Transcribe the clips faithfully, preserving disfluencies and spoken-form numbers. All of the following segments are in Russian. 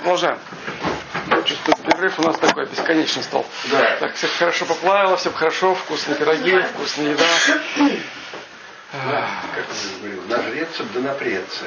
Продолжаем. Чувствую, перерыв у нас такой бесконечный стал. Да. Так, все хорошо поплавило, все хорошо, вкусные пироги, вкусная еда. Да, как я говорил, нагреться да напреться.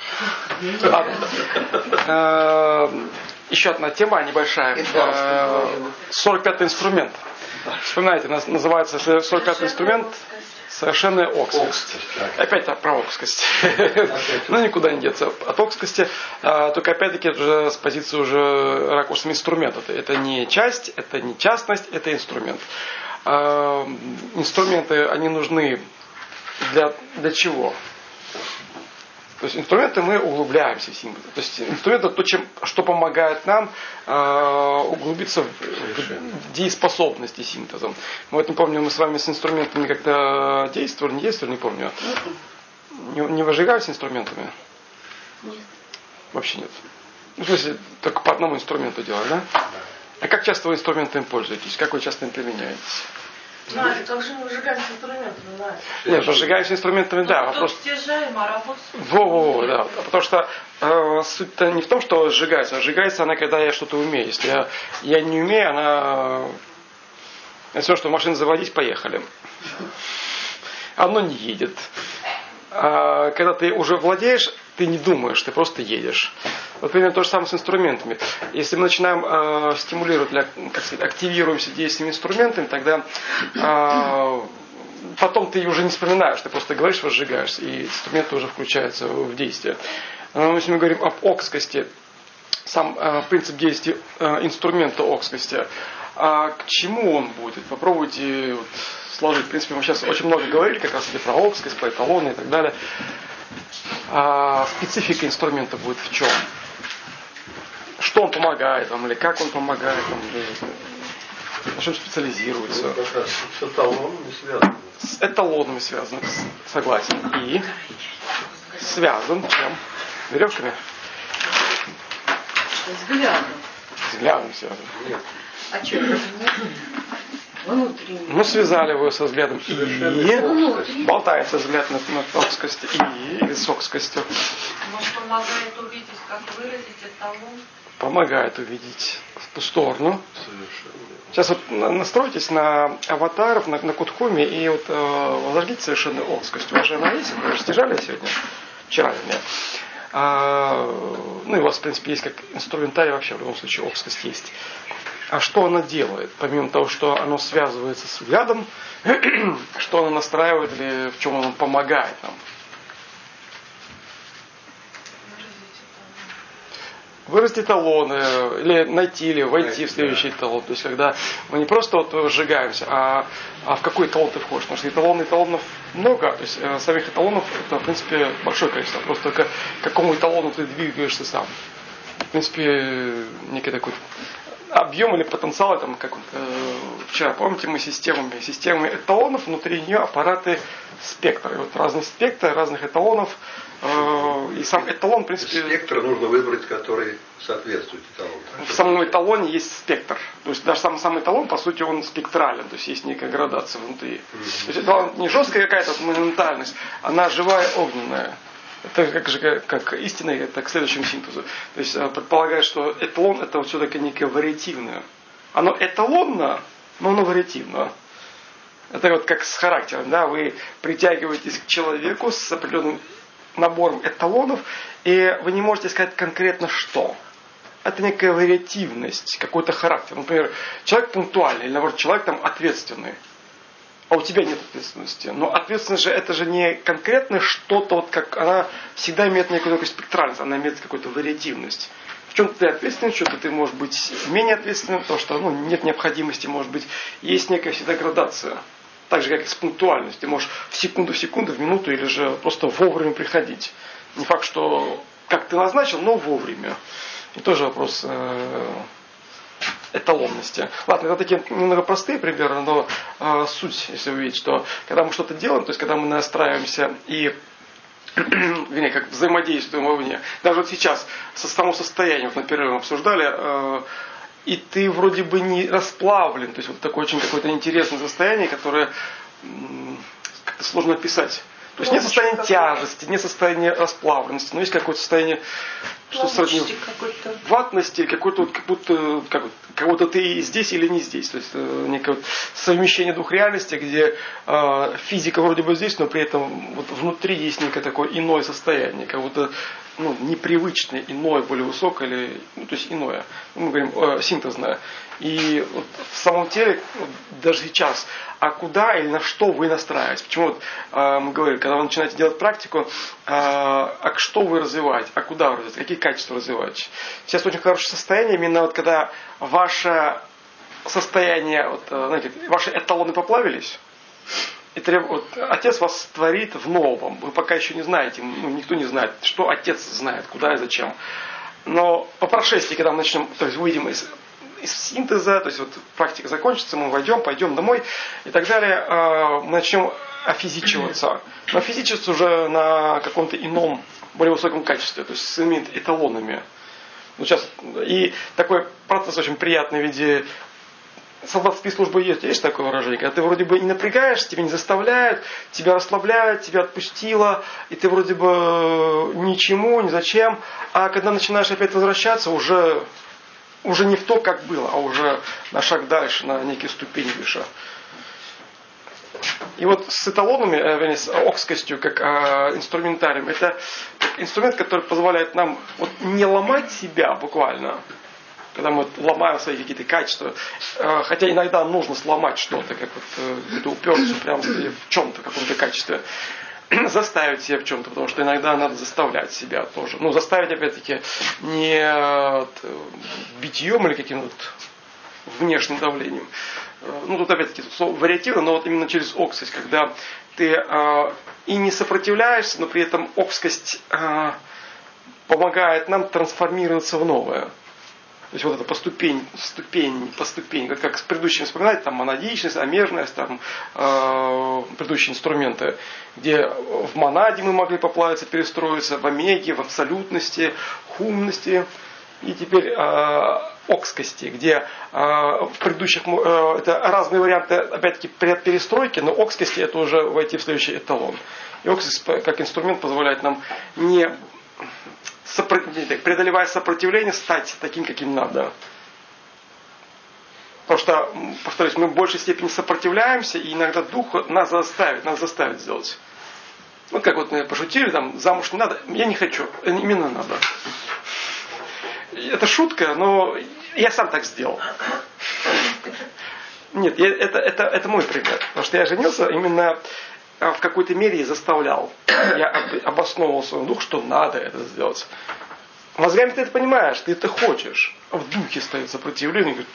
Ладно. Еще одна тема небольшая. сорок пятый инструмент. Вспоминайте, называется сорок пятый инструмент совершенная окскость. Опять про окскость. Ну, никуда не деться от окскости. Только опять-таки уже с позиции уже ракурса инструмента. Это не часть, это не частность, это инструмент. Инструменты, они нужны для, для чего? То есть инструменты мы углубляемся в синтез. То есть инструменты то, чем, что помогает нам э, углубиться в, в дееспособности синтеза. Мы вот не помню, мы с вами с инструментами как-то действовали, не действовали, не помню. Не, не выжигались инструментами? Нет. Вообще нет. Ну, в смысле, только по одному инструменту делали, да? А как часто вы инструментами пользуетесь? Как вы часто им применяетесь? Настя, как же мы выжигаем с инструментами, Настя? Нет, выжигаем с инструментами, да. Вопрос... Стяжаем, а работаем. Во-во-во, да. Потому что э, суть-то не в том, что сжигается, а сжигается она, когда я что-то умею. Если я, я не умею, она... Это все, что машину заводить, поехали. Оно не едет. А когда ты уже владеешь, ты не думаешь, ты просто едешь. Вот примерно то же самое с инструментами. Если мы начинаем э, стимулировать, для, как сказать, активируемся действиями инструментами, тогда э, потом ты уже не вспоминаешь, ты просто говоришь, возжигаешься, и инструменты уже включаются в действие. Но если мы говорим об окскости, сам э, принцип действия э, инструмента окскости, а к чему он будет? Попробуйте вот, сложить. В принципе, мы сейчас очень много говорили как раз про окскость, про эталоны и так далее. А специфика инструмента будет в чем? Что он помогает вам, или как он помогает вам, на чем специализируется? Ну, как раз с эталонами связано. С эталонами связано, согласен. И связан чем? Веревками? Взглядом. Взглядом связан. Нет. А что это? Внутренний. Ну, связали вы со взглядом и Внутренний. болтается взгляд над, над окскостью и или с окскостью. Может, помогает увидеть, как выразить эталон? Помогает увидеть в ту сторону. Совершенно. Сейчас вот настройтесь на аватаров, на, на Кутхуме и вот э, возжгите совершенно окскость. У вас же она есть, вы же стяжали сегодня, вчера вернее. А, ну и у вас, в принципе, есть как инструментарий вообще, в любом случае, окскость есть. А что она делает? Помимо того, что оно связывается с взглядом, что оно настраивает или в чем оно помогает нам? Выразить эталоны, или найти, или войти в следующий эталон. То есть, когда мы не просто вот сжигаемся, а, а в какой эталон ты входишь. Потому что эталон, эталонов много, то есть э, самих эталонов это, в принципе, большое количество. Просто только к какому эталону ты двигаешься сам. В принципе, некий такой объем или потенциал, там, как вот, э, вчера, помните, мы системами, системами эталонов, внутри нее аппараты спектра. И вот разный спектр разных эталонов. Э, и сам эталон, в принципе... Спектр нужно выбрать, который соответствует эталону. В самом эталоне есть спектр. То есть даже сам, сам эталон, по сути, он спектрален. То есть есть некая градация внутри. Mm-hmm. То есть эталон не жесткая какая-то моментальность, она живая, огненная. Это как же как истина, это к следующему синтезу. То есть предполагает, что эталон это вот все-таки некое вариативное. Оно эталонно, но оно вариативно. Это вот как с характером, да, вы притягиваетесь к человеку с определенным набором эталонов, и вы не можете сказать конкретно что. Это некая вариативность, какой-то характер. Например, человек пунктуальный, или наоборот, человек там ответственный. А у тебя нет ответственности. Но ответственность же это же не конкретно что-то, вот как она всегда имеет некую такую спектральность, она имеет какую-то вариативность. В чем-то ты ответственен, в чем-то ты можешь быть менее ответственным, потому что ну, нет необходимости, может быть, есть некая всегда градация. Так же, как и с пунктуальностью. Ты можешь в секунду, в секунду, в минуту или же просто вовремя приходить. Не факт, что как ты назначил, но вовремя. И тоже вопрос э, эталонности. Ладно, это такие немного простые примеры, но э, суть, если увидеть, что когда мы что-то делаем, то есть когда мы настраиваемся и вернее, как взаимодействуем вовне, даже вот сейчас со само состояние, вот на перерыве обсуждали, э, и ты вроде бы не расплавлен, то есть вот такое очень какое-то интересное состояние, которое м- как-то сложно описать. То есть нет состояния тяжести, нет состояния расплавленности, но есть какое-то состояние, что сродни ватности, какой-то вот, как будто, как, как будто ты здесь или не здесь. То есть некое вот совмещение двух реальностей, где э, физика вроде бы здесь, но при этом вот внутри есть некое такое иное состояние, как будто ну, непривычное, иное, более высокое, или, ну, то есть иное. Мы говорим э, синтезное. И вот в самом теле, вот, даже сейчас, а куда или на что вы настраиваетесь? Почему вот, э, мы говорим, когда вы начинаете делать практику, э, а что вы развиваете, а куда вы развиваете, какие качества развиваете? Сейчас очень хорошее состояние, именно вот когда ваше состояние, вот, знаете, ваши эталоны поплавились, и треб... вот, отец вас творит в новом. Вы пока еще не знаете, ну, никто не знает, что отец знает, куда и зачем. Но по прошествии, когда мы начнем, то есть выйдем из, из синтеза, то есть вот практика закончится, мы войдем, пойдем домой и так далее, э, мы начнем офизичиваться. Но офизичиваться уже на каком-то ином, более высоком качестве, то есть с иными эталонами. Ну, сейчас, и такой процесс очень приятный в виде солдатской службы есть, есть такое выражение, когда ты вроде бы не напрягаешься, тебя не заставляют, тебя расслабляют, тебя отпустило, и ты вроде бы ничему, ни зачем, а когда начинаешь опять возвращаться, уже, уже не в то, как было, а уже на шаг дальше, на некие ступени выше. И вот с эталонами, вернее, с окскостью, как э, инструментарием, это инструмент, который позволяет нам вот, не ломать себя буквально, когда мы ломаем свои какие-то качества. Хотя иногда нужно сломать что-то, как вот это уперся прямо в чем-то, в каком-то качестве. Заставить себя в чем-то, потому что иногда надо заставлять себя тоже. Ну, заставить, опять-таки, не битьем или каким-то вот внешним давлением. Ну, тут, опять-таки, вариативно, но вот именно через окскость, когда ты э, и не сопротивляешься, но при этом окскость э, помогает нам трансформироваться в новое. То есть вот это по ступень, ступень, по ступени, как, как с предыдущим вспоминать, там монадичность, омежность, там э, предыдущие инструменты, где в монаде мы могли поплавиться, перестроиться, в омеге, в абсолютности, хумности, и теперь э, окскости, где э, в предыдущих, э, это разные варианты, опять-таки, перестройки, но окскости это уже войти в следующий эталон. И окскость как инструмент позволяет нам не преодолевая сопротивление, стать таким, каким надо. Потому что, повторюсь, мы в большей степени сопротивляемся, и иногда дух нас заставит, нас заставит сделать. Ну, как вот мы пошутили, там, замуж не надо, я не хочу, именно надо. Это шутка, но я сам так сделал. Нет, я, это, это, это мой пример. Потому что я женился именно в какой-то мере и заставлял. Я обосновывал свой дух, что надо это сделать. Мозгами ты это понимаешь, ты это хочешь. А в духе стоит сопротивление и говорит,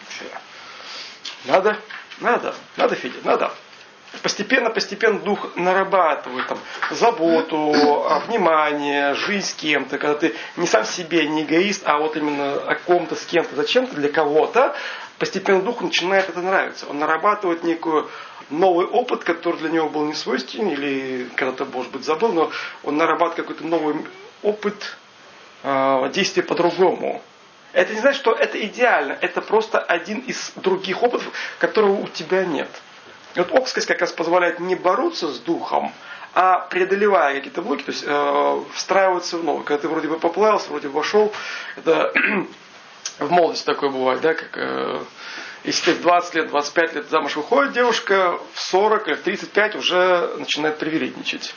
надо, надо, надо, Федя, надо. Постепенно, постепенно дух нарабатывает там, заботу, внимание, жизнь с кем-то, когда ты не сам себе, не эгоист, а вот именно о ком-то, с кем-то, зачем-то, для кого-то, постепенно духу начинает это нравиться. Он нарабатывает некую новый опыт, который для него был не свойственен, или когда-то, может быть, забыл, но он нарабатывает какой-то новый опыт э, действия по-другому. Это не значит, что это идеально, это просто один из других опытов, которого у тебя нет. И вот окскость как раз позволяет не бороться с духом, а преодолевая какие-то блоки, то есть э, встраиваться в новый. Когда ты вроде бы поплавился, вроде бы вошел, это в молодости такое бывает, да, как э, если ты в двадцать лет, двадцать пять лет замуж выходит девушка, в сорок или в тридцать пять уже начинает привередничать.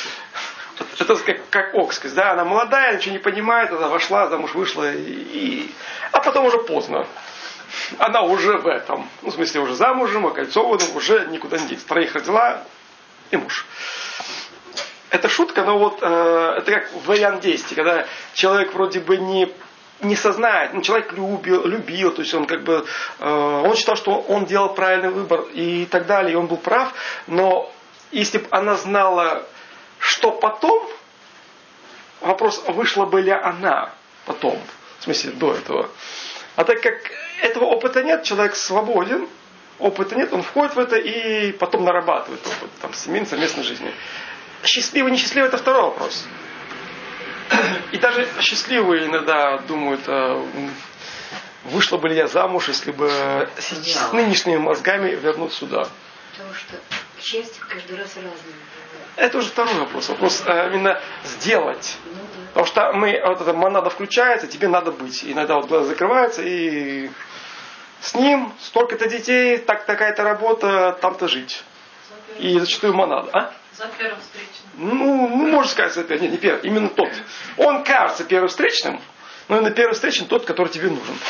Это как, как окскость, да, она молодая, ничего не понимает, она вошла, замуж вышла, и, и... а потом уже поздно. Она уже в этом, ну, в смысле, уже замужем, окольцована, уже никуда не денется. Троих родила и муж. Это шутка, но вот э, это как вариант действий, когда человек вроде бы не, не сознает, ну, человек любил, любил, то есть он как бы, э, он считал, что он делал правильный выбор и так далее, и он был прав, но если бы она знала, что потом, вопрос, вышла бы ли она потом, в смысле, до этого. А так как этого опыта нет, человек свободен, опыта нет, он входит в это и потом нарабатывает опыт там, семейной, совместной жизни. Счастливый, несчастливый, это второй вопрос. И даже счастливые иногда думают, вышла бы ли я замуж, если бы с нынешними мозгами вернуть сюда. Потому что Счастье каждый раз разное. Это уже второй вопрос. Вопрос э, именно сделать. Ну, да. Потому что мы, вот эта монада включается, тебе надо быть. Иногда вот глаза закрываются, и с ним столько-то детей, так, такая-то работа, там-то жить. И зачастую монада. А? За первым встречным. Ну, ну, можно сказать, за первым. Нет, не первым, именно тот. Он кажется первым встречным, но именно первый встречный тот, который тебе нужен.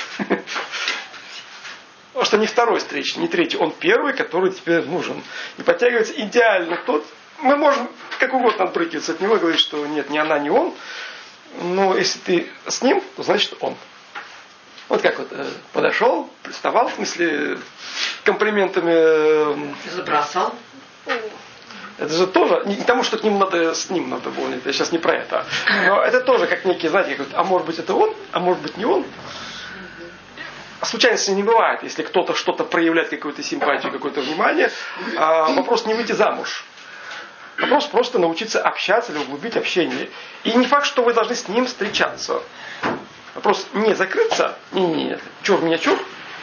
Потому что не второй встречный, не третий. Он первый, который тебе нужен. И подтягивается идеально тот. Мы можем как угодно отбрыкиваться от него и говорить, что нет, ни она, ни он. Но если ты с ним, то значит он. Вот как вот э, подошел, приставал, в смысле, комплиментами. Э, Забросал. Это же тоже, не тому, что к ним надо, с ним надо было, это сейчас не про это. Но это тоже как некий, знаете, как, а может быть это он, а может быть не он. Случайности не бывает, если кто-то что-то проявляет, какую-то симпатию, какое-то внимание. А вопрос не выйти замуж. Вопрос просто научиться общаться или углубить общение. И не факт, что вы должны с ним встречаться. Вопрос не закрыться, не, не, чур меня чур,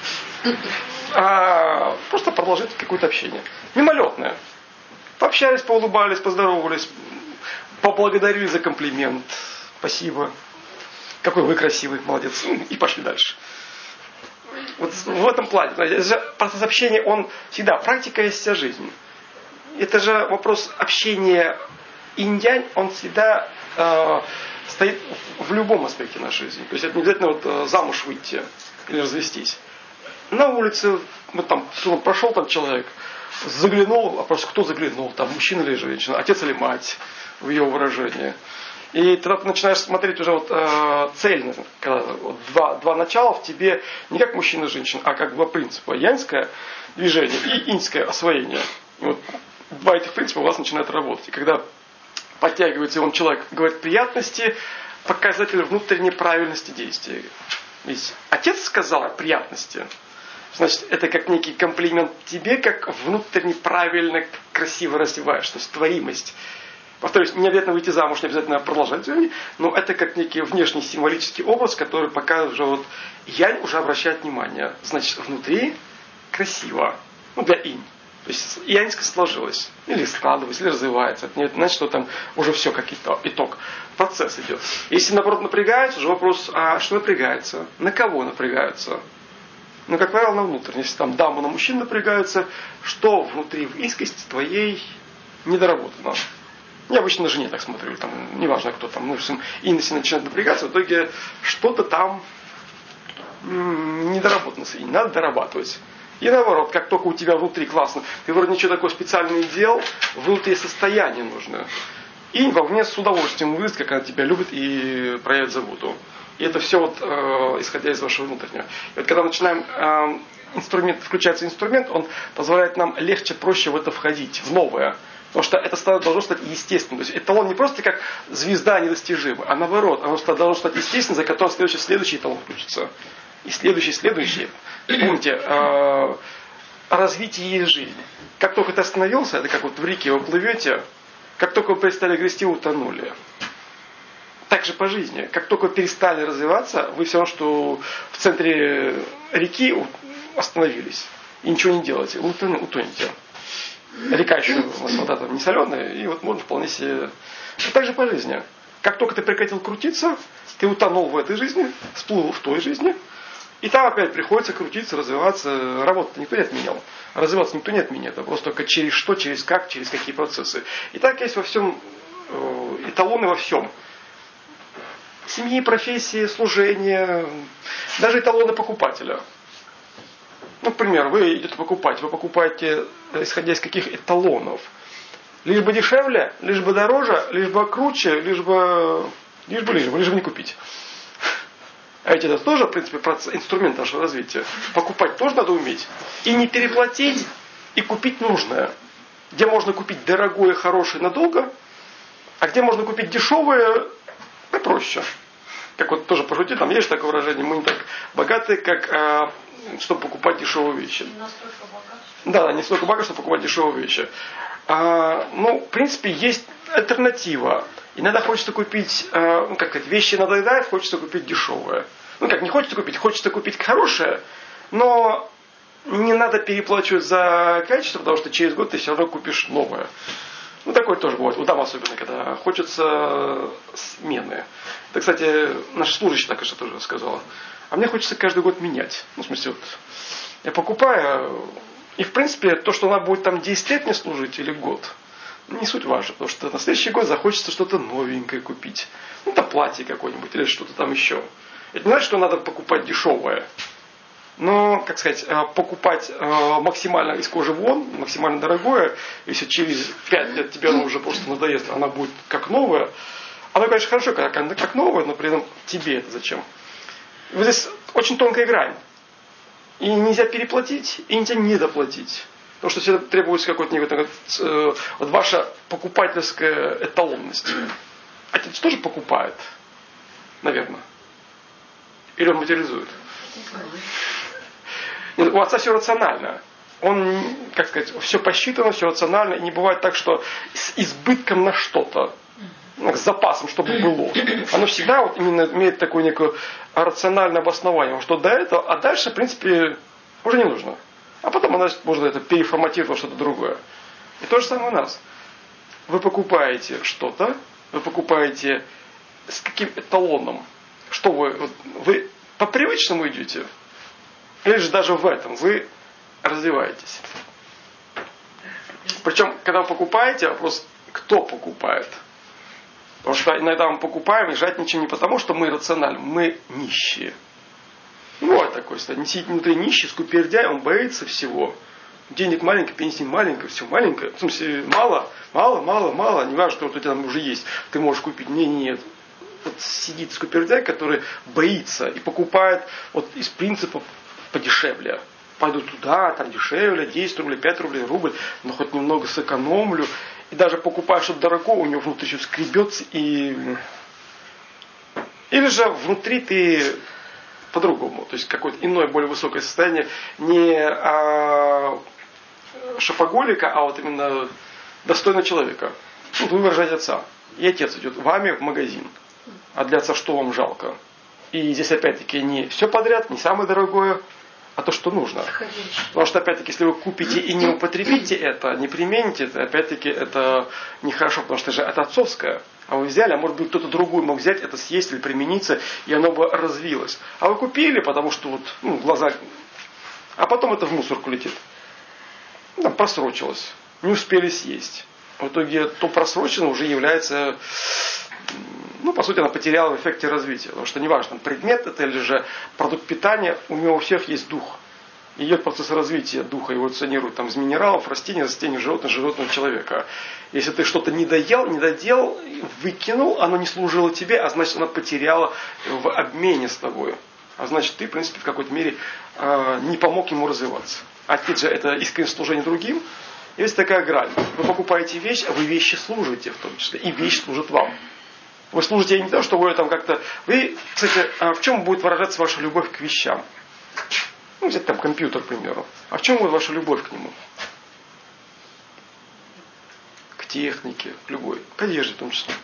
а просто продолжить какое-то общение. Мимолетное. Пообщались, поулыбались, поздоровались, поблагодарили за комплимент. Спасибо. Какой вы красивый, молодец. И пошли дальше. Вот в этом плане. Процесс общения, он всегда, практика есть вся жизнь. Это же вопрос общения инь-янь, он всегда э, стоит в любом аспекте нашей жизни. То есть это не обязательно вот, э, замуж выйти или развестись. На улице, вот там, прошел там человек, заглянул, а просто кто заглянул, там мужчина или женщина, отец или мать в ее выражении. И тогда ты начинаешь смотреть уже вот, э, цельно, когда вот, два, два начала в тебе не как мужчина и женщина, а как два принципа. Яньское движение и иньское освоение. И вот два этих принципа у вас начинают работать. И когда подтягивается, и он человек говорит приятности, показатель внутренней правильности действия. Ведь отец сказал приятности, значит, это как некий комплимент тебе, как внутренне правильно, красиво развиваешь, то есть творимость. Повторюсь, не обязательно выйти замуж, не обязательно продолжать жизнь, но это как некий внешний символический образ, который показывает уже вот янь уже обращает внимание. Значит, внутри красиво. Ну, для инь. То есть яньское сложилось. Или складывается, или развивается. Это не значит, что там уже все как итог. Процесс идет. Если наоборот напрягается, уже вопрос, а что напрягается? На кого напрягаются? Ну, как правило, на внутренней. Если там дама на мужчин напрягается, что внутри в инскости твоей недоработано? Я обычно на жене так смотрю, там, неважно кто там, ну, инь начинает напрягаться, в итоге что-то там м- недоработано, и надо дорабатывать. И наоборот, как только у тебя внутри классно, ты вроде ничего такого специального не делал, внутри состояние нужно. И вовне с удовольствием выйдет, как она тебя любит и проявит заботу. И это все вот, э, исходя из вашего внутреннего. И вот когда мы начинаем, э, инструмент, включается инструмент, он позволяет нам легче, проще в это входить, в новое. Потому что это должно стать естественным. То есть эталон не просто как звезда недостижима, а наоборот, оно должно стать естественным, за которым следующий, следующий эталон включится. И следующий, следующий. Помните, э, развитие есть жизнь. Как только ты остановился, это как вот в реке вы плывете, как только вы перестали грести, утонули. Так же по жизни. Как только перестали развиваться, вы все равно, что в центре реки остановились. И ничего не делаете. Вы утонете. Река еще у нас вода там не соленая, и вот можно вполне себе... Так же по жизни. Как только ты прекратил крутиться, ты утонул в этой жизни, всплыл в той жизни, и там опять приходится крутиться, развиваться. Работу никто не отменял. Развиваться никто не отменяет. Это просто только через что, через как, через какие процессы. И так есть во всем, эталоны во всем. Семьи, профессии, служение, даже эталоны покупателя. Ну, к примеру, вы идете покупать, вы покупаете, исходя из каких эталонов. Лишь бы дешевле, лишь бы дороже, лишь бы круче, лишь бы, лишь бы, лишь бы, лишь бы не купить. А ведь это тоже, в принципе, инструмент нашего развития. Покупать тоже надо уметь. И не переплатить, и купить нужное. Где можно купить дорогое, хорошее надолго, а где можно купить дешевое, проще. Как вот тоже пошутить, там есть такое выражение, мы не так богаты, как... А, чтобы покупать дешевые вещи. Не настолько богат. Да, не столько богат, чтобы покупать дешевые вещи. А, ну, в принципе, есть альтернатива. Иногда хочется купить, а, ну, как сказать, вещи надоедают, хочется купить дешевое. Ну, как, не хочется купить, хочется купить хорошее, но не надо переплачивать за качество, потому что через год ты все равно купишь новое. Ну, такое тоже бывает. У дам особенно, когда хочется смены. Это, кстати, наша служащая так же тоже сказала. А мне хочется каждый год менять. Ну, в смысле, вот, я покупаю, и, в принципе, то, что она будет там десять лет мне служить или год, не суть важно, потому что на следующий год захочется что-то новенькое купить. Ну, это платье какое-нибудь или что-то там еще. Это не значит, что надо покупать дешевое. Но, как сказать, покупать максимально из кожи вон, максимально дорогое, если через пять лет тебе оно уже просто надоест, она будет как новая. Оно, конечно, хорошо, когда она как новая, но при этом тебе это зачем? Вот здесь очень тонкая грань. И нельзя переплатить, и нельзя недоплатить. Потому что всегда требуется какой-то вот ваша покупательская эталонность. Отец тоже покупает, наверное. Или он материализует? Нет, у отца все рационально. Он, как сказать, все посчитано, все рационально. И не бывает так, что с избытком на что-то, с запасом, чтобы было. Оно всегда вот именно имеет такое некое рациональное обоснование, что до этого, а дальше, в принципе, уже не нужно. А потом она можно это переформатировать во что-то другое. И то же самое у нас. Вы покупаете что-то, вы покупаете с каким эталоном. Что вы, вы по привычному идете, или же даже в этом вы развиваетесь. Причем, когда вы покупаете, вопрос, кто покупает. Потому что иногда мы покупаем и жадничаем не потому, что мы рациональны, мы нищие. Ну, вот такой состояние. Сидит внутри нищий, скупердяй, он боится всего. Денег маленько, пенсия маленькая, все маленькое. В смысле, мало, мало, мало, мало. Не важно, что вот у тебя там уже есть, ты можешь купить. Не, не, нет. Вот сидит скупердяй, который боится и покупает вот из принципа подешевле. Пойду туда, там дешевле, десять рублей, пять рублей, рубль, но хоть немного сэкономлю. И даже покупая что-то дорогое, у него внутри все скребется и... Или же внутри ты по-другому. То есть какое-то иное, более высокое состояние. Не а, шопоголика, а вот именно достойного человека. Вот вы выражаете отца. И отец идет вами в магазин. А для отца что вам жалко? И здесь опять-таки не все подряд, не самое дорогое, а то, что нужно. Потому что, опять-таки, если вы купите и не употребите это, не примените это, опять-таки, это нехорошо, потому что это же отцовское. А вы взяли, а может быть кто-то другой мог взять это, съесть или примениться, и оно бы развилось. А вы купили, потому что вот, ну, глаза... А потом это в мусорку летит. Ну, там просрочилось. Не успели съесть. В итоге то просроченное уже является... Ну, по сути, она потеряла в эффекте развития. Потому что неважно, предмет это или же продукт питания, у него у всех есть дух. Идет процесс развития духа, его эволюционирует там из минералов, растений, растений, животных, животного, человека. Если ты что-то не доел, не доделал, выкинул, оно не служило тебе, а значит, оно потеряло в обмене с тобой. А значит, ты, в принципе, в какой-то мере э, не помог ему развиваться. Опять же, это искреннее служение другим. Есть такая грань. Вы покупаете вещь, а вы вещи служите в том числе. И вещь служит вам. Вы служите не то, что вы там как-то... Вы, кстати, в чем будет выражаться ваша любовь к вещам? Ну, взять там компьютер, к примеру. А в чем будет ваша любовь к нему? К технике, к любой. К одежде в том числе.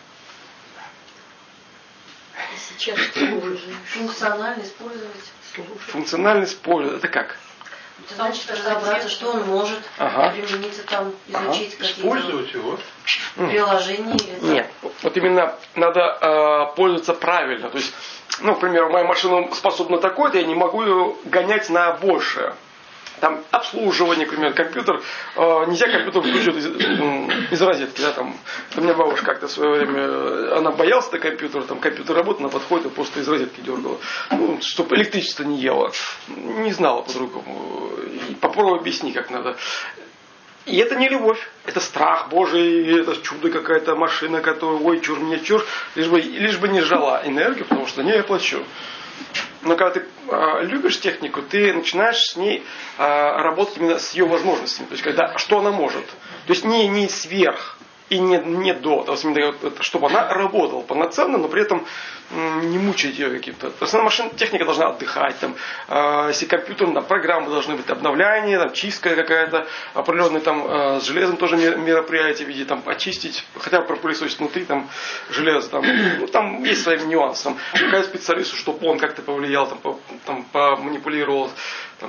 Сейчас Функционально использовать. Функционально использовать. Это как? Это значит разобраться, что он может ага. примениться там, изучить ага. какие-то Использовать его? приложения. Или Нет. Вот именно надо э, пользоваться правильно. То есть, ну, к примеру, моя машина способна такое-то, я не могу ее гонять на большее. Там обслуживание, к примеру, компьютер. Э, нельзя компьютер включить из, из розетки. Да, там. У меня бабушка как-то в свое время, она боялась до компьютера, там компьютер работал, она подходит и просто из розетки дергала. Ну, чтобы электричество не ело. Не знала по-другому. И попробуй объясни, как надо. И это не любовь, это страх Божий, это чудо какая-то машина, которая, ой, чур мне чур, лишь бы, лишь бы не жала энергию, потому что не, я плачу. Но когда ты э, любишь технику, ты начинаешь с ней э, работать именно с ее возможностями. То есть, когда, что она может. То есть, не, не сверх и не, не до. То есть, чтобы она работала полноценно, но при этом м, не мучать ее каким-то. То есть, машина, техника должна отдыхать. Там, э, если компьютер, там, программы должны быть обновления, там, чистка какая-то, определенные там, э, с железом тоже мероприятия в виде там, очистить, хотя бы пропылесосить внутри там, железо. Там, ну, там есть свои нюансы. Там, какая специалисту, чтобы он как-то повлиял, там, по, там, поманипулировал. Там,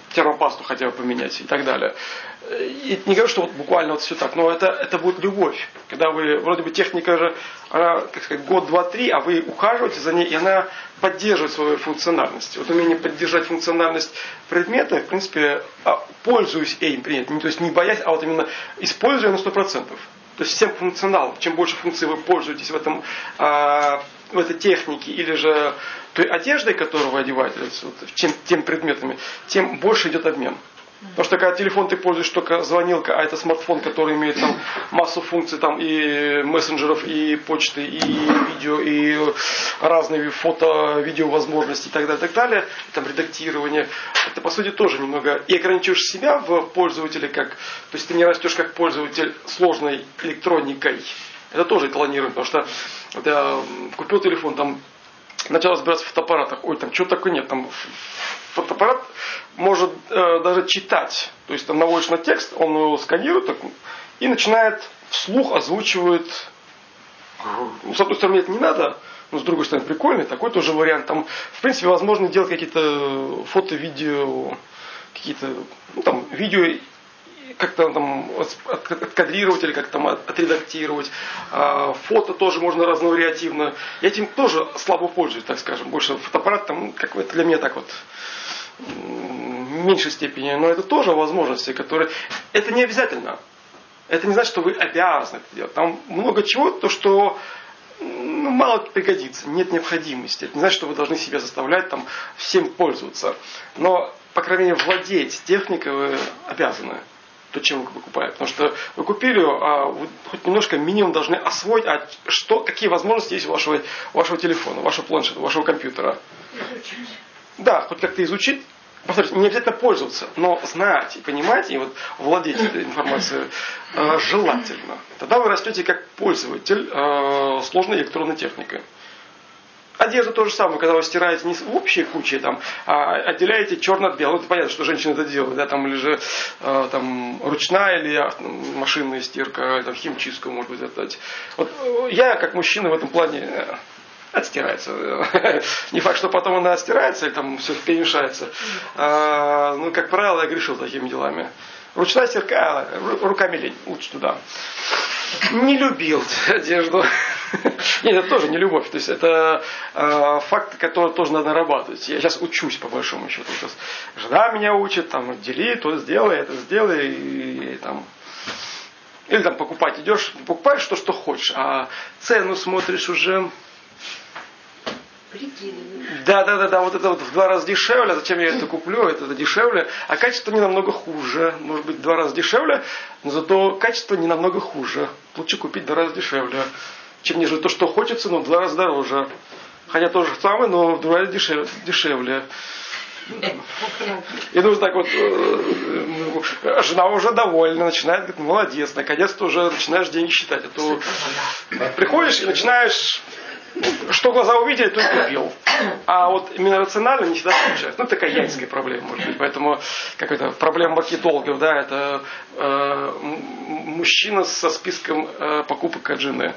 термопасту хотя бы поменять и так далее. И не говорю, что вот буквально вот все так, но это, это будет любовь. Когда вы, вроде бы техника же, она, как сказать, год, два, три, а вы ухаживаете за ней, и она поддерживает свою функциональность. Вот умение поддержать функциональность предмета, в принципе, пользуюсь этим предметом. То есть не боясь, а вот именно используя на сто процентов. То есть всем функционалом. Чем больше функций вы пользуетесь в, этом, в этой технике, или же той одеждой, которую вы одеваете, вот, чем, тем предметами, тем больше идет обмен. Потому что когда телефон ты пользуешь только звонилка, а это смартфон, который имеет там массу функций, там и мессенджеров, и почты, и видео, и разные фото, видео возможности и так далее, и так далее, там редактирование, это по сути тоже немного и ограничиваешь себя в пользователе, как, то есть ты не растешь как пользователь сложной электроникой. Это тоже эталонирование, потому что вот я купил телефон, там начал разбираться в фотоаппаратах, ой, там чего такое нет, там фотоаппарат может э, даже читать. То есть там наводишь на текст, он его сканирует так, и начинает вслух озвучивает. Ну, с одной стороны, это не надо, но с другой стороны, прикольный. Такой тоже вариант. Там, в принципе, возможно делать какие-то фото, видео, какие-то, ну, там, видео как-то там откадрировать или как-то там отредактировать. А, фото тоже можно разновариативно. Я этим тоже слабо пользуюсь, так скажем. Больше фотоаппарат там, как это для меня так вот в меньшей степени, но это тоже возможности, которые... Это не обязательно. Это не значит, что вы обязаны это делать. Там много чего, то, что ну, мало пригодится, нет необходимости. Это не значит, что вы должны себя заставлять там, всем пользоваться. Но, по крайней мере, владеть техникой вы обязаны. То, чем вы покупаете. Потому что вы купили, а вы хоть немножко минимум должны освоить, а что, какие возможности есть у вашего, у вашего телефона, у вашего планшета, у вашего компьютера. Изучить. Да, хоть как-то изучить. Повторюсь, не обязательно пользоваться, но знать и понимать, и вот владеть этой информацией э, желательно. Тогда вы растете как пользователь э, сложной электронной техникой. Одежда то же самое, когда вы стираете не в общей куче, там, а отделяете черное от белого. Ну, это понятно, что женщины это делают, да, там, или же э, там, ручная или машинная стирка, там, химчистку, может быть, отдать. Вот я, как мужчина, в этом плане э, отстирается. Не факт, что потом она отстирается, или там все перемешается. А, ну, как правило, я грешил такими делами. Ручная стирка, руками лень, лучше туда. Не любил одежду. Нет, это тоже не любовь. То есть это э, факт, который тоже надо нарабатывать. Я сейчас учусь, по большому счету. Сейчас жена меня учит, там, дели, то сделай, это сделай. И, и, там. Или там покупать идешь, покупаешь то, что хочешь, а цену смотришь уже. Да, да, да, да, вот это вот в два раза дешевле, зачем я это куплю, это, это дешевле, а качество не намного хуже. Может быть, в два раза дешевле, но зато качество не намного хуже. Лучше купить в два раза дешевле, чем нежели то, что хочется, но в два раза дороже. Хотя то же самое, но в два раза дешевле. дешевле. И нужно так вот, жена уже довольна, начинает говорить, молодец, наконец-то уже начинаешь деньги считать. А то приходишь и начинаешь... Что глаза увидели, то и купил. А вот именно рационально не всегда получается. Ну, это такая яйцкая проблема, может быть. Поэтому, как это, проблема маркетологов, да, это э, мужчина со списком э, покупок от жены.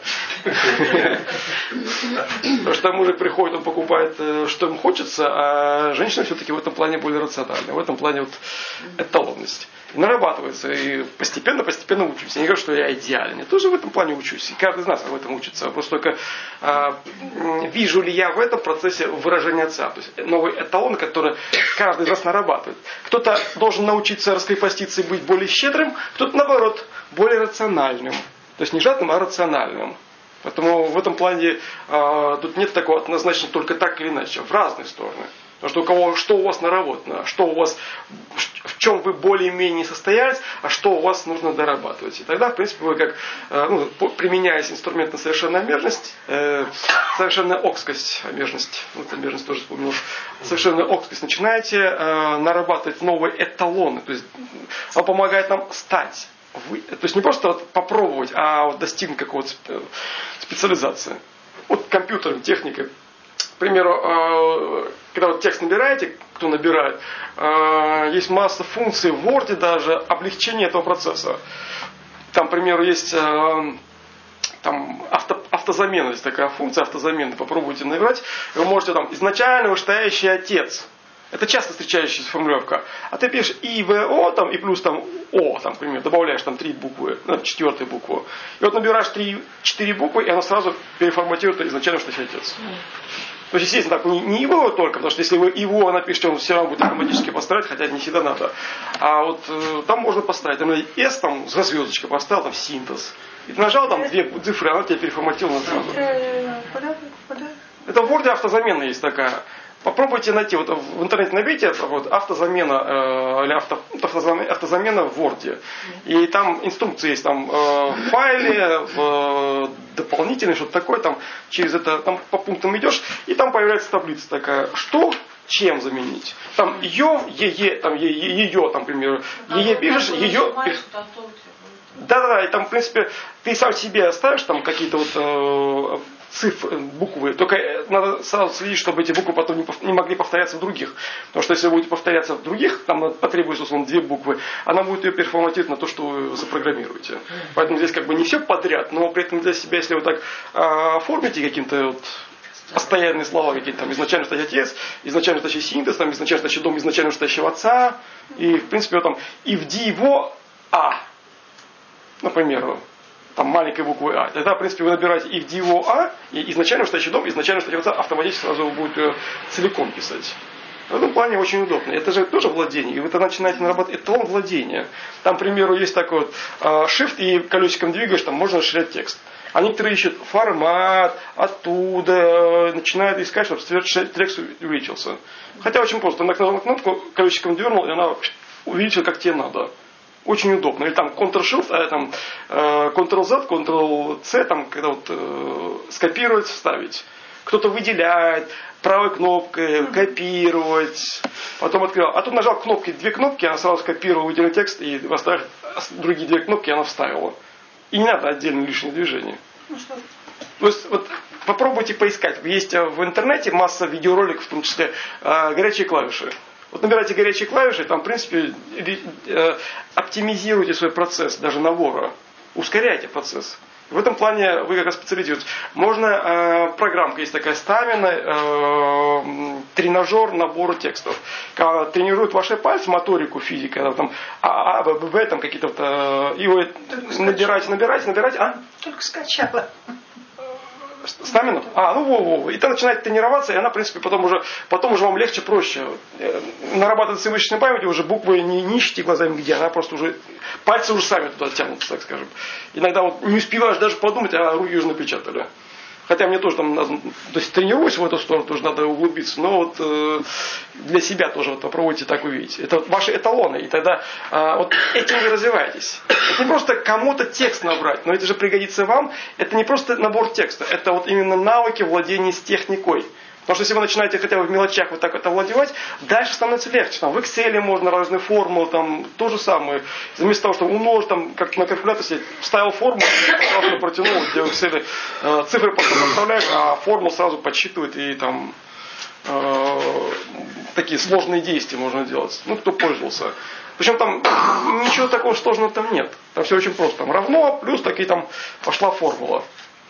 Потому что мужик приходит, он покупает, э, что ему хочется, а женщина все-таки в этом плане более рациональна. В этом плане вот эталонность. И нарабатывается. И постепенно-постепенно учимся. Я не говорю, что я идеален. Я тоже в этом плане учусь. И каждый из нас в этом учится. Просто только э, вижу ли я в этом процессе выражения отца. То есть новый эталон, который каждый из нас нарабатывает. Кто-то должен научиться раскрепоститься и быть более щедрым, кто-то наоборот более рациональным. То есть не жадным, а рациональным. Поэтому в этом плане э, тут нет такого однозначно только так или иначе. В разные стороны. Потому что у кого, что у вас наработано, что у вас, в чем вы более-менее состоялись, а что у вас нужно дорабатывать. И тогда, в принципе, вы как, ну, применяясь инструмент на совершенную мерность, э, совершенная окскость, мерность, вот мерность тоже вспомнил, совершенная окскость, начинаете э, нарабатывать новые эталоны. То есть он помогает нам стать. Вы, то есть не просто вот попробовать, а вот достигнуть какого-то специализации. Вот компьютером, техникой. К примеру, когда вот текст набираете, кто набирает, есть масса функций в Word даже облегчения этого процесса. Там, к примеру, есть там, авто, автозамена, есть такая функция автозамены, попробуйте набирать. Вы можете там изначально вышестоящий отец. Это часто встречающаяся формулировка. А ты пишешь и в о там, и плюс там о, там, например, добавляешь там три буквы, ну, четвертую букву. И вот набираешь три-четыре буквы, и оно сразу переформатирует изначально, что отец. То есть, естественно, так не, не его только, потому что если вы его напишете, он все равно будет автоматически поставить, хотя не всегда надо. А вот э, там можно поставить, там S там с звездочкой поставил, там синтез. И ты нажал там две цифры, она тебя переформатировала сразу. Это в Word автозамена есть такая. Попробуйте найти, вот в интернете набейте вот, автозамена, э, или авто, автозамена в Word. И там инструкции есть, там э, в файле, в э, дополнительный, что-то такое, там через это, там по пунктам идешь, и там появляется таблица такая, что чем заменить. Там ее, ее, там ее, там, к примеру, ее пишешь, ее. Да-да-да, и там, в принципе, ты сам себе ставишь там какие-то вот э, цифры, буквы, только надо сразу следить, чтобы эти буквы потом не, пов- не могли повторяться в других. Потому что если вы будете повторяться в других, там потребуется, условно, две буквы, она будет ее переформатировать на то, что вы запрограммируете. Поэтому здесь как бы не все подряд, но при этом для себя, если вы так э, оформите каким-то вот постоянные слова какие-то там, изначально стоящий отец, изначально стоящий синтез, там, изначально стоящий дом, изначально стоящего отца, и, в принципе, вот там, и в ди его а. Например, там маленькой буквы А. Тогда, в принципе, вы набираете и в ди о а, и изначально стоящий дом, изначально стоящий отца автоматически сразу будет ее целиком писать. В этом плане очень удобно. Это же тоже владение. И вы тогда начинаете нарабатывать эталон владения. Там, к примеру, есть такой вот shift, и колесиком двигаешь, там можно расширять текст. А некоторые ищут формат, оттуда, начинают искать, чтобы текст увеличился. Хотя очень просто. Ты нажал на кнопку, колесиком дернул, и она увеличила, как тебе надо. Очень удобно. Или там Ctrl-Shift, а там Ctrl-Z, Ctrl-C, там, когда вот э, скопировать, вставить. Кто-то выделяет, правой кнопкой, копировать, потом открыл. А тут нажал кнопки, две кнопки, она сразу скопировала, выделила текст, и оставив другие две кнопки, она вставила. И не надо отдельно лишнее движение. Ну что? То есть, вот, попробуйте поискать. Есть в интернете масса видеороликов, в том числе э, горячие клавиши. Вот набирайте горячие клавиши, там, в принципе, э, оптимизируйте свой процесс, даже набора. Ускоряйте процесс. В этом плане вы как раз специализируетесь. Можно, э, программка есть такая Stamina, э, тренажер набора текстов. Когда тренирует ваши пальцы, моторику, физику, когда там А, А, Б, Б, Б, там какие-то вот, э, и вы набираете, набираете, набираете, а? Только скачала. Стамину? А, ну во-во. И там начинает тренироваться, и она, в принципе, потом уже, потом уже вам легче, проще. Нарабатывается мышечная память, уже буквы не, не ищите глазами где, она просто уже, пальцы уже сами туда тянутся, так скажем. Иногда вот не успеваешь даже подумать, а руки уже напечатали. Хотя мне тоже там, то есть тренируюсь в эту сторону, тоже надо углубиться, но вот э, для себя тоже вот попробуйте так увидеть. Это ваши эталоны, и тогда э, вот этим вы развиваетесь. Это не просто кому-то текст набрать, но это же пригодится вам. Это не просто набор текста, это вот именно навыки владения с техникой. Потому что если вы начинаете хотя бы в мелочах вот так это владевать, дальше становится легче. Там, в Excel можно разные формулы, там то же самое. Вместо того, чтобы умножить, там, как на калькуляторе себе вставил формулу, сразу протянул, где в Excel э, цифры просто подставляешь, а формул сразу подсчитывает, и там э, такие сложные действия можно делать. Ну, кто пользовался. Причем там ничего такого сложного там нет. Там все очень просто. Там равно, плюс такие там пошла формула.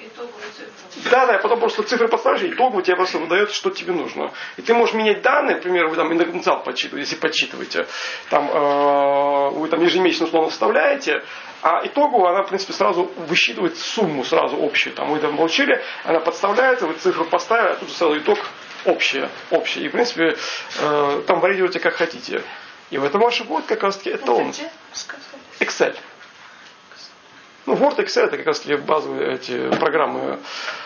Да, да, и потом просто цифры подставишь, и итогово тебе просто выдает, что тебе нужно. И ты можешь менять данные, например, вы там индексал подсчитываете, если подсчитываете, там, э, вы там ежемесячно условно вставляете, а итогово она, в принципе, сразу высчитывает сумму сразу общую. Там вы там получили, она подставляется, вы цифру поставили, а тут же сразу итог общий, общий. И, в принципе, э, там варьируйте как хотите. И в этом ваше будет как раз таки эталон. Excel. Ну, Word, Excel это как раз таки базовые эти программы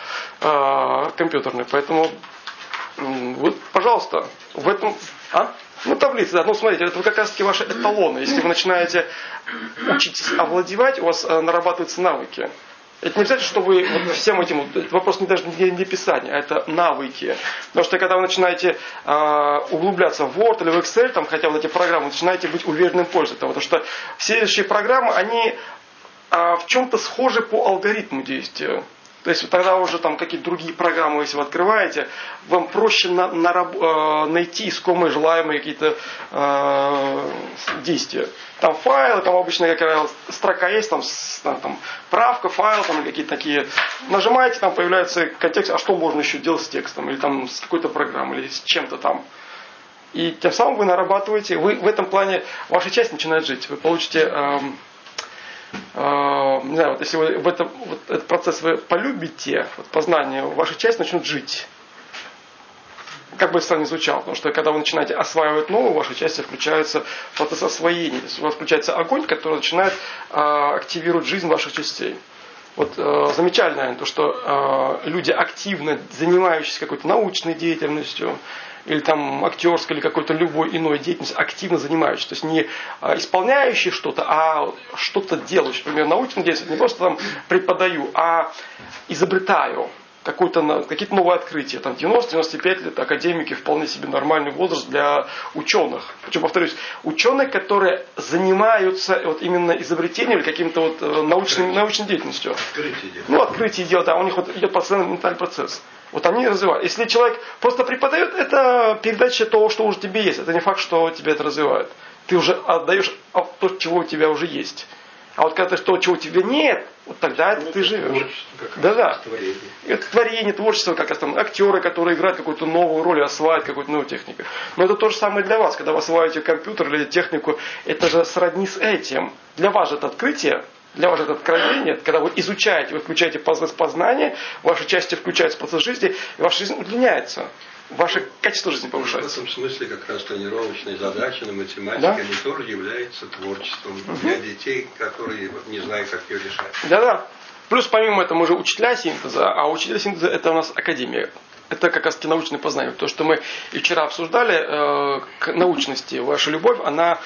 э, компьютерные. Поэтому, вот, пожалуйста, в этом... А? Ну, таблицы, да. Ну, смотрите, это как раз таки ваши эталоны. Если вы начинаете учитесь овладевать, у вас э, нарабатываются навыки. Это не обязательно, что вы вот всем этим, вот, вопрос не даже не для писания, а это навыки. Потому что когда вы начинаете э, углубляться в Word или в Excel, там, хотя вот эти программы, начинаете быть уверенным пользователем. Потому что следующие программы, они в чем-то схожи по алгоритму действия. То есть тогда уже там какие-то другие программы, если вы открываете, вам проще на, на, э, найти искомые, желаемые какие-то э, действия. Там файлы, там обычно какая строка есть, там, там, там правка, файл, там какие-то такие. Нажимаете, там появляется контекст, а что можно еще делать с текстом, или там с какой-то программой, или с чем-то там. И тем самым вы нарабатываете, вы в этом плане, ваша часть начинает жить. Вы получите, эм, э, не знаю, вот если вы в этом, вот этот процесс вы полюбите, вот познание, ваша часть начнет жить. Как бы это ни звучало, потому что когда вы начинаете осваивать новую, ваша часть включается в процесс освоения. То есть у вас включается огонь, который начинает э, активировать жизнь ваших частей. Вот э, замечательно, наверное, то, что э, люди, активно занимающиеся какой-то научной деятельностью, или там актерской, или какой-то любой иной деятельностью, активно занимающиеся. То есть не э, исполняющие что-то, а что-то делающие. Например, научная деятельность, не просто там преподаю, а изобретаю какое-то, какие-то новые открытия. Там девяносто-девяносто пять лет академики вполне себе нормальный возраст для ученых. Причем, повторюсь, ученые, которые занимаются вот именно изобретением или каким-то вот научной, научной деятельностью. Открытие делают. Ну, открытие делают, а у них вот идет постоянный ментальный процесс. Вот они развивают. Если человек просто преподает, это передача того, что уже тебе есть. Это не факт, что тебя это развивает. Ты уже отдаешь то, чего у тебя уже есть. А вот когда ты то, чего у тебя нет, вот тогда ну, это ты живешь. Да-да. Это творение, творчество, как раз там актеры, которые играют какую-то новую роль, осваивают какую-то новую технику. Но это то же самое для вас. Когда вы осваиваете компьютер или технику, это же сродни с этим. Для вас же это открытие, для вас же это откровение. Когда вы изучаете, вы включаете процесс познания, ваши части включаются в процесс жизни, и ваша жизнь удлиняется. Ваше качество жизни повышается. В этом смысле как раз тренировочные задачи на математике, да? они тоже являются творчеством угу. для детей, которые не знают, как ее решать. Да-да. Плюс помимо этого мы же учителя синтеза, а учителя синтеза это у нас академия. Это как раз научное познание. То, что мы и вчера обсуждали, э, к научности, ваша любовь, она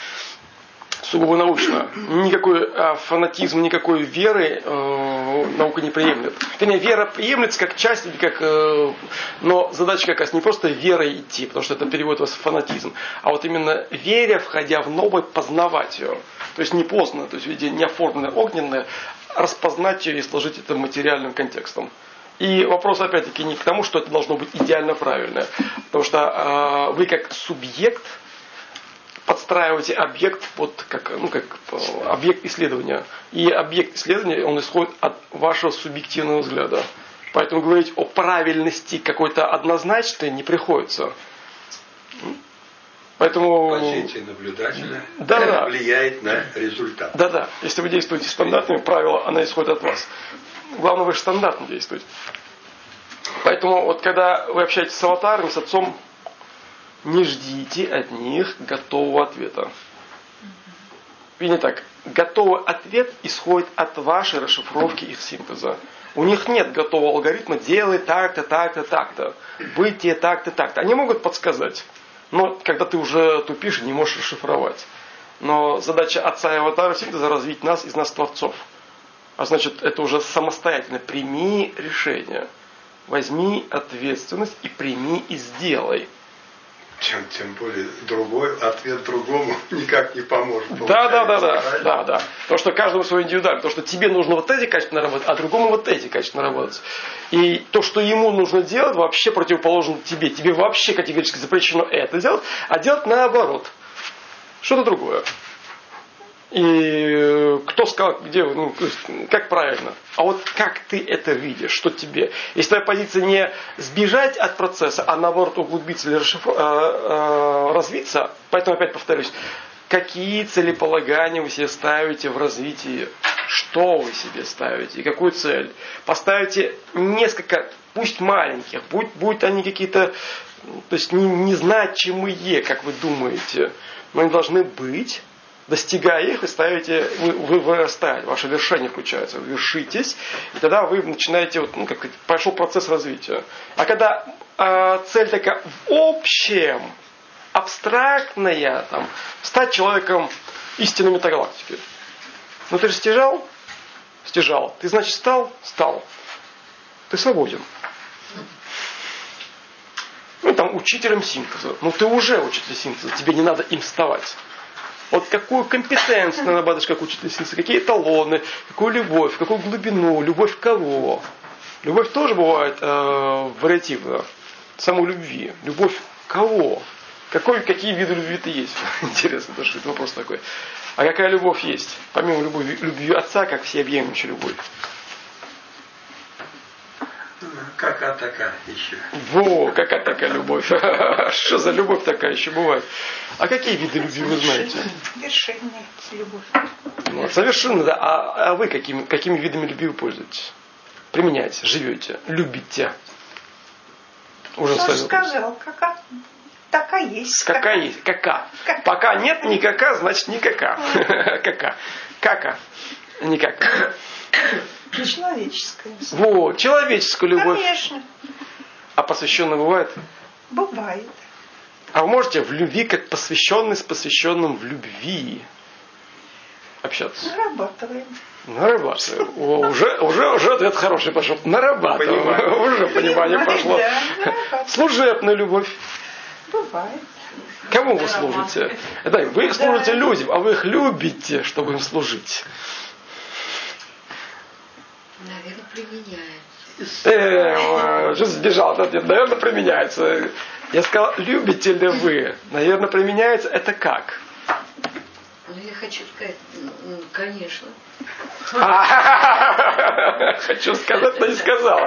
сугубо научно. Никакой э, фанатизм, никакой веры э, наука не приемлет. Вернее, вера приемлется как часть, или как, э, но задача как раз не просто верой идти, потому что это переводит вас в фанатизм, а вот именно веря, входя в новое, познавать ее. То есть не поздно, то есть в виде неоформленное, огненное, распознать ее и сложить это материальным контекстом. И вопрос опять-таки не к тому, что это должно быть идеально правильное, потому что э, вы как субъект подстраиваете объект под как, ну, как объект исследования. И объект исследования, он исходит от вашего субъективного взгляда. Поэтому говорить о правильности какой-то однозначной не приходится. Поэтому позиция наблюдателя да, да. влияет на результат. Да-да. Если вы действуете стандартными правилами, она исходит от вас. Главное, вы же стандартно действуете. Поэтому вот когда вы общаетесь с аватарами, с отцом, не ждите от них готового ответа. И не так. Готовый ответ исходит от вашей расшифровки их синтеза. У них нет готового алгоритма, делай так-то, так-то, так-то. Быть так-то, так-то. Они могут подсказать. Но когда ты уже тупишь, не можешь расшифровать. Но задача отца и аватара синтеза развить нас из нас творцов. А значит, это уже самостоятельно. Прими решение. Возьми ответственность и прими и сделай. Тем, тем более другой ответ другому никак не поможет. Да, да, да, да, да, да. Потому что каждому свое индивидуально. Потому что тебе нужно вот эти качества наработать, а другому вот эти качества наработать. И то, что ему нужно делать, вообще противоположно тебе. Тебе вообще категорически запрещено это делать, а делать наоборот. Что-то другое. И кто сказал, где, ну, как правильно. А вот как ты это видишь, что тебе. Если твоя позиция не сбежать от процесса, а наоборот углубиться или расшифр... развиться, поэтому опять повторюсь, какие целеполагания вы себе ставите в развитии, что вы себе ставите и какую цель. Поставите несколько, пусть маленьких, будь, будь они какие-то, то есть не, не значимые, как вы думаете, но они должны быть. Достигая их, и ставите, вы, вы вырастаете, ваше вершение включается, вы вершитесь, и тогда вы начинаете, вот, ну, как пошел процесс развития. А когда э, цель такая в общем, абстрактная, там, стать человеком истинной метагалактики. Ну ты же стяжал? Стяжал. Ты, значит, стал? Стал. Ты свободен. Ну, там, учителем синтеза. Ну, ты уже учитель синтеза, тебе не надо им вставать. Вот какую компетенцию нарабатываешь как учитель синтеза, какие эталоны, какую любовь, какую глубину, любовь к кого. Любовь тоже бывает э, вариативна. Саму любви. Любовь кого? Какой, какие виды любви-то есть? Интересно, даже это вопрос такой. А какая любовь есть? Помимо любви, любви отца, как всеобъемлющая любовь. какая такая еще. Во, какая такая любовь. Что за любовь такая еще бывает? А какие виды любви вы знаете? Совершенная любовь. Ну, совершенно, да. А, а вы какими, какими видами любви вы пользуетесь? Применяете, живете, любите. Уже Кто с вами же вопрос. сказал, какая? Такая есть. Какая есть? Кака. Кака. Пока нет никака, значит никака. Кака. Кака. Никак. Человеческая. Вот, человеческую любовь. Конечно. А посвященная бывает? Бывает. А вы можете в любви, как посвященный с посвященным в любви общаться? Нарабатываем. Нарабатываем. О, уже, уже, уже ответ хороший пошел. Нарабатываем. Понимание. Уже понимание пошло. Да, нарабатываем. Служебная любовь. Бывает. Кому вы служите? Да, вы служите людям, а вы их любите, чтобы им служить. Наверное, применяем. Э, что сбежал? Да, нет, наверное, применяется. Я сказал, любите ли вы? Наверное, применяется. Это как? Ну, я хочу сказать, м, конечно. Хочу сказать, но не сказала.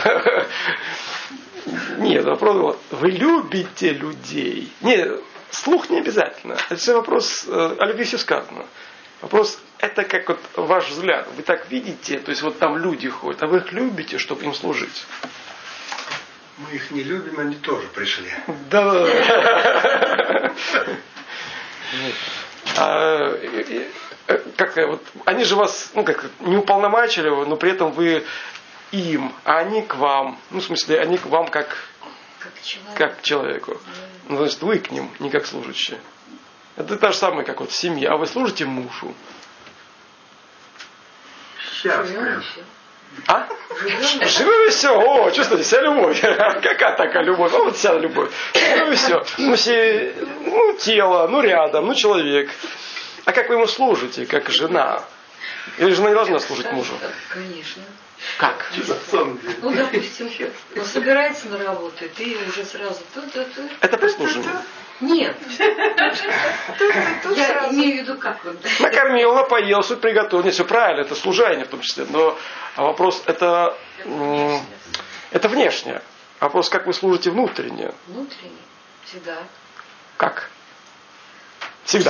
Нет, вопрос вот, вы любите людей? Нет, слух не обязательно. Это все вопрос, о любви все сказано. Вопрос, это как вот ваш взгляд. Вы так видите, то есть вот там люди ходят, а вы их любите, чтобы им служить? Мы их не любим, они тоже пришли. Да. А, и- и, э, как вот, они же вас, ну как, не уполномочили, но при этом вы им, а они к вам. Ну, в смысле, они к вам как, Как человек. как к человеку. Ну, значит, вы к ним, не как служащие. Это то же самое, как вот в семье. А вы служите мужу. Сейчас Живем прям. и всё. А? Живем. Живем и все. О, чувствуете, вся любовь. Какая такая любовь? А вот вся любовь. Живем и все. Ну, все, ну, тело, ну, рядом, ну, человек. А как вы ему служите, как жена? Или жена не должна служить мужу? Конечно. Как? На самом деле. Ну, допустим, он собирается на работу, и ты уже сразу тут-тут-тут. Это прислуживание. Нет, Тут я сразу. имею в виду как вот. Накормил, напоил, суп приготовил. Нет, все правильно, это служение в том числе. Но вопрос это, м, это внешнее. Вопрос, как вы служите внутренне. Внутренне. Всегда. Как? Всегда.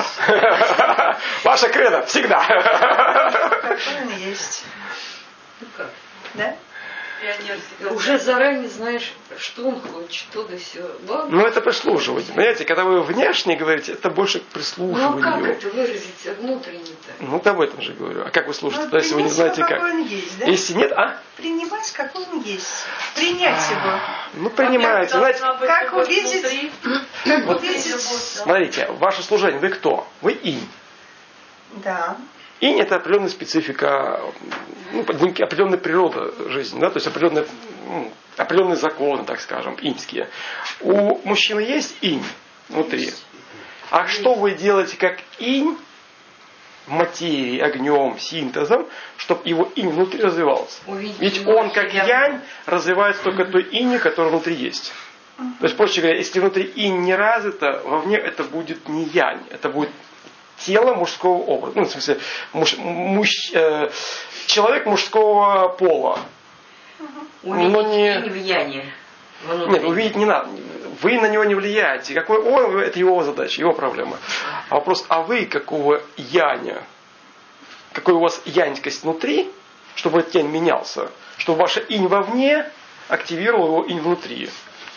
Ваша кредо всегда. Какой он есть. Ну как? Да? Пионер всегда. Уже заранее знаешь, что он хочет, то да все. Ну, это прислуживание. Понимаете, когда вы внешне говорите, это больше к Ну а как прислуживанию. это выразить внутренне-то? Ну, вот об этом же говорю. А как вы служите, Ну, да, если вы не принять знаете его, как? какой он есть, да? Если нет, а? Принимать, какой он есть. Принять его. Ну, принимаете. Знаете, Как увидеть? Как Вот увидеть? смотрите, ваше служение, вы кто? Вы инь. Да. Инь это определенная специфика, ну, определенная природа жизни, да, то есть определенные, ну, определенные законы, так скажем, иньские. У мужчины есть инь внутри. А что вы делаете как инь материи, огнем, синтезом, чтобы его инь внутри развивался? Увидеть Ведь его он, как себя. янь, развивается только той инью, которая внутри есть. То есть, проще говоря, если внутри инь не развито, вовне это будет не янь, это будет тело мужского образа. Ну, в смысле, муж, муж, э, человек мужского пола. Увидеть Но не- инь влияние. Нет, увидеть не надо. Вы на него не влияете. Какой он, это его задача, его проблема. А вопрос, а вы какого яня? Какой у вас янькость внутри, чтобы этот янь менялся? Чтобы ваша инь вовне активировала его инь внутри.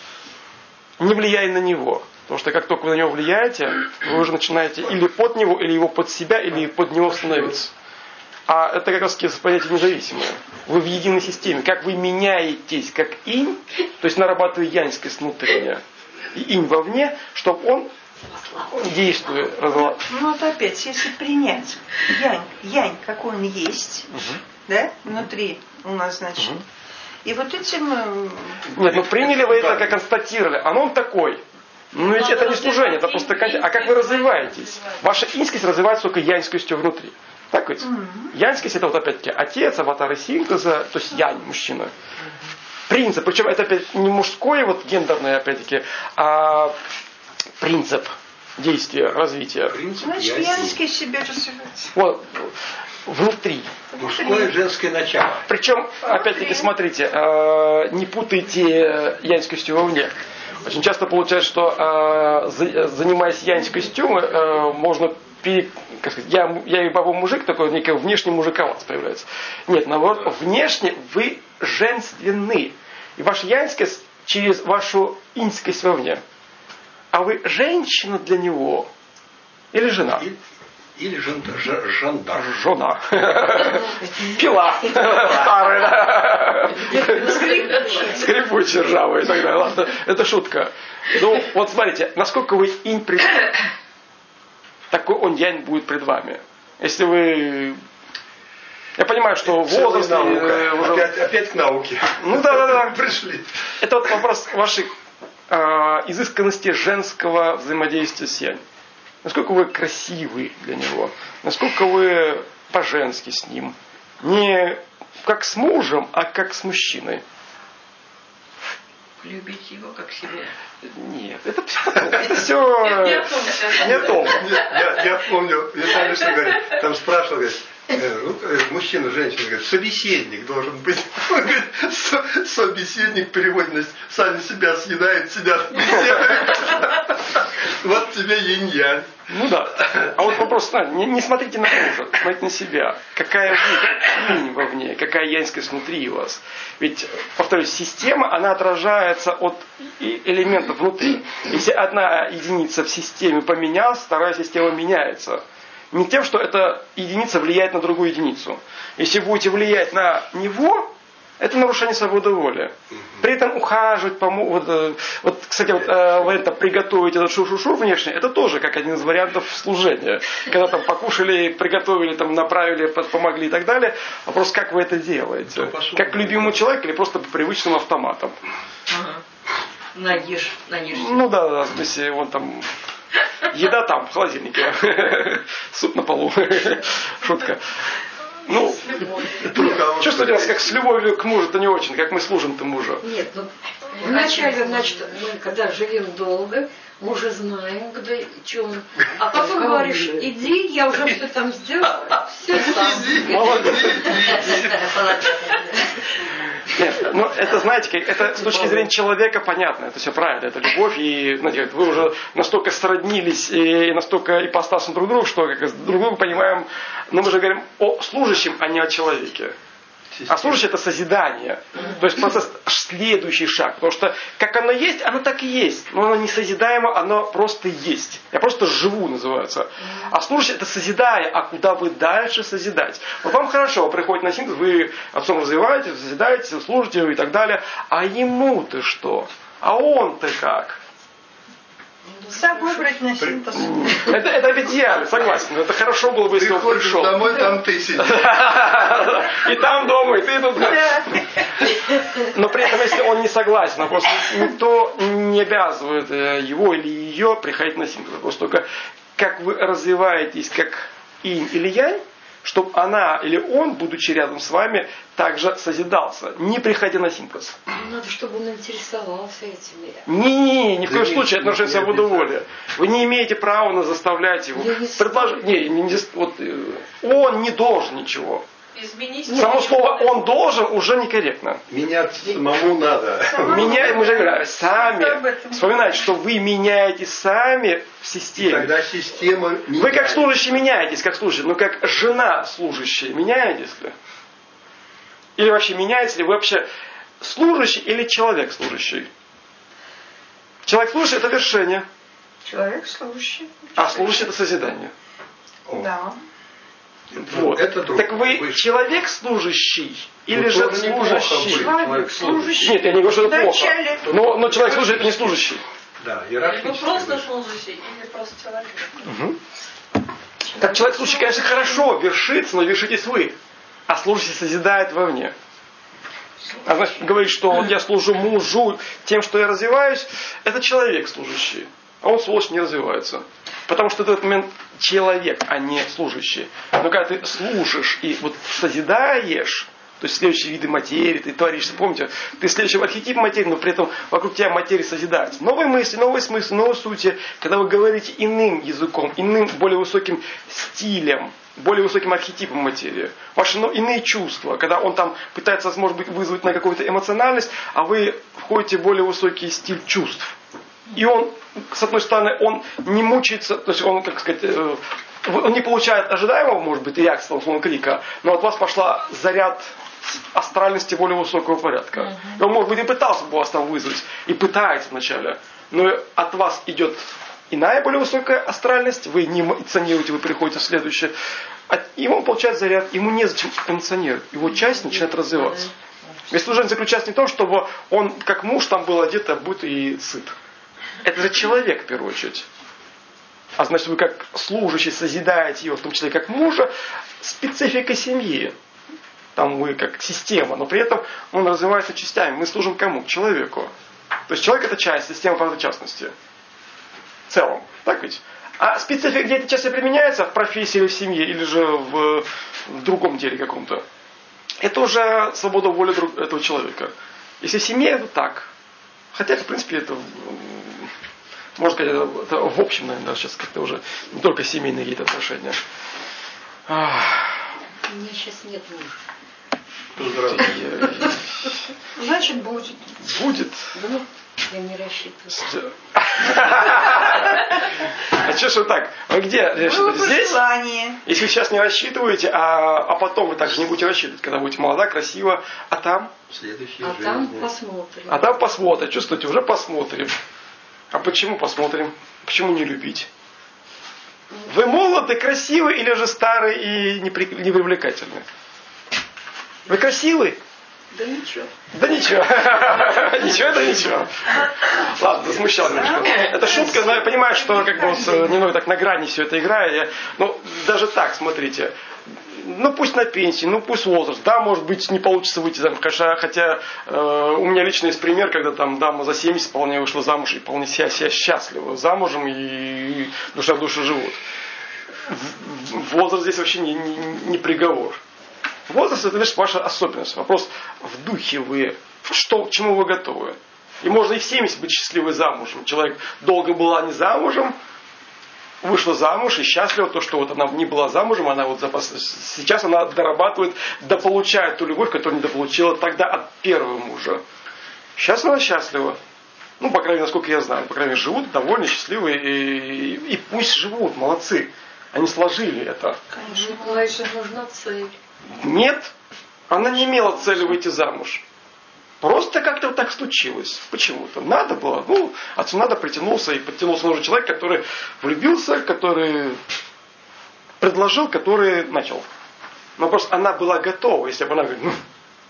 Не влияя на него. Потому что как только вы на него влияете, вы уже начинаете или под него, или его под себя, или под него становиться. А это как раз понятие независимое. Вы в единой системе. Как вы меняетесь как инь, то есть нарабатывая яньскость внутренняя, и инь вовне, чтобы он, действуя, развивал. Ну вот опять, если принять янь, янь, какой он есть, да, внутри у нас, значит, и вот этим... э, Нет, ну приняли вы это, как констатировали. А он такой. Ну ведь это не служение, это просто... конте- А как вы развиваетесь? Ваша иньскость развивается только яньскостью внутри. Так ведь? Яньскость это вот опять-таки отец, аватары синтеза, то есть янь, мужчина. Принцип, причем это опять не мужское, вот гендерное опять-таки, а принцип действия, развития. Принцип Значит, ясен. янский себе развивается. Вот. внутри. Мужское и женское начало. Причем, опять-таки, смотрите, э, не путайте янь с костью вовне. Очень часто получается, что э, занимаясь янь с костью, э, можно пере, как сказать, я, я и баба мужик, такой некий внешний мужиковат появляется. Нет, наоборот, внешне вы женственны. И ваша яньскость через вашу иньскость вовне. А вы женщина для него или жена? И, или жен, ж, жандарм. Жена. Пила. Старая. Скрипучая, ржавая и так далее. Ладно, это шутка. Ну, вот смотрите, насколько вы инь пред... такой он янь будет пред вами. Если вы... Я понимаю, что возраст... Уже... Опять, опять к науке. Ну да, да, да. Пришли. Это вот вопрос вашей э, изысканности женского взаимодействия с янь. Насколько вы красивы для него. Насколько вы по-женски с ним. Не как с мужем, а как с мужчиной. Любить его как себя. Нет, это все не то. Я, я помню, я помню, что говорит, там спрашивал, говорит, э, ну, мужчина, женщина, говорит, собеседник должен быть. Он говорит, со, собеседник переводит на сами себя съедают, сидят, беседуют. Вот тебе инь-янь. Ну да. А вот вопрос, не, не смотрите на мужа, смотрите на себя. Какая вы инь вовне, какая яньскость внутри у вас. Ведь, повторюсь, система, она отражается от элементов внутри. Если одна единица в системе поменялась, вторая система меняется. Не тем, что эта единица влияет на другую единицу. Если будете влиять на него, это нарушение свободы воли. При этом ухаживать, помочь. Вот, вот, кстати, вот, э, это, приготовить этот шур-шур-шур внешне, это тоже как один из вариантов служения. Когда там покушали, приготовили, там, направили, помогли и так далее. Вопрос, как вы это делаете? Как к любимому человеку или просто по привычным автоматам? Ага. Наешь, наешь. Ну да, да, то есть вон там еда там, в холодильнике. Суп на полу. Шутка. Ну, чувствуете нас как с любовью к мужу, это не очень, как мы служим-то мужу. Нет, ну, вначале, значит, мы когда живем долго, мы уже знаем, где, что он. А потом говоришь, иди, я уже все там сделал, все сам. Молодец. Нет, ну это, знаете, как, это с точки зрения человека понятно, это все правильно, это любовь, и, знаете, вы уже настолько сроднились и настолько ипостасны друг другу, что как, друг друга понимаем, но мы же говорим о служащем, а не о человеке. А служащий это созидание. То есть процесс следующий шаг. Потому что как оно есть, оно так и есть. Но оно не созидаемо, оно просто есть. Я просто живу, называется. А служащий это созидая, а куда вы дальше созидать? Вот вам хорошо, вы приходите на синтез, вы отцом развиваетесь, созидаете, служите и так далее. А ему-то что? А он-то как? Сам выбрать на синтез. Это, это в идеале, согласен. Это хорошо было бы, если он пришел. Домой, там ты сидишь. И там дома, и ты тут. Но при этом, если он не согласен, просто никто не обязывает его или ее приходить на синтез. Просто только как вы развиваетесь как инь или янь, чтобы она или он, будучи рядом с вами, также созидался, не приходя на синтез. Надо, чтобы он интересовался этим. Не-не-не, ни в коем случае это нарушение свободы воли. Вы не имеете права на заставлять его. Предлож... Не, не, не, вот, он не должен ничего. Изменить. Само слово «он должен» уже некорректно. Меняться самому надо. Менять, мы же говорим, сами. Вспоминайте, что вы меняетесь сами в системе. Тогда система меняется. Вы как служащий меняетесь, как служащий, но как жена служащая меняетесь ли? Или вообще меняетесь ли вы вообще служащий или человек служащий? Человек служащий это вершение. Человек служащий. А служащий это созидание. О. Да. Вот. Это так вы выше. человек служащий или Ну, же тоже неплохо служащий? быть. Человек служащий. Нет, я не говорю, что это плохо. Вначале. Но, но человек служащий это не служащий. Да, Вы иерархически. просто служащий или просто человек? Угу. Как человек служащий, конечно, хорошо вершится, но вершитесь вы. А служащий созидает вовне. А значит, говорит, что вот я служу мужу тем, что я развиваюсь, это человек служащий. А он, сволочь, не развивается. Потому что в этот момент человек, а не служащий. Но когда ты служишь и вот созидаешь, То есть следующие виды материи, ты творишься. Помните, ты следующий архетип материи, но при этом вокруг тебя материя созидается. Новые мысли, новые смыслы, новые сути, когда вы говорите иным языком, иным, более высоким стилем, более высоким архетипом материи. Ваши ну, иные чувства, когда он там пытается, может быть, вызвать на какую-то эмоциональность, а вы входите в более высокий стиль чувств. И он, с одной стороны, он не мучается, то есть он, как сказать, он не получает ожидаемого, может быть, реакции, условно, крика, но от вас пошла заряд астральности более высокого порядка. Uh-huh. И он, может быть, и пытался бы вас там вызвать, и пытается вначале, но от вас идет иная более высокая астральность, вы не эмоционируете, вы приходите в следующее, и он получает заряд, ему незачем эмоционировать, его часть начинает развиваться. Ведь служение заключается не в том, чтобы он, как муж, там был одет, обут и сыт. Это же человек, в первую очередь. А значит, вы как служащий созидаете его, в том числе как мужа, специфика семьи. Там вы как система, но при этом он развивается частями. Мы служим кому? Человеку. То есть человек это часть, система, правда, в частности. В целом. Так ведь? А специфика, где эта часть применяется, в профессии или в семье, или же в, в другом деле каком-то. Это уже свобода воли этого человека. Если в семье, это так. Хотя, в принципе, это, можно сказать, это, это в общем, наверное, сейчас как-то уже не только семейные какие-то отношения. Ах. У меня сейчас нет мужа. Значит, будет. Будет. Ну, я не рассчитываю. А что ж вы так? Вы где рассчитываете? Здесь? Если вы сейчас не рассчитываете, а, а потом вы также не будете рассчитывать, когда будете молода, красива, а там? Следующая а жизнь. там посмотрим. А там посмотрим. Чувствуете, уже посмотрим. А почему посмотрим? Почему не любить? Вы молоды, красивы или же старый и непривлекательный? Вы красивый? Да ничего. Да ничего. Ничего, да ничего. Ладно, смущал немножко. Это шутка, но я понимаю, что как бы немного так на грани все это играет. Ну, даже так, смотрите. Ну, пусть на пенсии, ну, пусть возраст. Да, может быть, не получится выйти замуж. Хотя, хотя э, у меня лично есть пример, когда там дама за семьдесят вполне вышла замуж и вполне себя, себя счастлива замужем и, и душа в душу живут. Возраст здесь вообще не, не, не приговор. Возраст это лишь ваша особенность. Вопрос, в духе вы, что, к чему вы готовы. И можно и в семьдесят быть счастливой замужем. Человек долго была не замужем, вышла замуж и счастлива, то, что вот она не была замужем, она вот запас... сейчас она дорабатывает, дополучает ту любовь, которую не дополучила тогда от первого мужа. Сейчас она счастлива. Ну, по крайней мере, насколько я знаю, по крайней мере, живут довольно счастливые и, и, и пусть живут, молодцы. Они сложили это. Конечно, Лайша нужна цель. Нет, она не имела цели выйти замуж. Просто как-то вот так случилось. Почему-то. Надо было. Ну, отцу надо притянулся. И подтянулся нужен человек, который влюбился, который предложил, который начал. Но просто она была готова. Если бы она говорит, ну,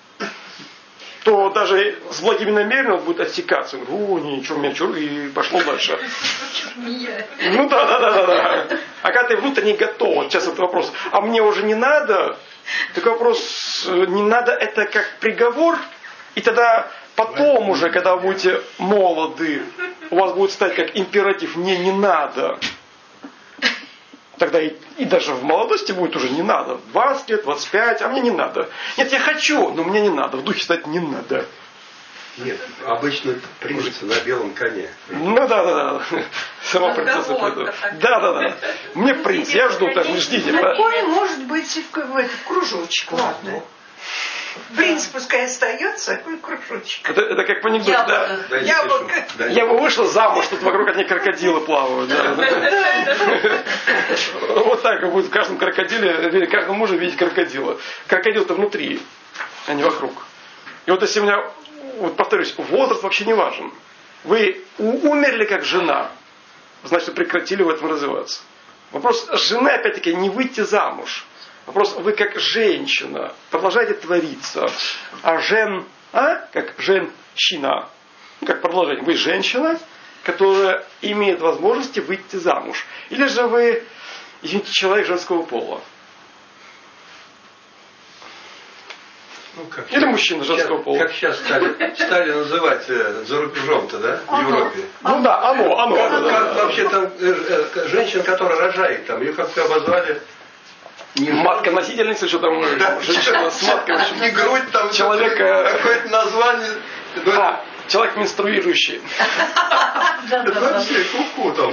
то даже с благими намерениями он будет отсекаться. Он говорит, о, ничего, у меня чур, и пошло дальше. Ну да, да, да, да, да. А когда ты внутренне готов, вот сейчас это вопрос, а мне уже не надо, такой вопрос, не надо, это как приговор, и тогда потом уже, когда вы будете молоды, у вас будет стать как императив, мне не надо. Тогда и, и даже в молодости будет уже не надо. двадцать лет, двадцать пять, а мне не надо. Нет, я хочу, но мне не надо. В духе стать не надо. Нет, обычно принц на белом коне. Ну да, да, да. Сама принцесса придет. Да, да, да. Мне принц, я жду, так, не ждите. Конь может быть в, в, в кружочек, ладно. Принц пускай остается, какой кружочек. Это, это как в анекдоте, да? Да, Яблоко. да. Я бы вышла замуж, тут вокруг одни крокодилы плавают. Да. Вот так будет в каждом крокодиле, в каждом муже видеть крокодила. Крокодил-то внутри, а не вокруг. И вот если у меня, вот повторюсь, возраст вообще не важен. Вы умерли как жена, значит, прекратили в этом развиваться. Вопрос жены, опять-таки, не выйти замуж. Вопрос, вы как женщина продолжаете твориться, а жен, а, как женщина, как продолжение, вы женщина, которая имеет возможности выйти замуж. Или же вы, извините, человек женского пола. Ну, как Или сейчас, мужчина женского сейчас, пола. Как сейчас стали, стали называть э, за рубежом-то, да, в Европе. Ну да, оно, оно. Как, оно как да. вообще там э, э, женщина, которая рожает, там, ее как-то обозвали Не матка-носительница, что там, да, женщина с маткой. В общем, не грудь, там человека... какое-то название. Да, человек менструирующий. Это вообще ку-ку там.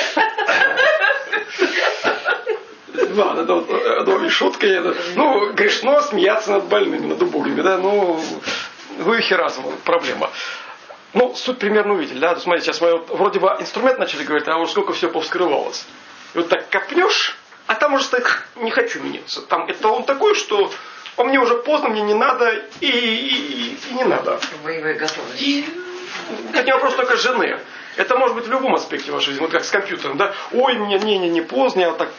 Да, это вот это шутка. Это, ну, грешно смеяться над больными, над убогими, да, ну, вывихи разума, проблема. Ну, суть примерно увидели, да, смотрите, сейчас мы вот, вроде бы инструмент начали говорить, а уж сколько всего повскрывалось. И вот так копнешь, а там уже стоит, не хочу меняться. Там эталон такой, что он мне уже поздно, мне не надо, и, и, и не надо. Боевая готовность. И это не вопрос только жены. Это может быть в любом аспекте вашей жизни, вот как с компьютером, да. Ой, мне не, не, не поздно, я так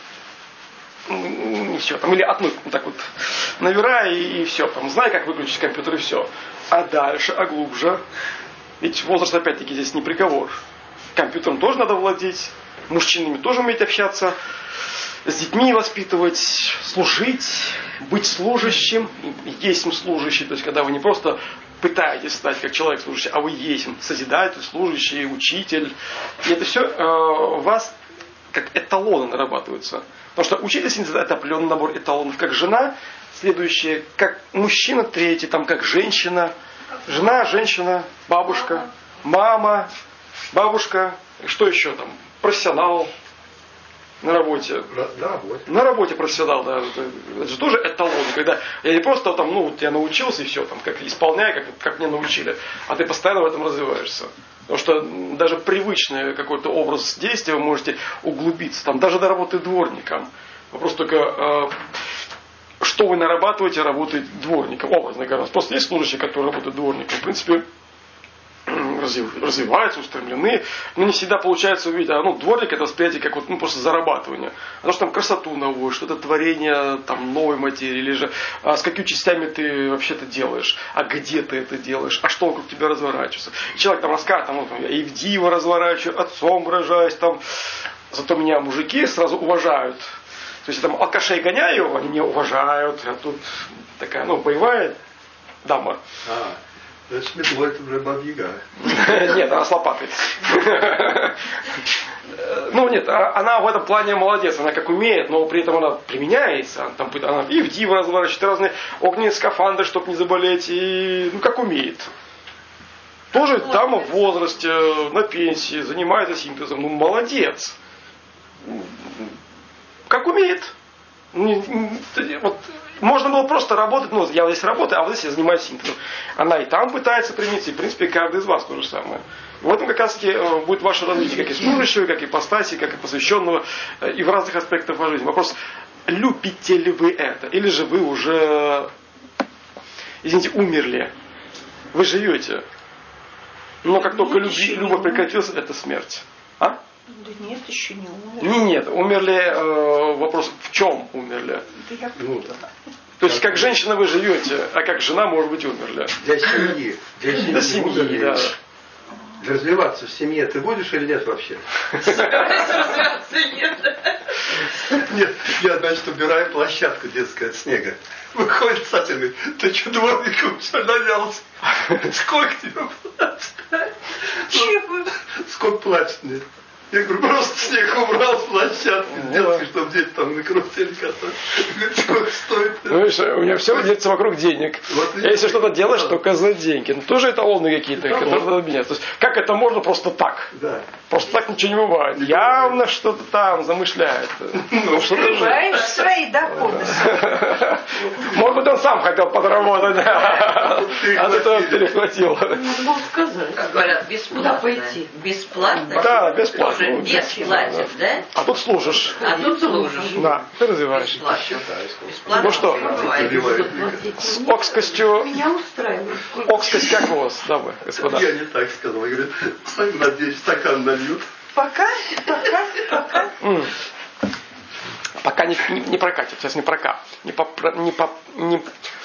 ничего, там, или отмык, вот так вот навера и, и все, там, знай, как выключить компьютер и все. А дальше, а глубже, ведь возраст опять-таки здесь не приговор. Компьютером тоже надо владеть, мужчинами тоже уметь общаться, с детьми воспитывать, служить, быть служащим, есть служащий, то есть когда вы не просто пытаетесь стать как человек служащий, а вы есть созидатель, служащий, учитель. И это все э, у вас как эталоны нарабатываются. Потому что учительница — это определенный набор эталонов, как жена, следующее, как мужчина, третий, там как женщина, жена, женщина, бабушка, мама, бабушка, что еще там, профессионал на работе. На работе. На работе профессионал, да. Это же тоже эталон, когда я не просто там, ну, вот я научился и все, там, как исполняю, как, как мне научили, а ты постоянно в этом развиваешься. Потому что даже привычный какой-то образ действия вы можете углубиться. Там даже до работы дворником. Вопрос только, э, что вы нарабатываете, работает дворником. Образно говоря. Просто есть служащие, которые работают дворником. В принципе, развиваются, устремлены. Но не всегда получается увидеть. А, ну, дворник — это восприятие как вот, ну, просто зарабатывание. Потому что там красоту наводишь, что-то творение там, новой материи. Или же а с какими частями ты вообще это делаешь. А где ты это делаешь. А что вокруг тебя разворачивается. И человек там рассказывает, там, вот, я и в диво разворачиваю, отцом выражаюсь. Там. Зато меня мужики сразу уважают. То есть я там алкашей гоняю, они меня уважают. А тут такая, ну, боевая дама. А. Значит, метло — это уже баба-яга. Нет, она с лопатой. Ну нет, она в этом плане молодец, она как умеет, но при этом она применяется. Там, она и в диво разворачивает, разные огненные скафандры, чтобы не заболеть, и ну как умеет. Тоже дама в возрасте, на пенсии, занимается синтезом. Ну молодец. Как умеет. Вот, можно было просто работать, ну, я здесь работаю, а вот здесь я занимаюсь синтезом. Она и там пытается применить, и, в принципе, каждый из вас то же самое. В этом как раз таки будет ваше развитие, как и служащего, как и ипостаси, как и посвященного, и в разных аспектах вашей жизни. Вопрос, любите ли вы это, или же вы уже, извините, умерли. Вы живете. Но как только люби, любовь прекратилась, это смерть. А? Да нет, еще не умер. Не, нет, умерли, э, вопрос, в чем умерли? Да я Ну, да. То есть, как женщина вы живете, а как жена, может быть, умерли. Для семьи. Для семьи, Для семьи, да. Развиваться в семье ты будешь или нет вообще? Нет, я, значит, убираю площадку детскую от снега. Выходит сосед, говорит, ты что, дворником все навялся? Сколько тебе платят? Чего? Сколько платят мне? Я говорю, просто снег убрал с площадки, с детской, чтобы дети там на карусели катались. Говорит, сколько стоит? Ну, видишь, у меня все держится вокруг денег. Вот, Если что-то делаешь, только за деньги. Ну, тоже эталоны какие-то, которые надо менять. То есть, как это можно просто так? Да. Просто так ничего не бывает. Явно что-то там замышляет. Ну, что-то же. Понимаешь, свои доходы. Может быть, он сам хотел подработать. А ты то перехватил. Надо было сказать. Как говорят, Куда бесплатно. пойти? Бесплатно? Да, бесплатно. Тоже бесплатно, да? А тут служишь. А тут служишь. Да, ты развиваешь. Бесплатно. Бесплатно. Ну что? Перебивает. С окскостью... Меня устраивает. Сколько Окскость как у вас, дамы, господа? Я не так сказал. Я говорю, надеюсь, стакан нальют. Пока, пока, пока. М. Пока не, не, не прокатит, сейчас не прока. Не по... Не по не...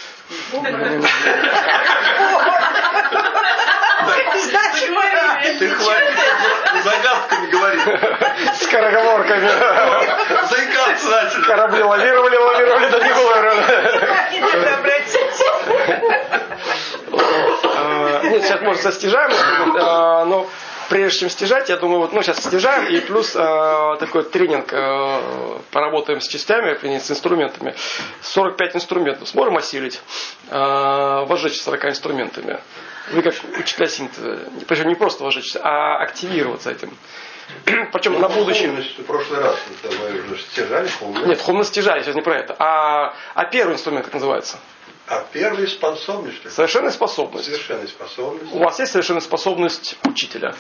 Ты хватит загадками говорить. Скороговорками. Заикаться начали. Корабли лавировали, лавировали, да не лавировали. Не надо обратить. Нет, сейчас, может, со стяжаем, но прежде чем стяжать, я думаю, вот, ну, сейчас стяжаем, и плюс э, такой тренинг, э, поработаем с частями, с инструментами. сорок пять инструментов сможем осилить, э, вожечь сорока инструментами. Вы как учителя синтеза, причем не просто вожечь, а активироваться этим. Причем на будущее. В прошлый раз мы уже стяжали хомны. Нет, хомны стяжали, сейчас не про это. А, а первый инструмент как называется? А первый способность, что ли? Совершенная способность. Совершенная способность. У вас есть совершенная способность учителя?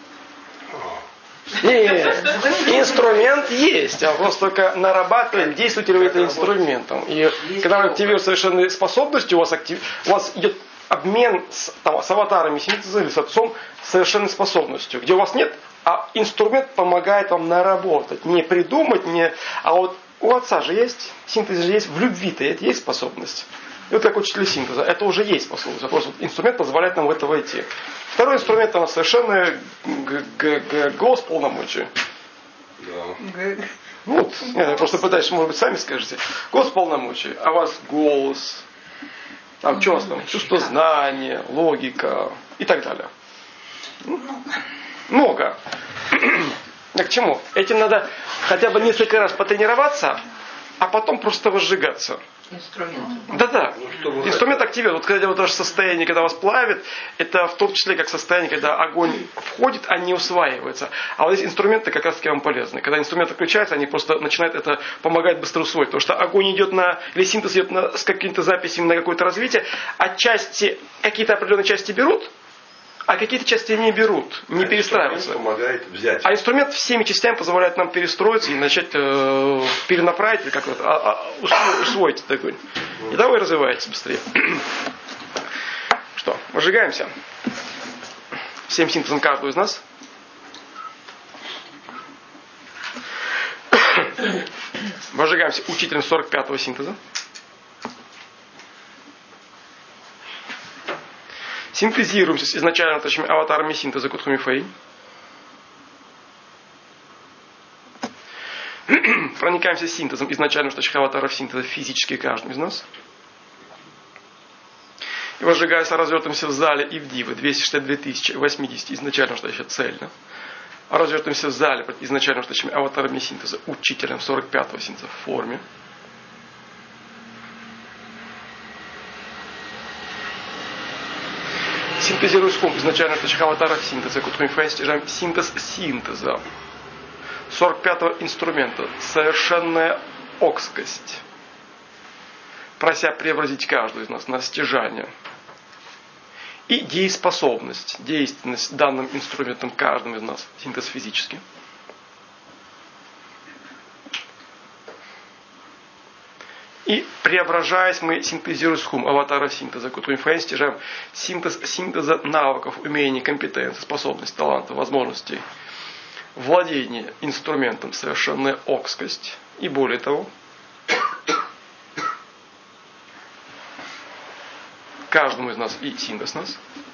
Нет, инструмент есть, а вопрос только нарабатывать, действуете ли вы этим инструментом. И когда вы активируете совершенные способности, у вас, актив... у вас идет обмен с, там, с аватарами синтеза или с отцом совершенной способностью, где у вас нет, а инструмент помогает вам наработать, не придумать, не... а вот у отца же есть, синтез же есть, в любви-то это есть способность. И вот как учитель синтеза, это уже есть способность. Вопрос, вот инструмент позволяет нам в это войти. Второй инструмент, это совершенно голос полномочий. Да. Ну, вот, я просто пытаюсь, может быть, сами скажете. Голос полномочий, а у вас голос, там, что у вас там, чувство знания, логика и так далее. Много. А к чему? Этим надо хотя бы несколько раз потренироваться, а потом просто возжигаться. Инструмент. Да-да. Ну, Инструмент активирует. Вот когда вот ваше состояние, когда вас плавит, это в том числе как состояние, когда огонь входит, а не усваивается. А вот эти инструменты как раз таки вам полезны. Когда инструменты включаются, они просто начинают это помогать быстро усвоить. Потому что огонь идет на, или синтез идет на, с какими-то записями на какое-то развитие, а части, какие-то определенные части берут, а какие-то части не берут, не а перестраиваются. Помогает взять. А инструмент всеми частями позволяет нам перестроиться и начать э, перенаправить или как-то а, а, усвоить, усвоить этот огонь. И да, вы развиваетесь быстрее. Что, выжигаемся? Всем синтезом каждого из нас. Выжигаемся учителем сорок пятого синтеза. Синтезируемся с изначально точными аватарами синтеза Кутхуми Фэй. Проникаемся синтезом изначально точных аватаров синтеза физически каждым из нас. И возжигаясь, развертываемся в зале и в дивы двести шестьдесят две тысячи восемьдесят изначально что еще цельно. Развертываемся в зале изначально точными аватарами синтеза учителем сорок пятого синтеза в форме. Синтезируя ском изначально точных аватаров синтеза, Кутхуми Фэй, стяжаем синтез синтеза сорок пятого инструмента, совершенная окскость, прося преобразить каждую из нас на стяжание. И дееспособность, действенность данным инструментом каждым из нас, синтез физический. И преображаясь, мы синтезируем схум аватара синтеза, Кутхуми Фэй, стяжаем синтез синтеза навыков, умений, компетенций, способностей, талантов, возможностей, владение инструментом, совершенная окскость. И более того, каждому из нас и синтез нас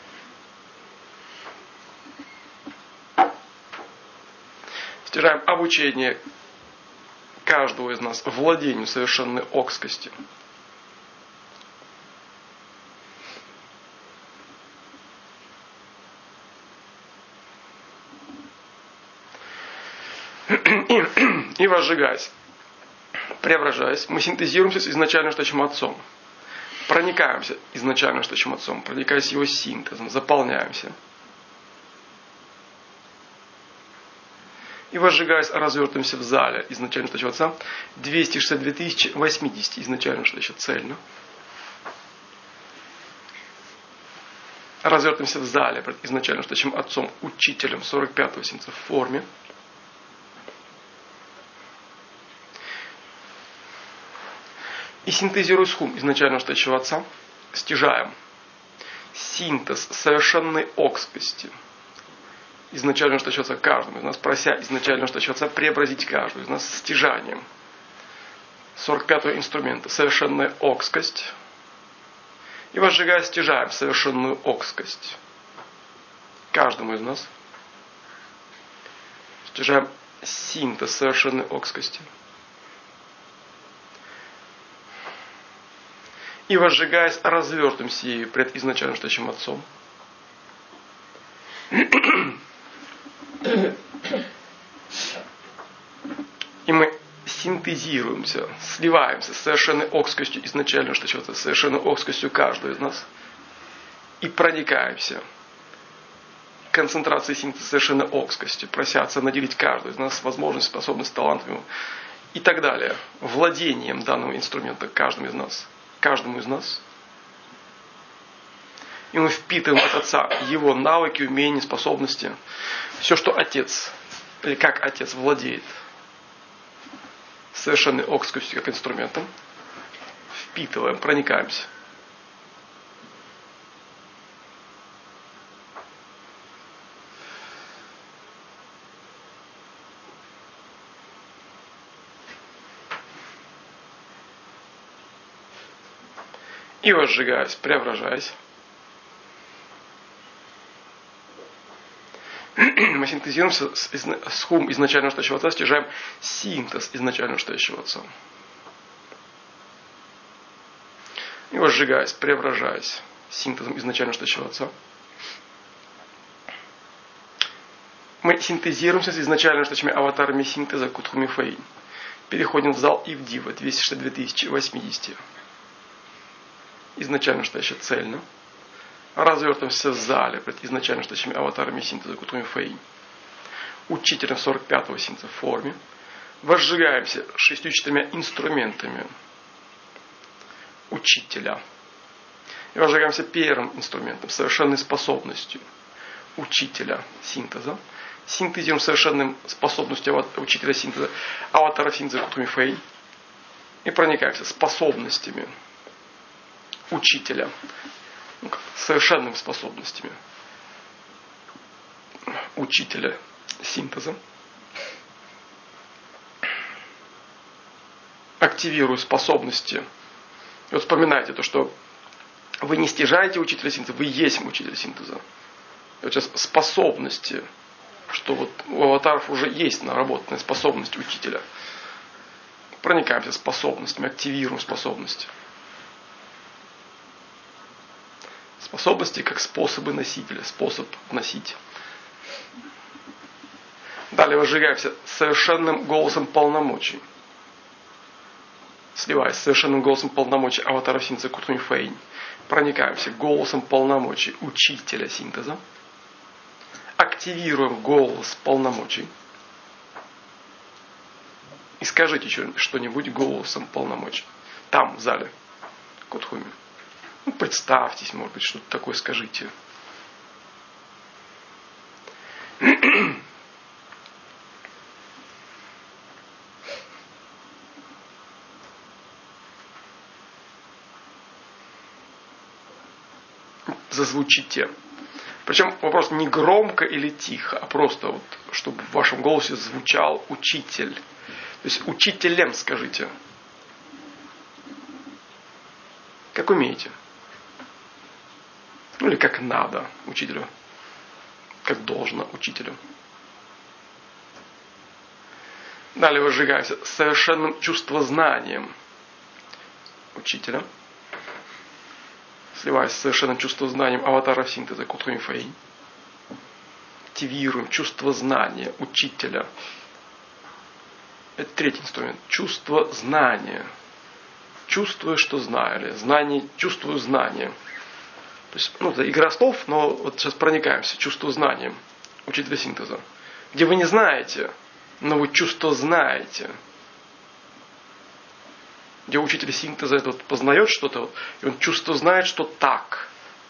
стяжаем обучение каждого из нас владению совершенной окскости. И, и возжигаясь, преображаясь, мы синтезируемся с изначально штучным отцом. Проникаемся изначально штучным отцом, проникаясь его синтезом, заполняемся. И возжигаясь, развертываемся в зале изначально штучного отца двести шестьдесят две тысячи восемьдесят изначально что еще цельно. Развертываемся в зале изначально штучным отцом, учителем сорок пятого синтеза в форме. И синтезируя схум изначально штучного отца, стяжаем синтез совершенной окскости изначально штучного отца каждому из нас, прося изначально штучного отца преобразить каждого из нас стяжанием сорок пятого инструмента, совершенная окскость. И возжигая, стяжаем совершенную окскость каждому из нас. Стяжаем синтез совершенной окскости. И возжигаясь, развертываемся ею пред изначально штучным отцом. синтезируемся, сливаемся с совершенной окскостью изначально, что чего-то, с совершенной окскостью каждого из нас, и проникаемся концентрацией синтеза совершенной окскостью, просятся наделить каждого из нас возможность, способность, талантом и так далее, владением данного инструмента каждому из нас, каждому из нас. И мы впитываем от Отца его навыки, умения, способности, все, что Отец, или как Отец владеет совершенной окскостью как инструментом, впитываем, проникаемся. И возжигаясь, преображаясь, мы синтезируемся с, с хум изначально настоящего Отца, стяжаем синтез изначально настоящего Отца. И возжигаясь, преображаясь синтезом изначально настоящего Отца, мы синтезируемся с изначально настоящими аватарами синтеза Кутхуми Фэйнь. Переходим в зал Ивдива двести шестьдесят две тысячи восемьдесят. Изначально настоящее цельно. Развертываемся в зале пред изначально настоящими аватарами синтеза Кутхуми Фэйнь. Учителем сорок пятого синтеза в форме. Возжигаемся шестью четырьмя инструментами учителя. И возжигаемся первым инструментом, совершенной способностью учителя синтеза. Синтезируем совершенным способностью учителя синтеза, аватара синтеза Кутхуми Фэйнь. И проникаемся способностями учителя, ну, совершенными способностями учителя синтеза. Активируя способности. И вот вспоминайте то, что вы не стяжаете учителя синтеза, вы есть учитель синтеза. И вот сейчас способности, что вот у аватаров уже есть наработанная способность учителя. Проникаемся способностями, активируем способности. Способности как способы носителя, способ носить. Далее возжигаемся совершенным голосом полномочий. Сливаясь с совершенным голосом полномочий аватара синтеза Кутхуми Фэйнь, проникаемся голосом полномочий учителя синтеза. Активируем голос полномочий. И скажите что-нибудь голосом полномочий. Там, в зале Кутхуми. Ну, представьтесь, может быть, что-то такое скажите. Зазвучите. Причем вопрос не громко или тихо, а просто вот, чтобы в вашем голосе звучал учитель. То есть учителем скажите. Как умеете. Ну или как надо учителю. Как должно учителю. Далее возжигаемся совершенным чувствознанием учителя. Сливаясь с совершенным чувствознанием аватара синтеза Кутхуми Фэйнь. Активируем чувствознание учителя. Это третий инструмент. Чувство знания. Чувствую, что знаю. Знание, чувствую знание. То есть, ну, это игра слов, но вот сейчас проникаемся чувство знанием учителя синтеза. Где вы не знаете, но вы чувство знаете. Где учитель синтеза это вот познает что-то, вот, и он чувство знает, что так.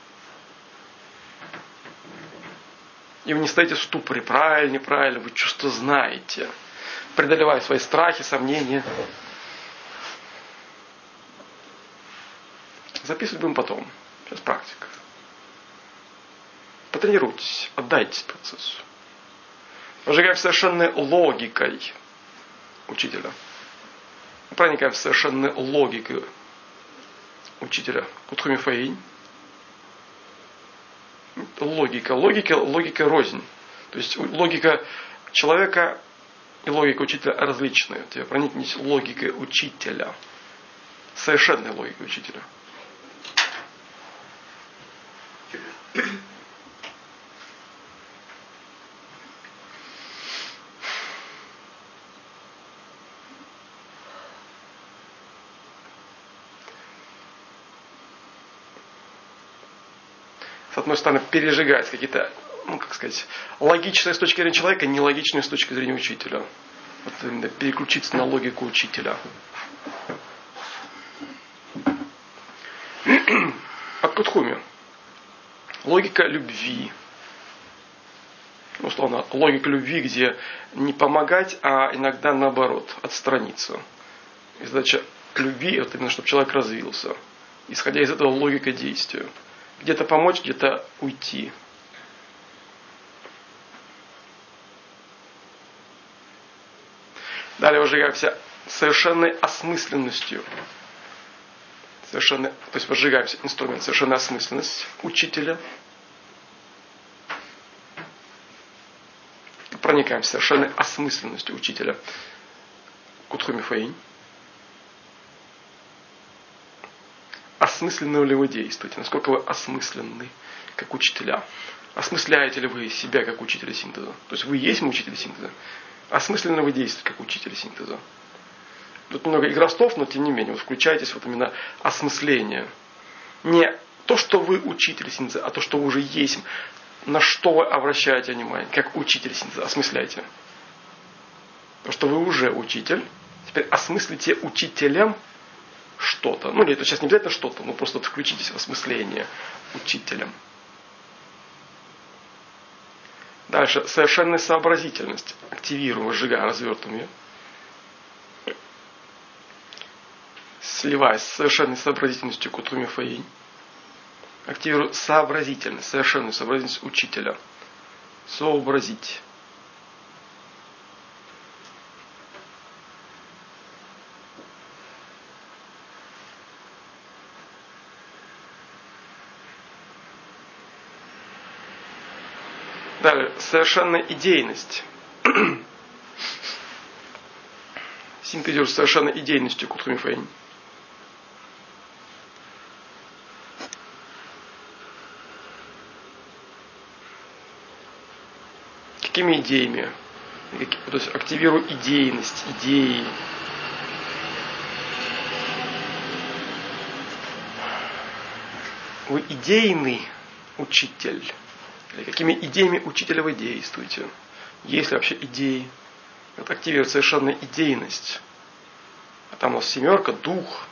И вы не стоите в ступоре, правильно, неправильно, вы чувство знаете. Преодолевая свои страхи, сомнения. Записывать будем потом. Сейчас практика. Потренируйтесь, отдайтесь процессу. Возжигаем совершенной логикой учителя. Проникаем в совершенной логикой учителя Кутхуми Фэйнь. Логика. Логика, логика рознь. То есть логика человека и логика учителя различные. Вот я проникнись логикой учителя. Совершенной логикой учителя. с одной стороны, пережигать какие-то, ну, как сказать, логичные с точки зрения человека, нелогичные с точки зрения учителя. Вот именно переключиться на логику учителя. От Кутхуми. Логика любви. Условно, логика любви, где не помогать, а иногда наоборот, отстраниться. И задача любви, это именно, чтобы человек развился. Исходя из этого логика действия. Где-то помочь, где-то уйти. Далее выжигаемся совершенной осмысленностью. Совершенно, то есть выжигаемся инструмент, совершенная осмысленность учителя. Проникаемся совершенной осмысленностью учителя. Кутхуми Фаинь. Осмысленно ли вы действуете? Насколько вы осмысленны, как учителя? Осмысляете ли вы себя, как учителя синтеза? То есть вы есть учитель синтеза? Осмысленно вы действуете, как учитель синтеза? Тут много игр слов, но тем не менее, вы включаетесь вот именно осмысление. Не то, что вы учитель синтеза, а то, что вы уже есть. На что вы обращаете внимание, как учитель синтеза? Осмысляйте. Потому что вы уже учитель. Теперь осмыслите учителем что-то. Ну, нет, это сейчас не обязательно что-то, но просто вот включитесь в осмысление учителем. Дальше. Совершенная сообразительность. Активируем, выжигаем, развертываем ее. Сливаясь с совершенной сообразительностью Кутхуми Фаинь. Активирую сообразительность, совершенную сообразительность учителя. Сообразить. Далее, совершенная идейность. Синтезируешь совершенно идейностью Кутхуми Фаинь. Какими идеями? То есть активирую идейность, идеи. Вы идейный учитель? Или какими идеями учителя вы действуете? Есть ли вообще идеи? Это активирует совершенно идейность. А там у нас семерка, дух.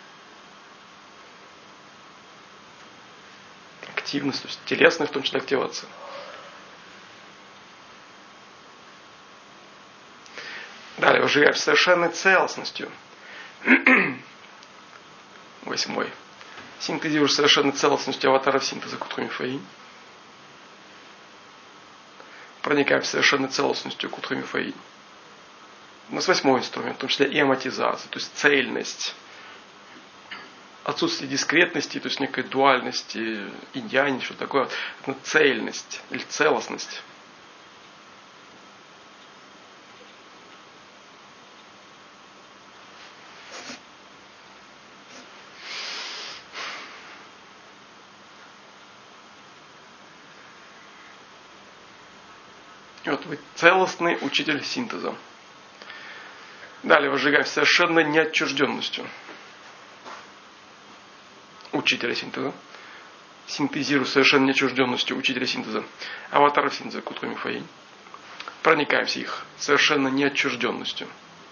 Активность, то есть телесная в том числе активация. Далее, выжигаем совершенной целостностью. Восьмой. Синтезируешь совершенной целостностью аватаров синтеза Кутхуми Фаинь. Проникаем в совершенной целостностью Кутхуми Фаинь. У нас восьмой инструмент, в том числе и аматизация, то есть цельность. Отсутствие дискретности, то есть некой дуальности, инь-янь, что такое. Это цельность или целостность. И вот вы целостный учитель синтеза. Далее выжигаем совершенно неотчужденностью учителя синтеза. Синтезирую совершенно неотчужденностью учителя синтеза. Аватаров синтеза Кутхуми Фаинь. Проникаемся их совершенно неотчужденностью.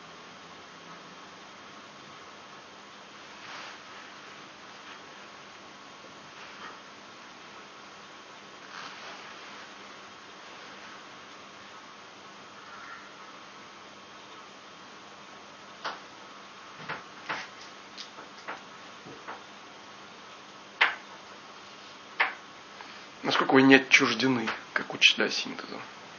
Насколько вы не отчуждены, как учителя синтеза.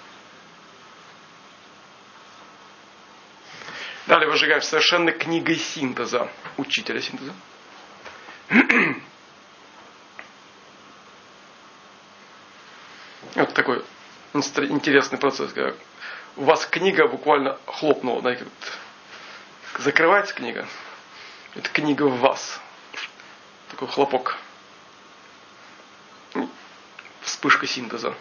Далее выжигаем совершенно книгой синтеза учителя синтеза. Вот такой интересный процесс, когда у вас книга буквально хлопнула, знаете, вот закрывается книга, это книга в вас. Такой хлопок. Вспышка синтеза.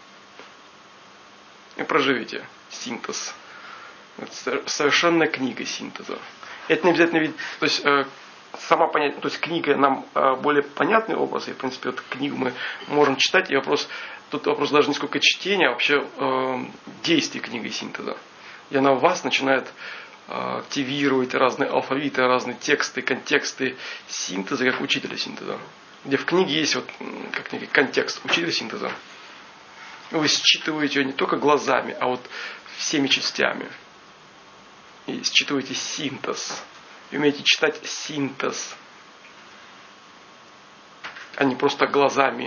И проживите синтез. Это совершенно книга синтеза. Это не обязательно видеть, то есть э, сама понятна, то есть книга нам более понятный образ, и в принципе вот книгу мы можем читать, и вопрос, тут вопрос даже не сколько чтения, а вообще э, действий книги синтеза. И она в вас начинает э, активировать разные алфавиты, разные тексты, контексты синтеза, как учителя синтеза. Где в книге есть вот как некий контекст учителя синтеза. Вы считываете ее не только глазами, а вот всеми частями. И считываете синтез. И умеете читать синтез, а не просто глазами.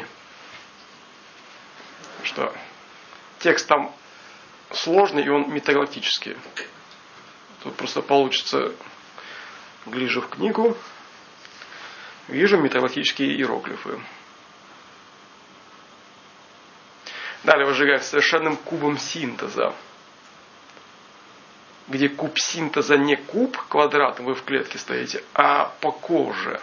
Что текст там сложный, и он метагалактический. Тут просто получится, гляжу в книгу, вижу метагалактические иероглифы. Далее выжигаем совершенным кубом синтеза. Где куб синтеза не куб, квадрат, вы в клетке стоите, а по коже.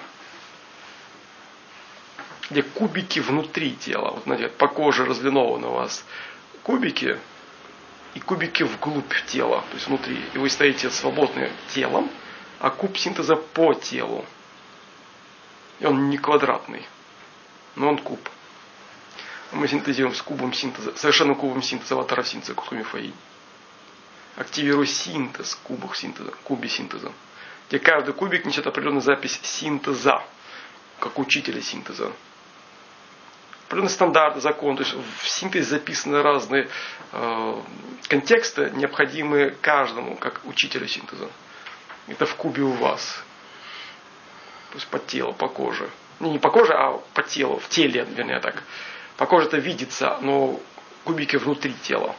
Где кубики внутри тела. Вот, знаете, по коже разлинованы у вас кубики, и кубики вглубь тела, то есть внутри. И вы стоите свободным телом, а куб синтеза по телу. И он не квадратный, но он куб. Мы синтезируем с кубом синтеза, совершенным кубом синтеза аватара синтеза Кукумифаи. Активирую синтез кубов синтеза, кубе синтеза. Где каждый кубик несет определенную запись синтеза, как учителя синтеза. Определенный стандарт, закон. То есть в синтезе записаны разные э, контексты, необходимые каждому, как учителю синтеза. Это в кубе у вас. То есть по телу, по коже. Не, не по коже, а по телу, в теле, вернее так. По коже это видится, но кубики внутри тела.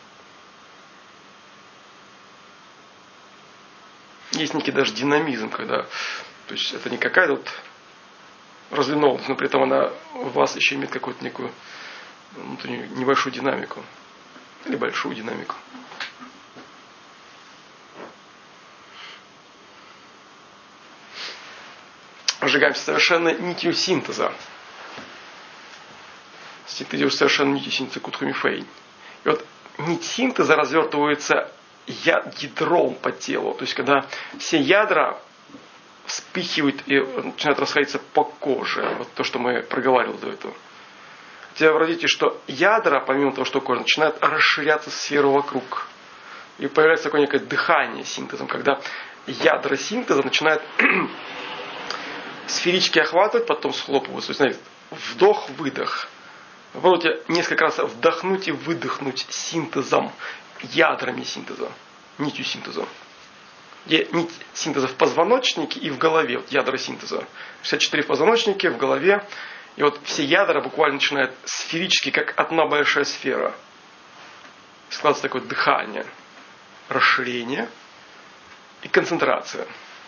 Есть некий даже динамизм, когда, то есть это не какая-то вот разлинованность, но при этом она у вас еще имеет какую-то некую внутреннюю небольшую динамику. Или большую динамику. Сжигаемся совершенно нитью синтеза. Синтезируешь совершенно нитью синтеза Кутхумифей. И вот нить синтеза развертывается ядром по телу. То есть, когда все ядра вспыхивают и начинают расходиться по коже. Вот то, что мы проговаривали до этого. Теперь обратите, что ядра, помимо того, что кожа, начинают расширяться в сферу вокруг. И появляется такое некое дыхание синтезом, когда ядра синтеза начинают сферически охватывать, потом схлопываться. То есть, знаете, вдох-выдох. Вы можете несколько раз вдохнуть и выдохнуть синтезом, ядрами синтеза, нитью синтеза. Где нить синтеза в позвоночнике и в голове, вот ядра синтеза. шестьдесят четыре в позвоночнике, в голове. И вот все ядра буквально начинают сферически, как одна большая сфера. Складывается такое дыхание, расширение и концентрация.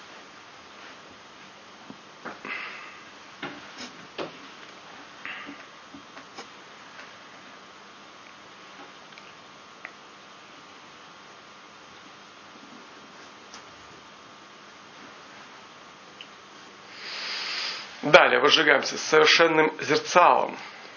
Далее выжигаемся совершенным зерцалом.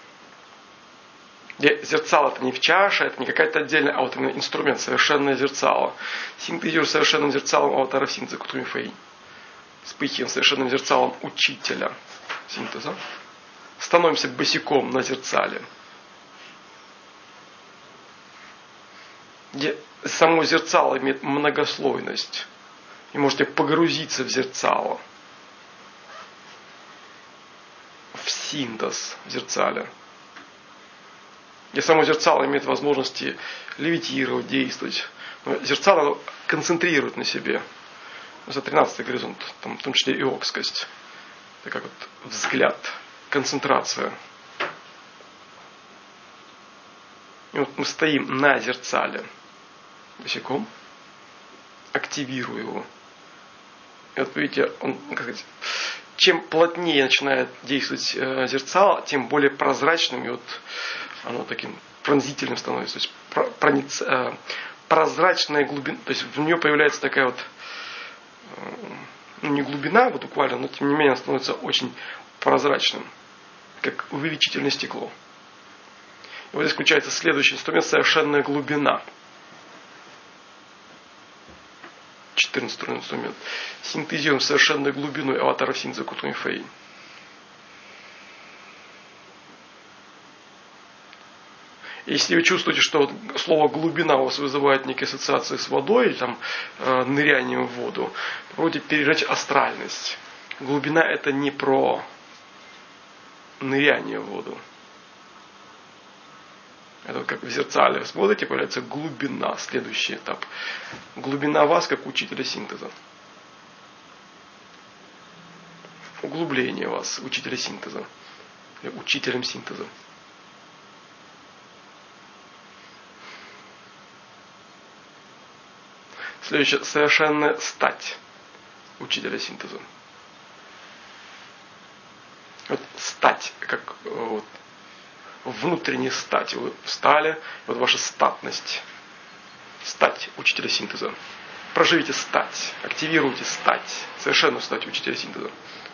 Где зерцало это не в чаше, это не какая-то отдельная, а вот именно инструмент, совершенное зерцало. Синтезируешь совершенным зерцалом аватара синтеза Кутхумифей. Вспыхиваем совершенным зерцалом учителя синтеза. Становимся босиком на зерцале. Где само зерцало имеет многослойность. И можете погрузиться в зерцало. В синтез в зерцале. Где само зерцало имеет возможности левитировать, действовать. Но зерцало концентрирует на себе. Это тринадцатый горизонт, там, в том числе и окскость. Это как вот взгляд, концентрация. И вот мы стоим на зерцале босиком, активируя его. И вот видите, он, как сказать, чем плотнее начинает действовать э, зерцало, тем более прозрачным и вот оно таким пронзительным становится. То есть прониц, э, прозрачная глубина, то есть в нее появляется такая вот, э, ну не глубина вот буквально, но тем не менее она становится очень прозрачным, как увеличительное стекло. И вот здесь включается следующий инструмент — совершенная глубина. четырнадцатый инструмент. Синтезируем совершенной глубиной аватаров синтеза Кутунь Фэйнь. Если вы чувствуете, что вот слово глубина у вас вызывает некие ассоциации с водой, или там э, нырянием в воду, попробуйте пережать астральность. Глубина это не про ныряние в воду. Это вот как в зеркале смотрите, появляется глубина, следующий этап. Глубина вас как учителя синтеза. Углубление вас, учителя синтеза. Или учителем синтеза. Следующее. Совершенная стать учителя синтеза. Вот стать, как вот, внутренне стать. Вы встали, вот ваша статность. Стать учителя синтеза. Проживите стать, активируйте стать. Совершенно стать учителя синтеза.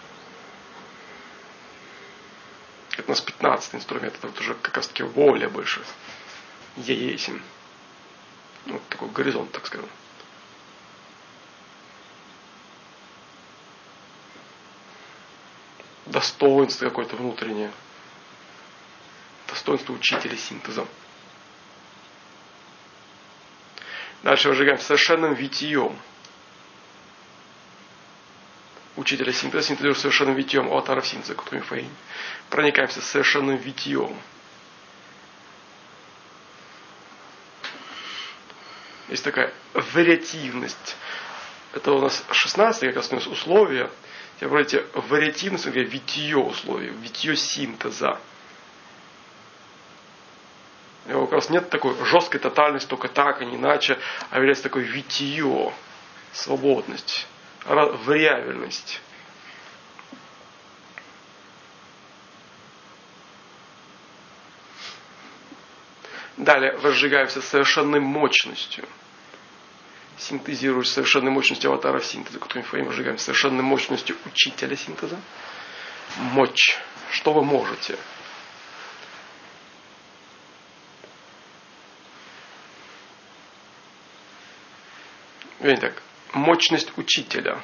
Это у нас пятнадцатый инструмент. Это вот уже как раз таки воля больше. Я есмь. Вот такой горизонт, так скажем. Достоинство какое-то внутреннее. Достоинство учителя синтеза. Дальше выжигаем совершенным витием. Учителя синтеза синтезирует совершенным витием аватаров синтеза Кутунь Фэйнь. Проникаемся совершенным витием. Есть такая вариативность. Это у нас шестнадцатое, как раз условие. Теперь говорите, вариативность, это витье условие, витье синтеза. И у вас нет такой жесткой тотальности, только так, а не иначе, а является такое витье, свободность, вариабельность. Далее возжигаемся совершенной мощностью. Синтезируешь совершенной мощностью аватара синтеза, которую мы выжигаем совершенной мощностью учителя синтеза. Мощь. Что вы можете? Видите так. Мощность учителя.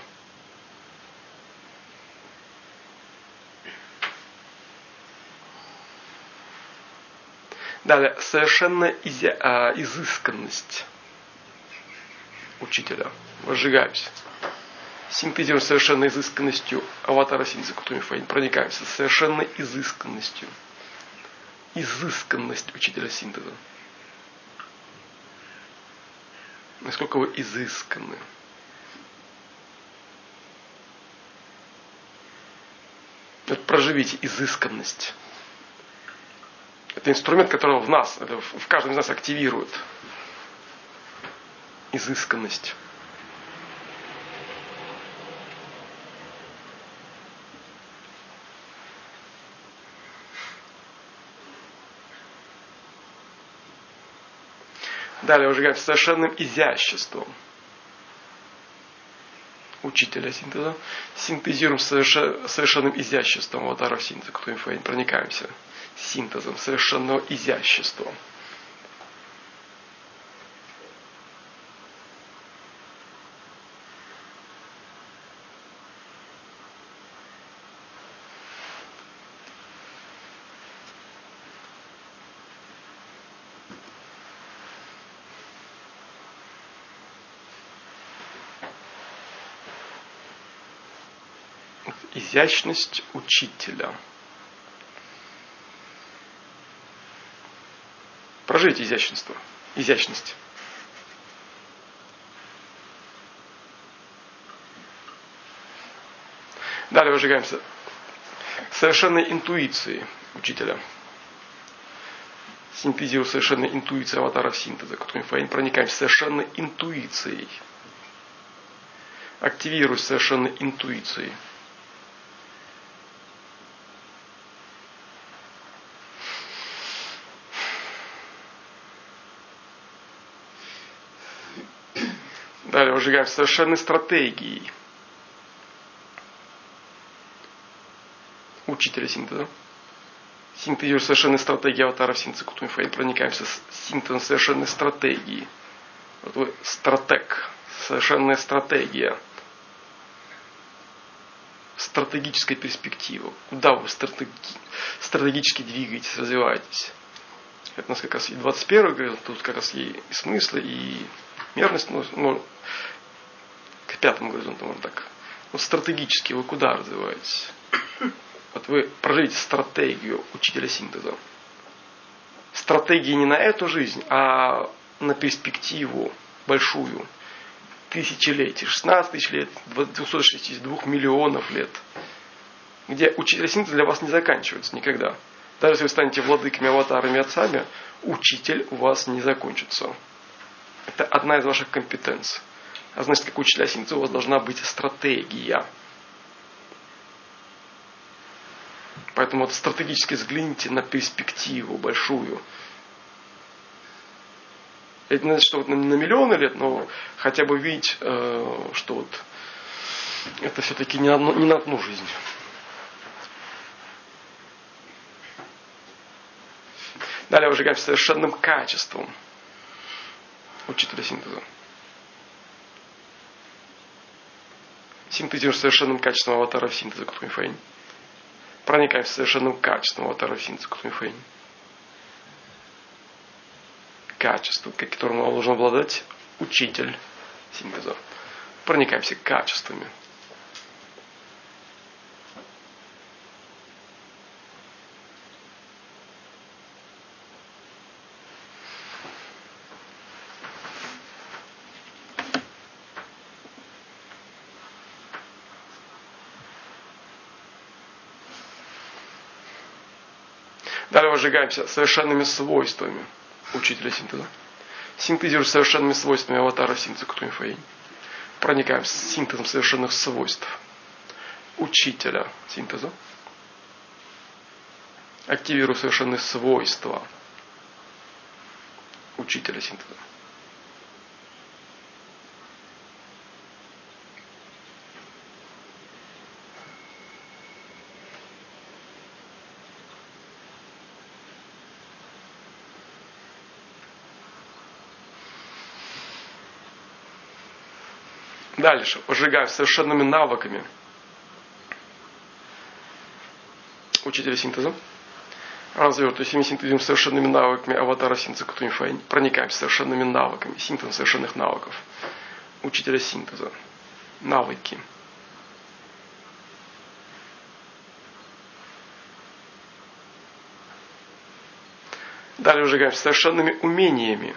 Далее. Совершенная изя... изысканность учителя. Возжигаемся. Синтезируем совершенной изысканностью аватара синтеза Кутунь Фэйнь. Проникаемся совершенной изысканностью. Изысканность учителя синтеза. Насколько вы изысканны. Вот проживите изысканность. Это инструмент, который в нас, это в каждом из нас активирует. Изысканность. Далее выжигаем совершенным изяществом учителя синтеза. Синтезируем совершенным изяществом аватаров синтеза, Кутунь Фэйнь. Проникаемся синтезом совершенного изящества. Изящность учителя. Прожите изящество. Изящность. Далее выжигаемся совершенной интуицией учителя. Синтезируем совершенной интуицией аватаров синтеза, Кутунь Фэйнь. Проникаемся совершенной интуицией. Активируем совершенной интуицией. Далее выжигаем совершенной стратегией учителя синтеза. Синтезируем совершенной стратегией аватаров синтеза Кутунь Фэйнь. Проникаемся с синтезом совершенной стратегии. Вот вы стратег, совершенная стратегия. Стратегическая перспектива. Куда вы стратеги... стратегически двигаетесь, развиваетесь. Это у нас как раз и двадцать первый говорил, тут как раз и смыслы, и мерность, ну, ну, к пятому горизонту можно так. Вот стратегически вы куда развиваетесь? Вот вы проживете стратегию учителя синтеза. Стратегии не на эту жизнь, а на перспективу большую. Тысячелетий, шестнадцать тысяч лет, двести шестьдесят два миллионов лет. Где учителя синтеза для вас не заканчивается никогда. Даже если вы станете владыками, аватарами, отцами, учитель у вас не закончится. Это одна из ваших компетенций. А значит, как учителя синтеза у вас должна быть стратегия. Поэтому вот стратегически взгляните на перспективу большую. Это не значит, что вот на миллионы лет, но хотя бы видеть, что вот это все-таки не на одну, не на одну жизнь. Далее выжигаем совершенным качеством учителя синтеза. Синтезируем совершенным качеством аватара синтеза Кутумифейн. Проникаем в совершенным качеством аватара синтеза Кутумифейн. Качество, которым должен обладать учитель синтеза. Проникаемся качествами. Далее выжигаемся совершенными свойствами учителя синтеза. Синтезируем совершенными свойствами аватара синтеза Кутумифейн. Проникаем с синтезом совершенных свойств учителя синтеза. Активируем совершенные свойства учителя синтеза. Дальше. Выжигаем совершенными навыками учителя синтеза. Развиваем, то есть мы синтезируем совершенными навыками аватара синтеза Кутумифейн. Проникаем совершенными навыками, синтезом совершенных навыков учителя синтеза. Навыки. Далее выжигаем совершенными умениями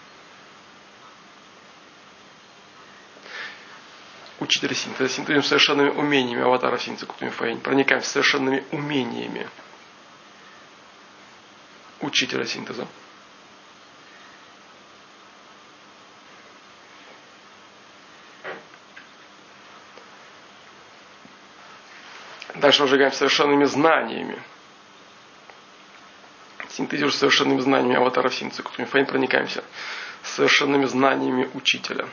учителя синтеза. Синтезируем совершенными умениями аватара синтеза Кутумифейн. Проникаем совершенными умениями учителя синтеза. Дальше выжигаем совершенными знаниями. Синтезируем совершенными знаниями аватара синтеза Кутумифейн. Проникаемся совершенными знаниями учителя.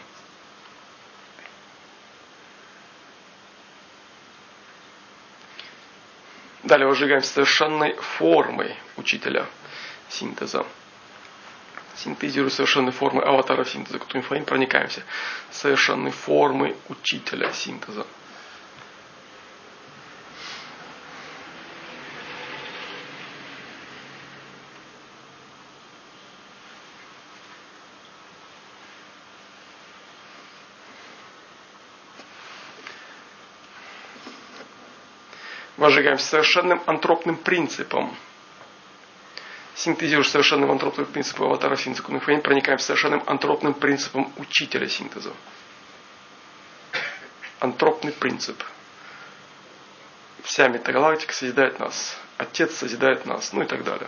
Далее выжигаем совершенной формой учителя синтеза. Синтезируя совершенной формы аватара синтеза Кутумифейн, проникаемся совершенной формой учителя синтеза. Выжигаем совершенным антропным принципом. Синтезируя совершенным антропным принципом аватара синтеза Кутумифейн, проникаем совершенным антропным принципом учителя синтеза. Антропный принцип. Вся метагалактика созидает нас. Отец созидает нас. Ну и так далее.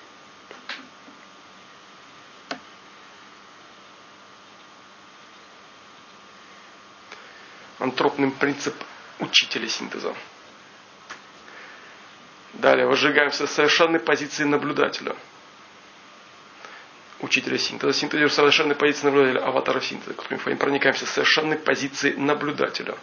Антропный принцип учителя синтеза. Далее выжигаемся с совершенной позиции наблюдателя. Учителя синтеза. Синтезируем совершенной позиции наблюдателя аватара синтеза. Проникаемся с совершенной позиции наблюдателя.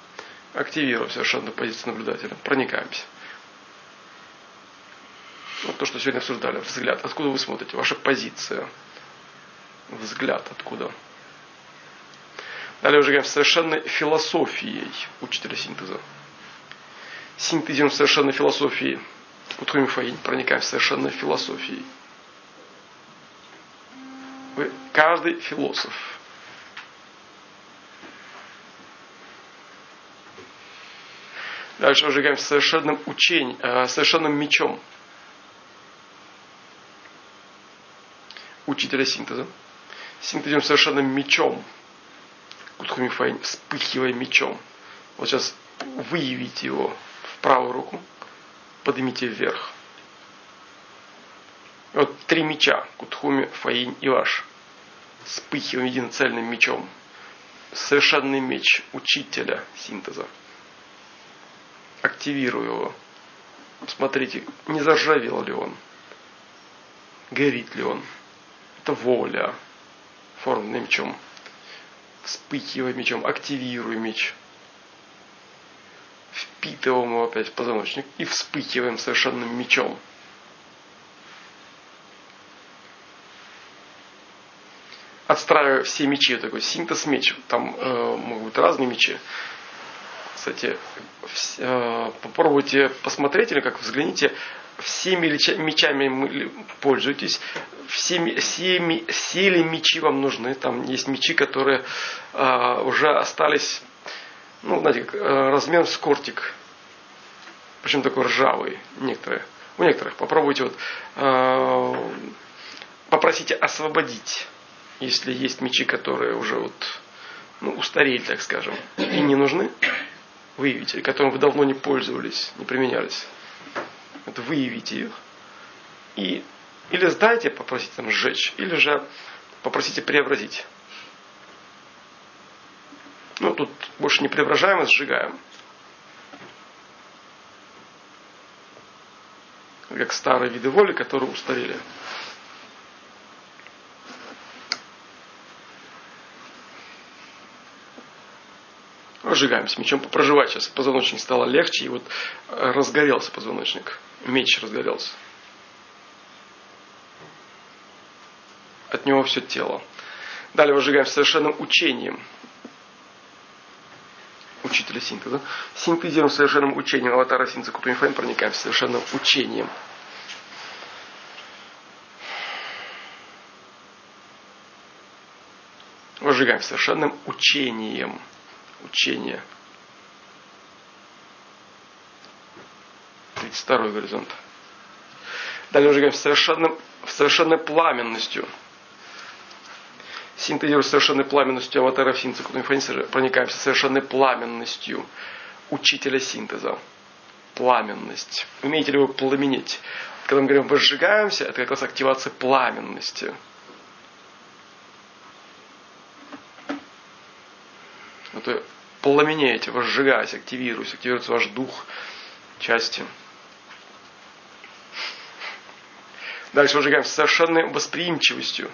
Активируем совершенную позицию наблюдателя. Проникаемся. Вот то, что сегодня обсуждали. Взгляд. Откуда вы смотрите? Ваша позиция. Взгляд. Откуда? Далее уже говорим, совершенной философией учителя синтеза. Синтезируем совершенной философией. Кутхуми Фаинь. Проникаем в совершенной философией. Вы, каждый философ. Дальше уже говорим, совершенным учением, совершенным мечом учителя синтеза. Синтезируем совершенным мечом. Кутхуми Фаинь, вспыхивая мечом. Вот сейчас выявите его в правую руку, поднимите вверх. И вот три меча. Кутхуми, Фаинь и ваш. Вспыхиваем единоцельным мечом. Совершенный меч учителя синтеза. Активирую его. Смотрите, не заржавел ли он. Горит ли он. Это воля. Форменным мечом. Вспыхивая мечом. Активирую меч. Впитываем его опять в позвоночник. И вспыхиваем совершенным мечом. Отстраиваю все мечи. Такой синтез меч. Там э, могут быть разные мечи. Кстати, э, попробуйте посмотреть или как взгляните. Всеми мечами пользуйтесь. Все, все, все ли мечи вам нужны? Там есть мечи, которые э, уже остались, ну, знаете, как, э, размером с кортик. Причем такой ржавый. Некоторые. У некоторых. Попробуйте вот э, попросите освободить. Если есть мечи, которые уже вот, ну, устарели, так скажем, и не нужны, выявите, которым вы давно не пользовались, не применялись. Это выявите их. И или сдайте, попросите там сжечь, или же попросите преобразить. Ну, тут больше не преображаем, а сжигаем. Как старые виды воли, которые устарели. Разжигаем с мечом, проживать сейчас. Позвоночник стало легче, и вот разгорелся позвоночник. Меч разгорелся. От него все тело. Далее выжигаем совершенным учением учителя синтеза. Синтезируем совершенным учением аватара синтеза Кутхуми Фаинь, проникаем в совершенным учением. Выжигаем совершенным учением. Учение. тридцать второй горизонт. Далее уже говорим совершенным, совершенной пламенностью. Синтезируя совершенной пламенностью аватара синтеза Кутхуми Фаинь, проникаемся совершенной пламенностью учителя синтеза. Пламенность. Умеете ли вы пламенеть? Когда мы говорим возжигаемся, это как раз активация пламенности. Вот вы пламенеете, возжигаете, активируете, активируется ваш дух, части. Дальше выжигаем с совершенной восприимчивостью.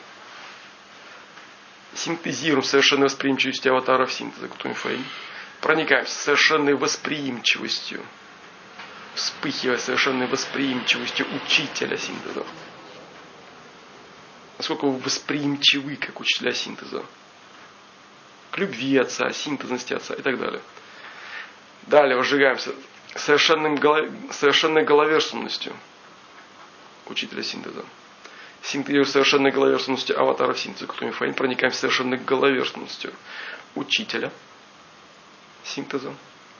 Синтезируем совершенной восприимчивостью аватаров синтеза Кутхуми Фаинь. Проникаем с совершенной восприимчивостью. Вспыхивая совершенной восприимчивостью учителя синтеза. Насколько вы восприимчивы, как учителя синтеза. К любви отца, синтезности отца и так далее. Далее возжигаемся совершенным, совершенной головерственностью учителя синтеза. Синтезируя совершенной головерственностью аватаров синтеза Кутхуми Фаинь, проникаем в совершенной головерственностью учителя синтеза.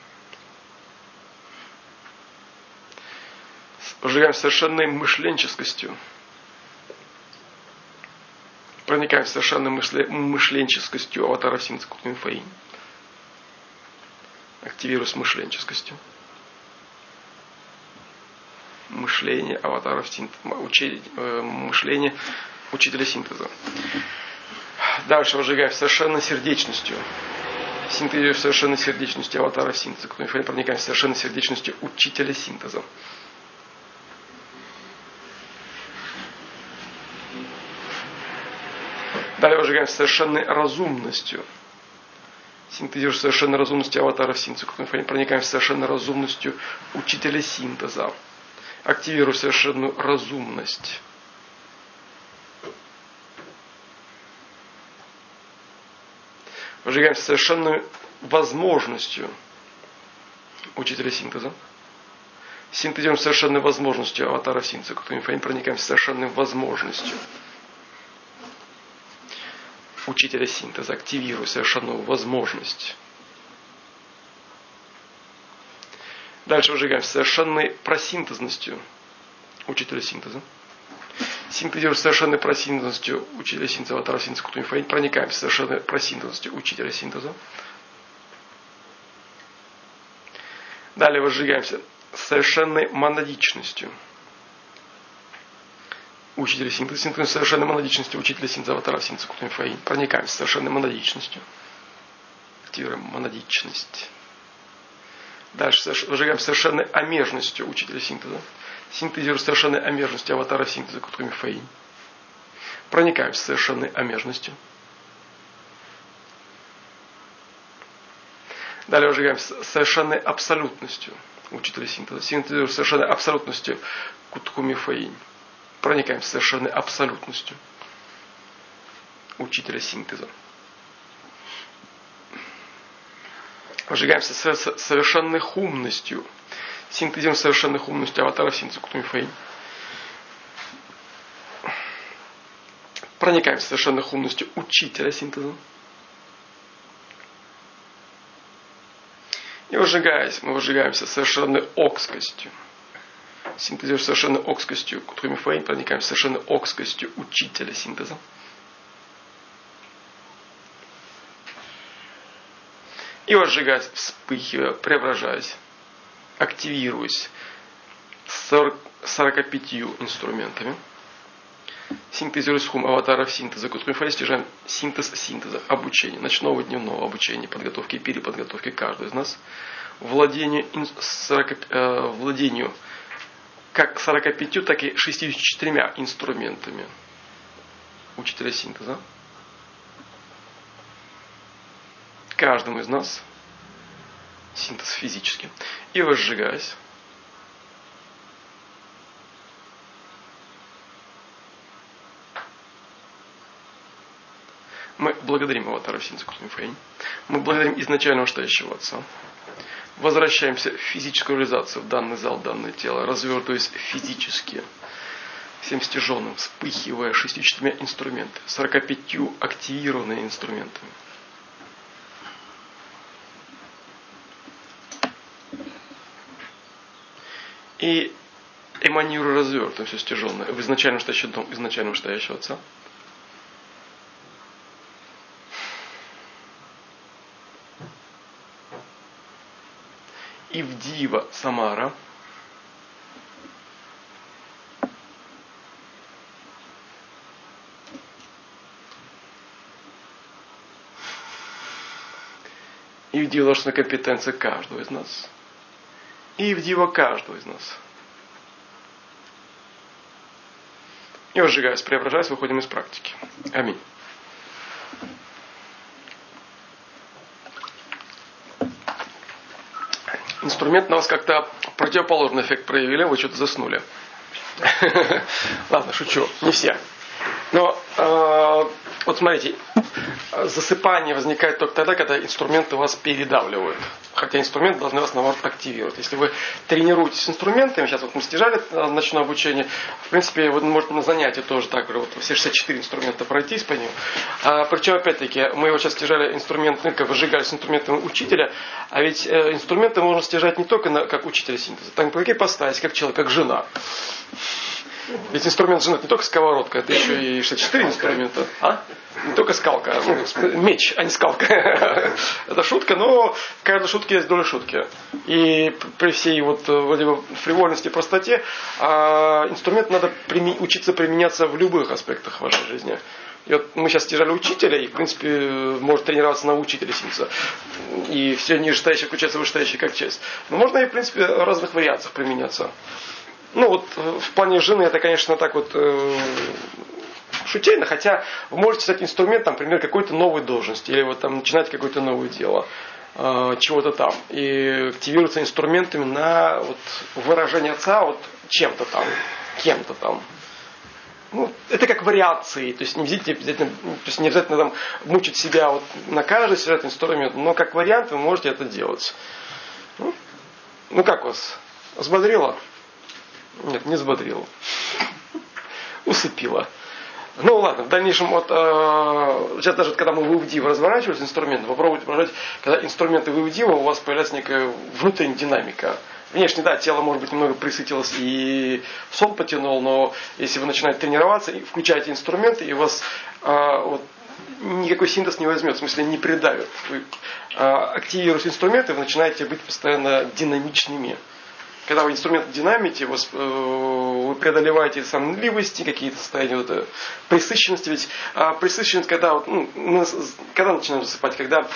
Возжигаем совершенной мышленческостью. Проникаем в совершенной мышленческостью аватара синтеза Кутхуми Фаинь. Активируясь мышленческостью. Мышление аватаров синтеза. Мышление учителя синтеза. Дальше возжигаем совершенной сердечностью. Синтезируя совершенной сердечностью аватаров синтеза Кутхуми Фаинь, проникаем в совершенной сердечностью учителя синтеза. Далее возжигаем совершенной разумностью. Синтезируя совершенной разумностью аватаров синтеза Кутхуми Фаинь, проникаем в совершенной разумностью учителя синтеза. Активируя совершенную разумность. Выжигаем совершенную возможностью учителя синтеза. Синтезируем совершенной возможностью аватара синтеза, который мы проникаем совершенной возможностью учителя синтеза, активируя совершенную возможность. Дальше выжигаем совершенной просинтезностью учителя синтеза. Синтезируя совершенной просинтезностью учителя синтеза, аватара синтеза, который мы проникаем совершенной просинтезностью учителя синтеза. Далее выжигаемся совершенной монадичностью учителя синтеза, синтезируем совершенной монадичностью учителя синтеза, аватара синтеза, который мы проникаем совершенной монадичностью. Активируем монадичность. Дальше выжигаем совершенной омежностью учителя синтеза. Синтезируем совершенной омежностью аватара синтеза, который мы проникаем совершенной омежностью. Далее выжигаем совершенной абсолютностью учителя синтеза. Синтезируем совершенной абсолютностью Куткуми Фаинь. Проникаем совершенной абсолютностью учителя синтеза. Выжигаемся совершенной умностью. Синтезируем совершенной умностью аватара синтеза Куткуми Фаинь. Проникаем совершенной умностью учителя синтеза. И выжигаясь, мы выжигаемся совершенной окскостью. Синтезируем совершенной окскостью Куткуми Фаинь, проникаем совершенной окскостью учителя синтеза. И выжигаясь, вспыхивая, преображаясь, активируясь сорока пятью инструментами. Синтезируя хум аватаров синтеза, Куткуми Фаинь, стяжаем синтез синтеза, обучение, ночного и дневного обучения, подготовки и переподготовки каждого из нас, владению, сорока, э, владению как сорока пятью, так и шестьюдесятью четырьмя инструментами учителя синтеза. Каждому из нас синтез физически. И возжигаясь, мы благодарим аватара синтеза Куткуми Фаинь. Мы благодарим изначального стоящего Отца. Возвращаемся в физическую реализацию, в данный зал, в данное тело, развертываясь физически, всем стяженным, вспыхивая шестьюдесятью четырьмя инструментами, сорока пятью активированными инструментами. И эманируя развертываем все стяженное в изначальном стоящем дом, изначального стоящего Отца. И в Дива Самара и в Дива должна компетенция каждого из нас. И в Дива каждого из нас. И возжигаясь, преображаясь, выходим из практики. Аминь. Инструмент на вас как-то противоположный эффект проявили, вы что-то заснули. Ладно, шучу, не все. Но э, вот смотрите, засыпание возникает только тогда, когда инструменты вас передавливают. Хотя инструменты должны вас, наоборот, активировать. Если вы тренируетесь с инструментами, сейчас вот мы стяжали ночное обучение, в принципе, вы можете на занятии тоже так, вот все шестьдесят четыре инструмента пройтись по ним. А, причем, опять-таки, мы его сейчас стяжали инструменты, как выжигали с инструментами учителя, а ведь э, инструменты можно стяжать не только на, как учителя синтеза, так как ипостась, как человек, как жена. Ведь инструмент жены не только сковородка, это еще и шестьдесят четыре инструмента. А? Не только скалка, ну, меч, а не скалка. Это шутка, но в каждой шутке есть доля шутки. И при всей вот вроде бы фривольности и простоте инструмент надо прими- учиться применяться в любых аспектах вашей жизни. И вот мы сейчас стяжали учителя, и, в принципе, может тренироваться на учителя синтеза. И все нижестоящее включается в вышестоящее как часть. Но можно и, в принципе, в разных вариациях применяться. Ну вот в плане жены это, конечно, так вот э, шутейно, хотя вы можете стать инструментом, например, какой-то новой должности, или вот там начинать какое-то новое дело, э, чего-то там, и активироваться инструментами на вот, выражение Отца вот, чем-то там, кем-то там. Ну, это как вариации, то есть не обязательно, то есть не обязательно там мучить себя вот на каждый сюжетный инструмент, но как вариант вы можете это делать. Ну, ну как вас? Взбодрило? Нет, не взбодрило. Усыпило. Ну ладно, в дальнейшем, вот, э, сейчас даже когда мы в ИВДИВ разворачивались инструменты, попробуйте прожить, когда инструменты в ИВДИВ, у вас появляется некая внутренняя динамика. Внешне, да, тело, может быть, немного присытилось и сон потянул, но если вы начинаете тренироваться, и включаете инструменты, и у вас э, вот, никакой синтез не возьмет, в смысле не придавит. Вы э, активируете инструменты, вы начинаете быть постоянно динамичными. Когда вы инструмент динамите, вы, э, вы преодолеваете сонливости, какие-то состояния вот, э, пресыщенности. Ведь э, пресыщенность, когда, вот, ну, мы, когда начинаем засыпать, когда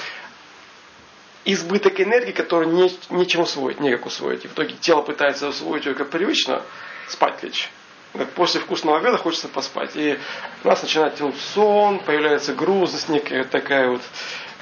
избыток энергии, который не, нечем усвоить, некак усвоить. И в итоге тело пытается усвоить ее как привычно, спать лечь. Как после вкусного обеда хочется поспать. И у нас начинает тянуть сон, появляется грузность некая такая вот.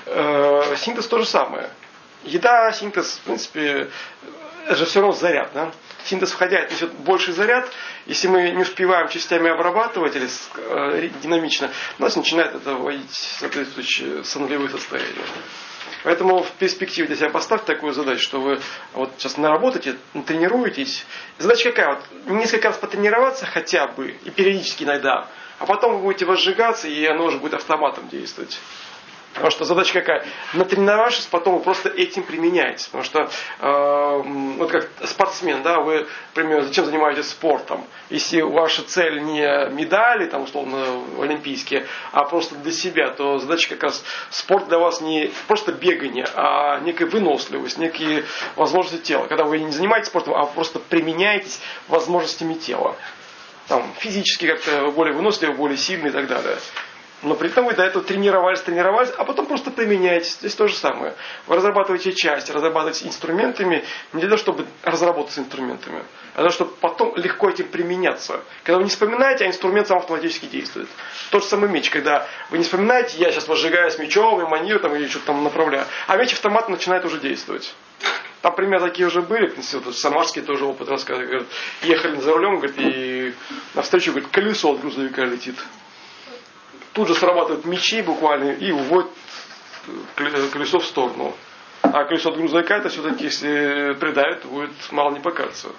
Э, синтез то же самое. Еда, синтез, в принципе, это же все равно заряд, да? Синтез входя несет больший заряд. Если мы не успеваем частями обрабатывать или э, динамично, у нас начинает это вводить соответствующие сонливые состояния. Поэтому в перспективе для себя поставьте такую задачу, что вы вот сейчас наработаете, тренируетесь. Задача какая? Вот несколько раз потренироваться хотя бы, и периодически иногда, а потом вы будете возжигаться, и оно уже будет автоматом действовать. Потому что задача какая? Натренировавшись, потом вы просто этим применяете. Потому что, э, вот как спортсмен, да, вы, например, зачем занимаетесь спортом? Если ваша цель не медали, там, условно, олимпийские, а просто для себя, то задача как раз спорт для вас не просто бегание, а некая выносливость, некие возможности тела. Когда вы не занимаетесь спортом, а просто применяетесь возможностями тела. Там, физически как-то более выносливый, более сильный и так далее. Но при этом вы до этого тренировались, тренировались, а потом просто применяете. Здесь то же самое. Вы разрабатываете части, разрабатываете инструментами, не для того, чтобы разработаться инструментами, а для того, чтобы потом легко этим применяться. Когда вы не вспоминаете, а инструмент сам автоматически действует. Тот же самый меч, когда вы не вспоминаете, я сейчас возжигаю мечом, и манию там, или что-то там направляю, а меч автоматом начинает уже действовать. Там примеры такие уже были, в принципе, вот, самарский тоже опыт рассказывает. Говорят, ехали за рулем, говорит, и навстречу, говорит, колесо от грузовика летит. Тут же срабатывают мечи буквально и уводят колесо в сторону. А колесо от грузовика это все-таки, если придавит, будет мало не покажется.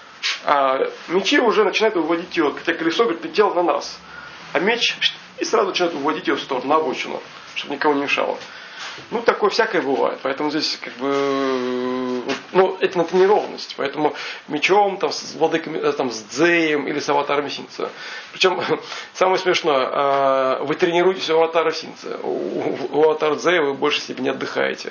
А мечи уже начинают выводить ее, хотя колесо, говорит, летело на нас. А меч и сразу начинает выводить ее в сторону, на обочину, чтобы никого не мешало. Ну, такое всякое бывает. Поэтому здесь, как бы, ну, это натренированность. Поэтому мечом, там, с владыками, там, с дзеем или с аватаром синца. Причем, самое смешное, вы тренируетесь у аватара синца. У, у аватара дзея вы в большей степени отдыхаете.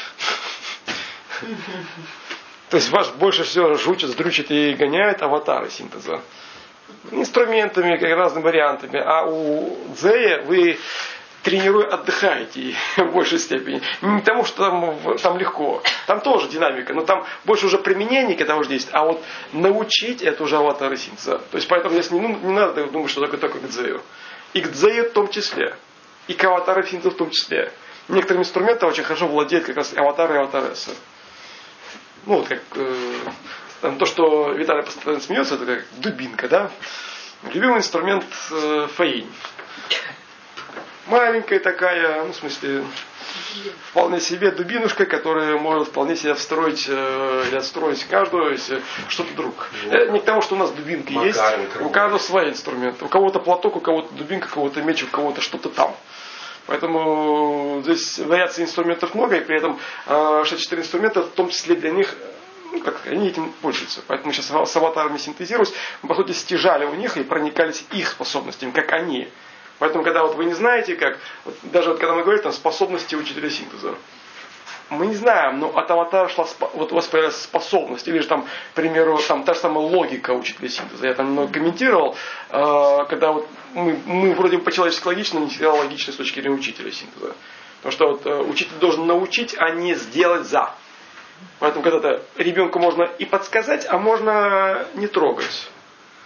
То есть вас больше всего жучат, сдрючат и гоняют аватары синтеза. Инструментами, как разными вариантами. А у дзея вы тренируя, отдыхаете в большей степени. Не потому, что там, там легко. Там тоже динамика, но там больше уже применение, когда уже действует. А вот научить это уже аватары синца. То есть поэтому здесь не, не надо думать, что только, только к дзею. И к дзею в том числе. И к аватару синца в том числе. Некоторыми инструментами очень хорошо владеют как раз аватары и аватарессы. Ну вот как э, там, то, что Виталий постоянно смеется, это как дубинка, да? Любимый инструмент э, фаинь. Маленькая такая, ну, в смысле, вполне себе дубинушка, которая может вполне себе встроить э, или отстроить каждую, если что-то вдруг. Это не к тому, что у нас дубинка Макарин, есть, круг. У каждого свои инструменты. У кого-то платок, у кого-то дубинка, у кого-то меч, у кого-то что-то там. Поэтому здесь вариаций инструментов много, и при этом э, шестьдесят четыре инструмента, в том числе для них, ну, как они этим пользуются. Поэтому сейчас с аватарами синтезируюсь, мы, по сути, стяжали у них и проникались их способностями, как они. Поэтому, когда вот вы не знаете, как, вот, даже вот когда мы говорим, там, способности учителя синтеза, мы не знаем, но от аватара шла, вот у вас появилась способность, или же там, к примеру, там, та же самая логика учителя синтеза. Я там немного комментировал, э, когда вот мы, мы вроде бы по-человечески логично, но не всегда логично с точки зрения учителя синтеза. Потому что вот, э, учитель должен научить, а не сделать за. Поэтому когда-то ребенку можно и подсказать, а можно не трогать.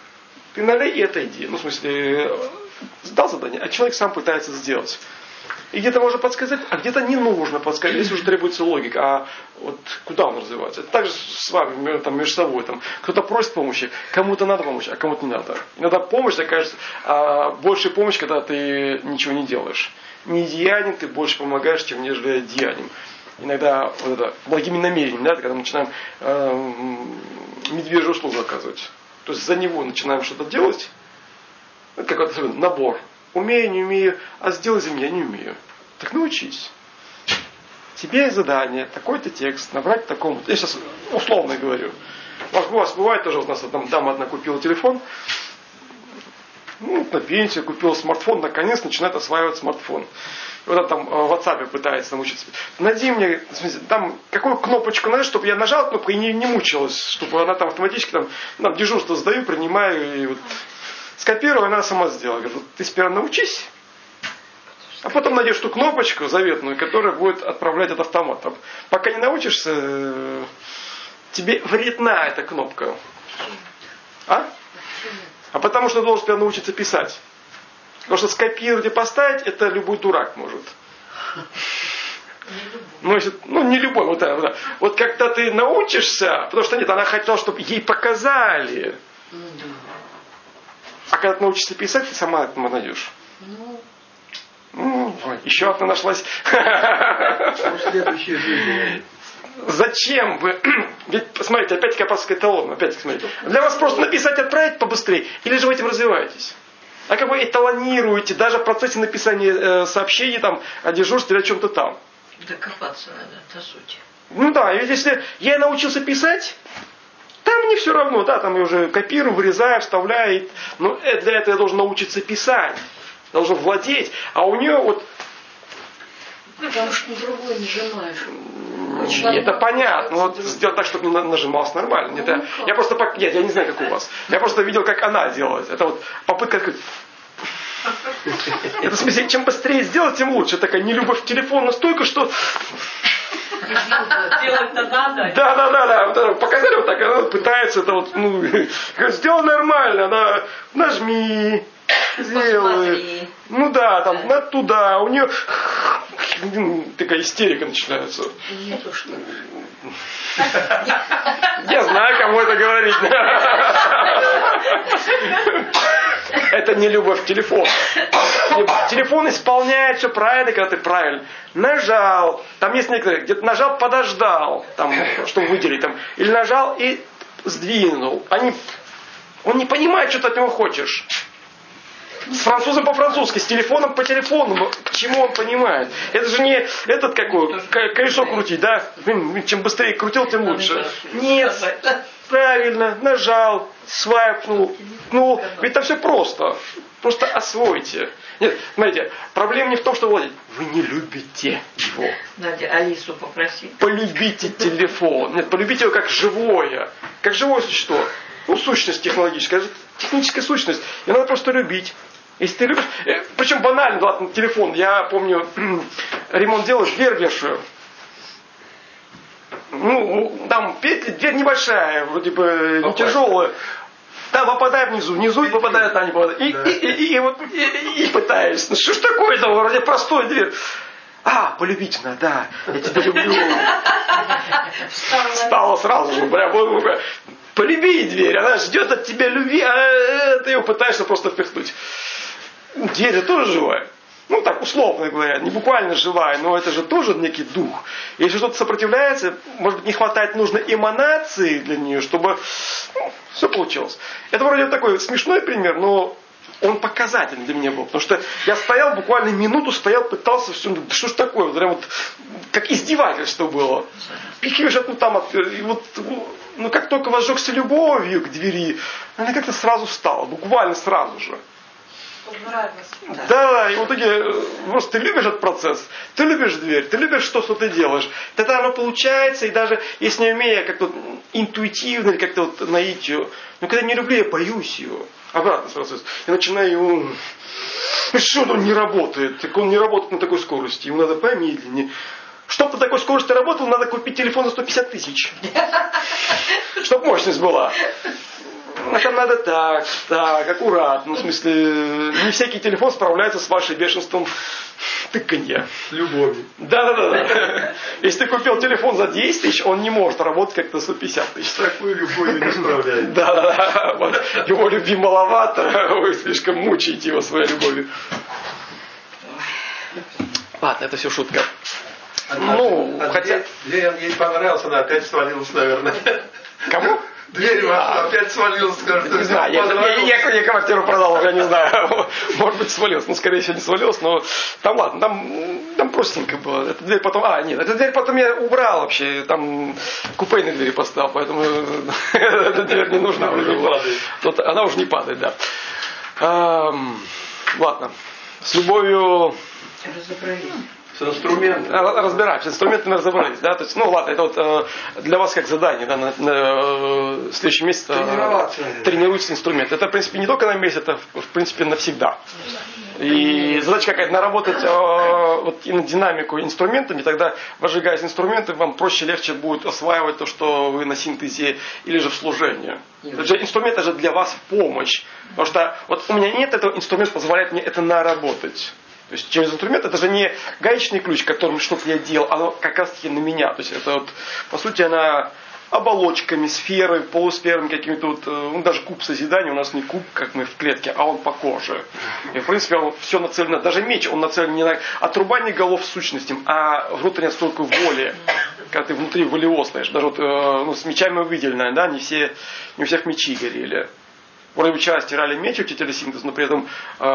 Ты налей и отойди. Ну, в смысле, сдал задание, а человек сам пытается сделать. И где-то можно подсказать, а где-то не нужно подсказать. Здесь уже требуется логика. А вот куда он развивается? Это также с вами, там, между собой. Там, кто-то просит помощи, кому-то надо помочь, а кому-то не надо. Иногда помощь, так кажется, а больше помощь, когда ты ничего не делаешь. Не деянием ты больше помогаешь, чем нежели деянием. Иногда вот это, благими намерениями, да, когда мы начинаем э, медвежью услугу оказывать. То есть за него начинаем что-то делать. Это какой-то набор. Умею, не умею, а сделай за меня не умею. Так научись. Тебе задание, такой-то текст, набрать такому. Я сейчас условно говорю. Может, у вас бывает тоже, у нас там дама одна купила телефон, ну, на пенсию купила смартфон, наконец начинает осваивать смартфон. И вот она там в WhatsApp пытается научиться. Найди мне, в смысле, там, какую кнопочку нажать, чтобы я нажал кнопку и не, не мучилась, чтобы она там автоматически там, там дежурство сдаю, принимаю и вот скопирую, она сама сделала. Говорю, ты сперва научись, а потом найдешь ту кнопочку заветную, которая будет отправлять от автомата. Пока не научишься, тебе вредна эта кнопка. А? А потому что ты должен сперва научиться писать. Потому что скопировать и поставить, это любой дурак может. Ну, если, ну не любой. Вот, вот, вот когда ты научишься, потому что нет, она хотела, чтобы ей показали. А когда ты научишься писать, ты сама этому найдешь. Ну, ой, еще одна нашлась. Зачем вы? Ведь, посмотрите, опять копаться эталон. Опять, смотрите. Для вас просто написать, отправить побыстрее. Или же вы этим развиваетесь? А как вы эталонируете даже в процессе написания э, сообщений там, о дежурстве или о чем-то там? Докопаться надо до сути. Ну да, ведь если я научился писать, там мне все равно, да, там я уже копирую, вырезаю, вставляю. Но для этого я должен научиться писать. Должен владеть. А у нее вот... Потому что на другой нажимаешь. Это понятно. Вот сделать так, чтобы нажималось нормально. Нет, я, я просто нет, я не знаю, как у вас. Я просто видел, как она делает. Это вот попытка. Это в смысле, чем быстрее сделать, тем лучше. Такая нелюбовь к телефону настолько, что. Делать-то надо. Да, да, да, да. Показали вот так, она пытается это вот, ну, сделай нормально, она нажми. Сделай. Ну да, там, надо туда. У нее такая истерика начинается. Нету что. Я знаю, кому это говорить. Это не любовь к телефону. Телефон исполняет все правильно, когда ты правильно нажал. Там есть некоторые, где-то нажал, подождал, там, чтобы выделить. Там, или нажал и сдвинул. Они, он не понимает, что ты от него хочешь. С французом по-французски, с телефоном по телефону. К чему он понимает? Это же не этот какой, колесо крутить, да? Чем быстрее крутил, тем лучше. Нет, правильно, нажал, свайпнул. Ну, ведь это все просто. Просто освойте. Нет, смотрите, проблема не в том, что владеть. Вы не любите его. Надя, Алису попроси. Полюбите телефон. Нет, полюбите его как живое. Как живое существо. Ну, сущность технологическая. Техническая сущность. Ее надо просто любить. Если ты любишь... Причем банально, ладно, телефон. Я помню, ремонт делаешь, дверь вешаю. Ну, там петли, дверь небольшая, вроде бы не тяжелая. Да, попадает внизу, внизу и попадает, там не попадает. И, да. и, и, и, вот, и, и пытаешься. Ну, что ж такое-то, вроде простой дверь. А, полюбить надо, да, я тебя люблю. Встала сразу же, прям, полюби дверь, она ждет от тебя любви, а ты ее пытаешься просто впихнуть. Дверь тоже живая. Ну, так, условно говоря, не буквально живая, но это же тоже некий дух. Если что-то сопротивляется, может быть, не хватает нужной эманации для нее, чтобы ну, все получилось. Это вроде такой смешной пример, но он показательный для меня был. Потому что я стоял, буквально минуту стоял, пытался все, да что ж такое, вот, прям вот, как издевательство было. Пихиваешь одну там, и вот, ну, как только возжегся любовью к двери, она как-то сразу встала, буквально сразу же. Да, и в итоге, просто ты любишь этот процесс, ты любишь дверь, ты любишь то, что ты делаешь. Тогда оно получается, и даже если не умея как-то интуитивно или как-то вот наитию, но когда не люблю, я боюсь его. Обратно сразу. Я начинаю его... Что он не работает? Так он не работает на такой скорости. Ему надо помедленнее. Чтобы на такой скорости работал, надо купить телефон за сто пятьдесят тысяч. Чтобы мощность была. А там надо так, так, аккуратно. В смысле, не всякий телефон справляется с вашим бешенством тыканье. С любовью. Да-да-да. Если ты купил телефон за десять тысяч, он не может работать как на сто пятьдесят тысяч. С такой любовью не справляется. Да-да-да. Вот. Его любви маловато, вы слишком мучаете его своей любовью. Ладно, это все шутка. А, Ну, а хотя... Дверь, ей понравилось, она опять свалилась, наверное. Кому? Дверь ваша опять свалилась, скажет. Не знаю, я, я, я, я квартиру продал, я не знаю. Может быть, свалилась. Ну, скорее всего, не свалилась, но там ладно, там, там простенько было. Эта дверь потом. А, нет, эту дверь потом я убрал вообще. Там купейные двери поставил, поэтому эта дверь не нужна уже была. Тут она уже не падает, да. Ладно. С любовью. Разобрались. С инструментом. Разбирать. С инструментами разобрались. Да? То есть, ну ладно, это вот э, для вас как задание. Да, на, на, э, следующий месяц э, тренируйтесь инструмент. Это, в принципе, не только на месяц, это, в принципе, навсегда. И задача какая-то наработать э, вот, и на динамику инструментами, тогда, возжигаясь инструменты, вам проще, легче будет осваивать то, что вы на синтезе или же в служении. Это же инструмент, это же для вас в помощь. Потому что вот у меня нет этого, инструмент позволяет мне это наработать. То есть через инструмент это же не гаечный ключ, которым что-то я делал, оно как раз таки на меня. То есть это вот, по сути, она оболочками, сферой, полусферами какими-то вот, ну даже куб созидания у нас не куб, как мы в клетке, а он по коже. И в принципе он все нацелено, даже меч, он нацелен не на отрубание голов сущностям, а внутреннюю отстройку воли. Когда ты внутри волево стоишь. Даже вот ну, с мечами мы видели, наверное, да, не, все, не у всех мечи горели. Вроде бы вчера стирали меч, учителя синтеза, но при этом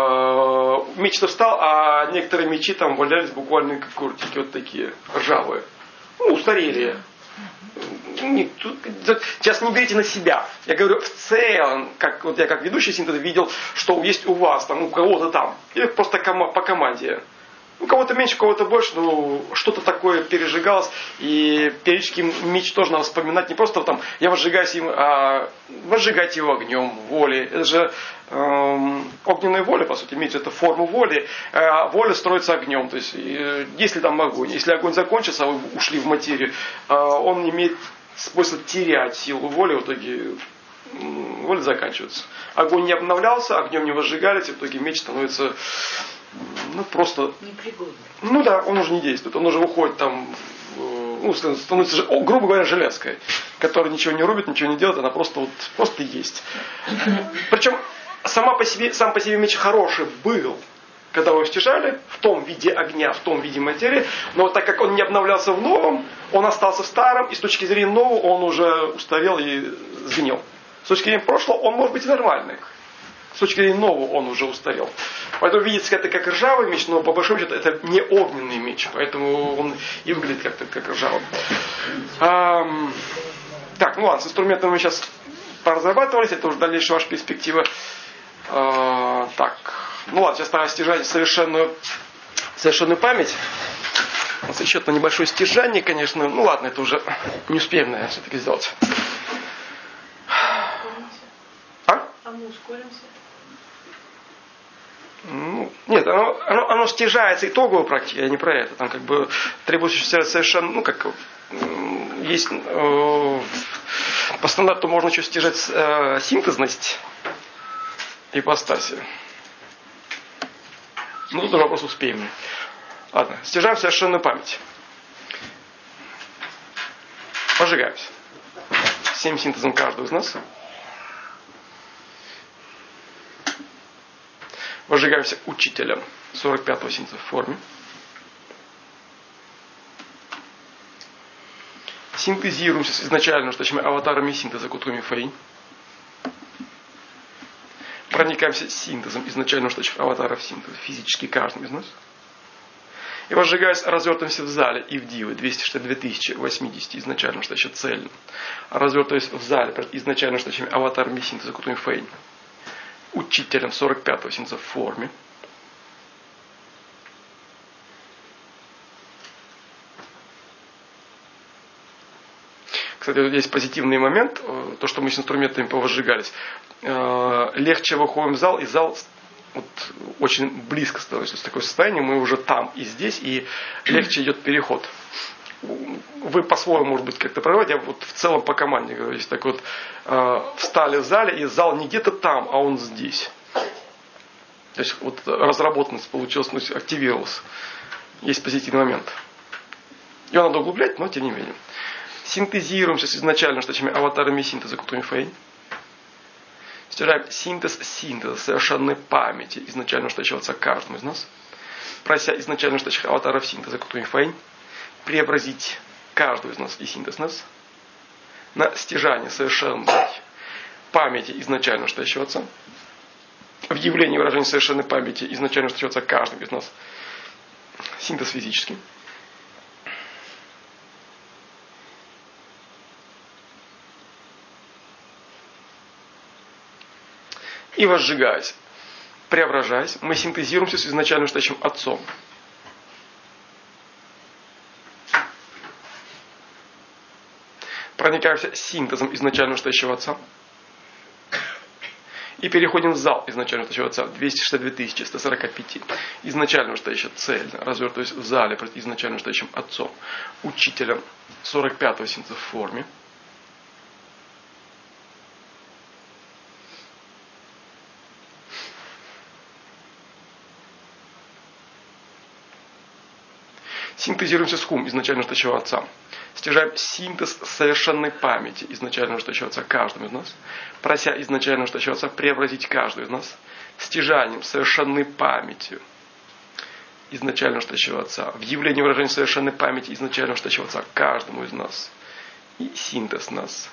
э, меч-то встал, а некоторые мечи там валялись буквально как куртики вот такие, ржавые. Ну, устарели. Не, тут, сейчас не берите на себя. Я говорю в целом, как вот я как ведущий синтеза видел, что есть у вас, там, у кого-то там. Или просто кома- по команде. У кого-то меньше, у кого-то больше, но что-то такое пережигалось. И периодически меч тоже надо вспоминать. Не просто там я возжигаюсь им, а возжигать его огнем, волей. Это же эм, огненная воля, по сути, меч это форма воли. А воля строится огнем. То есть, э, если там огонь, если огонь закончится, а вы ушли в материю, э, он имеет свойство терять силу воли, в итоге воля заканчивается. Огонь не обновлялся, огнем не возжигались, и в итоге меч становится ну, просто... Непригодный. Ну да, он уже не действует. Он уже выходит там, ну, становится, грубо говоря, железкой, которая ничего не рубит, ничего не делает, она просто вот, просто есть. Причем сама по себе, сам по себе меч хороший был, когда его стяжали, в том виде огня, в том виде материи, но так как он не обновлялся в новом, он остался в старом, и с точки зрения нового он уже устарел и сгнил. С точки зрения прошлого он может быть и нормальный. С точки зрения нового он уже устарел. Поэтому видится это как ржавый меч, но по большому счету это не огненный меч. Поэтому он и выглядит как-то как ржавый. Ам, так, ну ладно, с инструментом мы сейчас поразрабатывались. Это уже дальнейшая ваша перспектива. А, так, ну ладно, сейчас стараюсь стяжать совершенную, совершенную память. У нас еще одно небольшое стяжание, конечно. Ну ладно, это уже не успеем, наверное, все-таки сделать. А? А мы ускоримся? Ну, нет, оно, оно, оно стяжается итоговой практикой, а не про это. Там как бы требуется совершенно, ну как есть э, по стандарту можно еще стяжать э, синтезность ипостаси. Ну, тут вопрос успеем. Ладно, стяжаем совершенную память. Пожигаемся. Всем синтезом каждого из нас. Возжигаемся учителем сорок пятого синтеза в форме. Синтезируемся с изначально штучными аватарами синтеза Кутуми Фэй. Проникаемся синтезом изначально штучных аватаров синтеза, физически каждым из нас. И возжигаясь, развертываемся в зале и в дивы двести шестьдесят две тысячи восемьдесят изначально, что еще цельно. Развертываясь в зале изначально штучными аватарами синтеза Кутуми Фэй. Учителем сорок пятого синтеза в форме. Кстати, есть позитивный момент, то, что мы с инструментами повозжигались. Легче выходим в зал, и зал вот очень близко становится. В такое состояние мы уже там и здесь, и легче идет переход. Вы по-своему, может быть, как-то прорываете, я вот в целом по команде говорю, если так вот э, встали в зале, и зал не где-то там, а он здесь. То есть вот разработанность получилась, ну, активировалась. есть позитивный момент. Его надо углублять, но тем не менее. Синтезируемся с изначально штатными аватарами синтеза Кутуми Фэй. Стираем синтез синтеза совершенной памяти изначально штатного отца каждому из нас. Прося изначально штатных аватаров синтеза Кутуми Фэй преобразить каждую из нас и синтез нас на стяжание совершенной памяти изначально штатного отца. В явлении выражения совершенной памяти изначально штатного отца каждому из нас. Синтез физический. И возжигаясь, преображаясь, мы синтезируемся с изначально штатным отцом. Проникаемся синтезом изначально штатного отца. И переходим в зал изначально штатного отца. двести шестьдесят две тысячи сто сорок пять. Изначально штатного цельно. Развертываясь в зале перед изначально штатным отцом. Учителем сорок пятого синтеза в форме. Синтезируемся с хум изначально штатного отца. Стяжаем синтез совершенной памяти изначального штатного отца каждому из нас. Прося изначального штатного отца преобразить каждую из нас. Стяжанием совершенной памяти изначального штатного отца. В явлении выражения совершенной памяти изначального штатного отца каждому из нас. И синтез нас.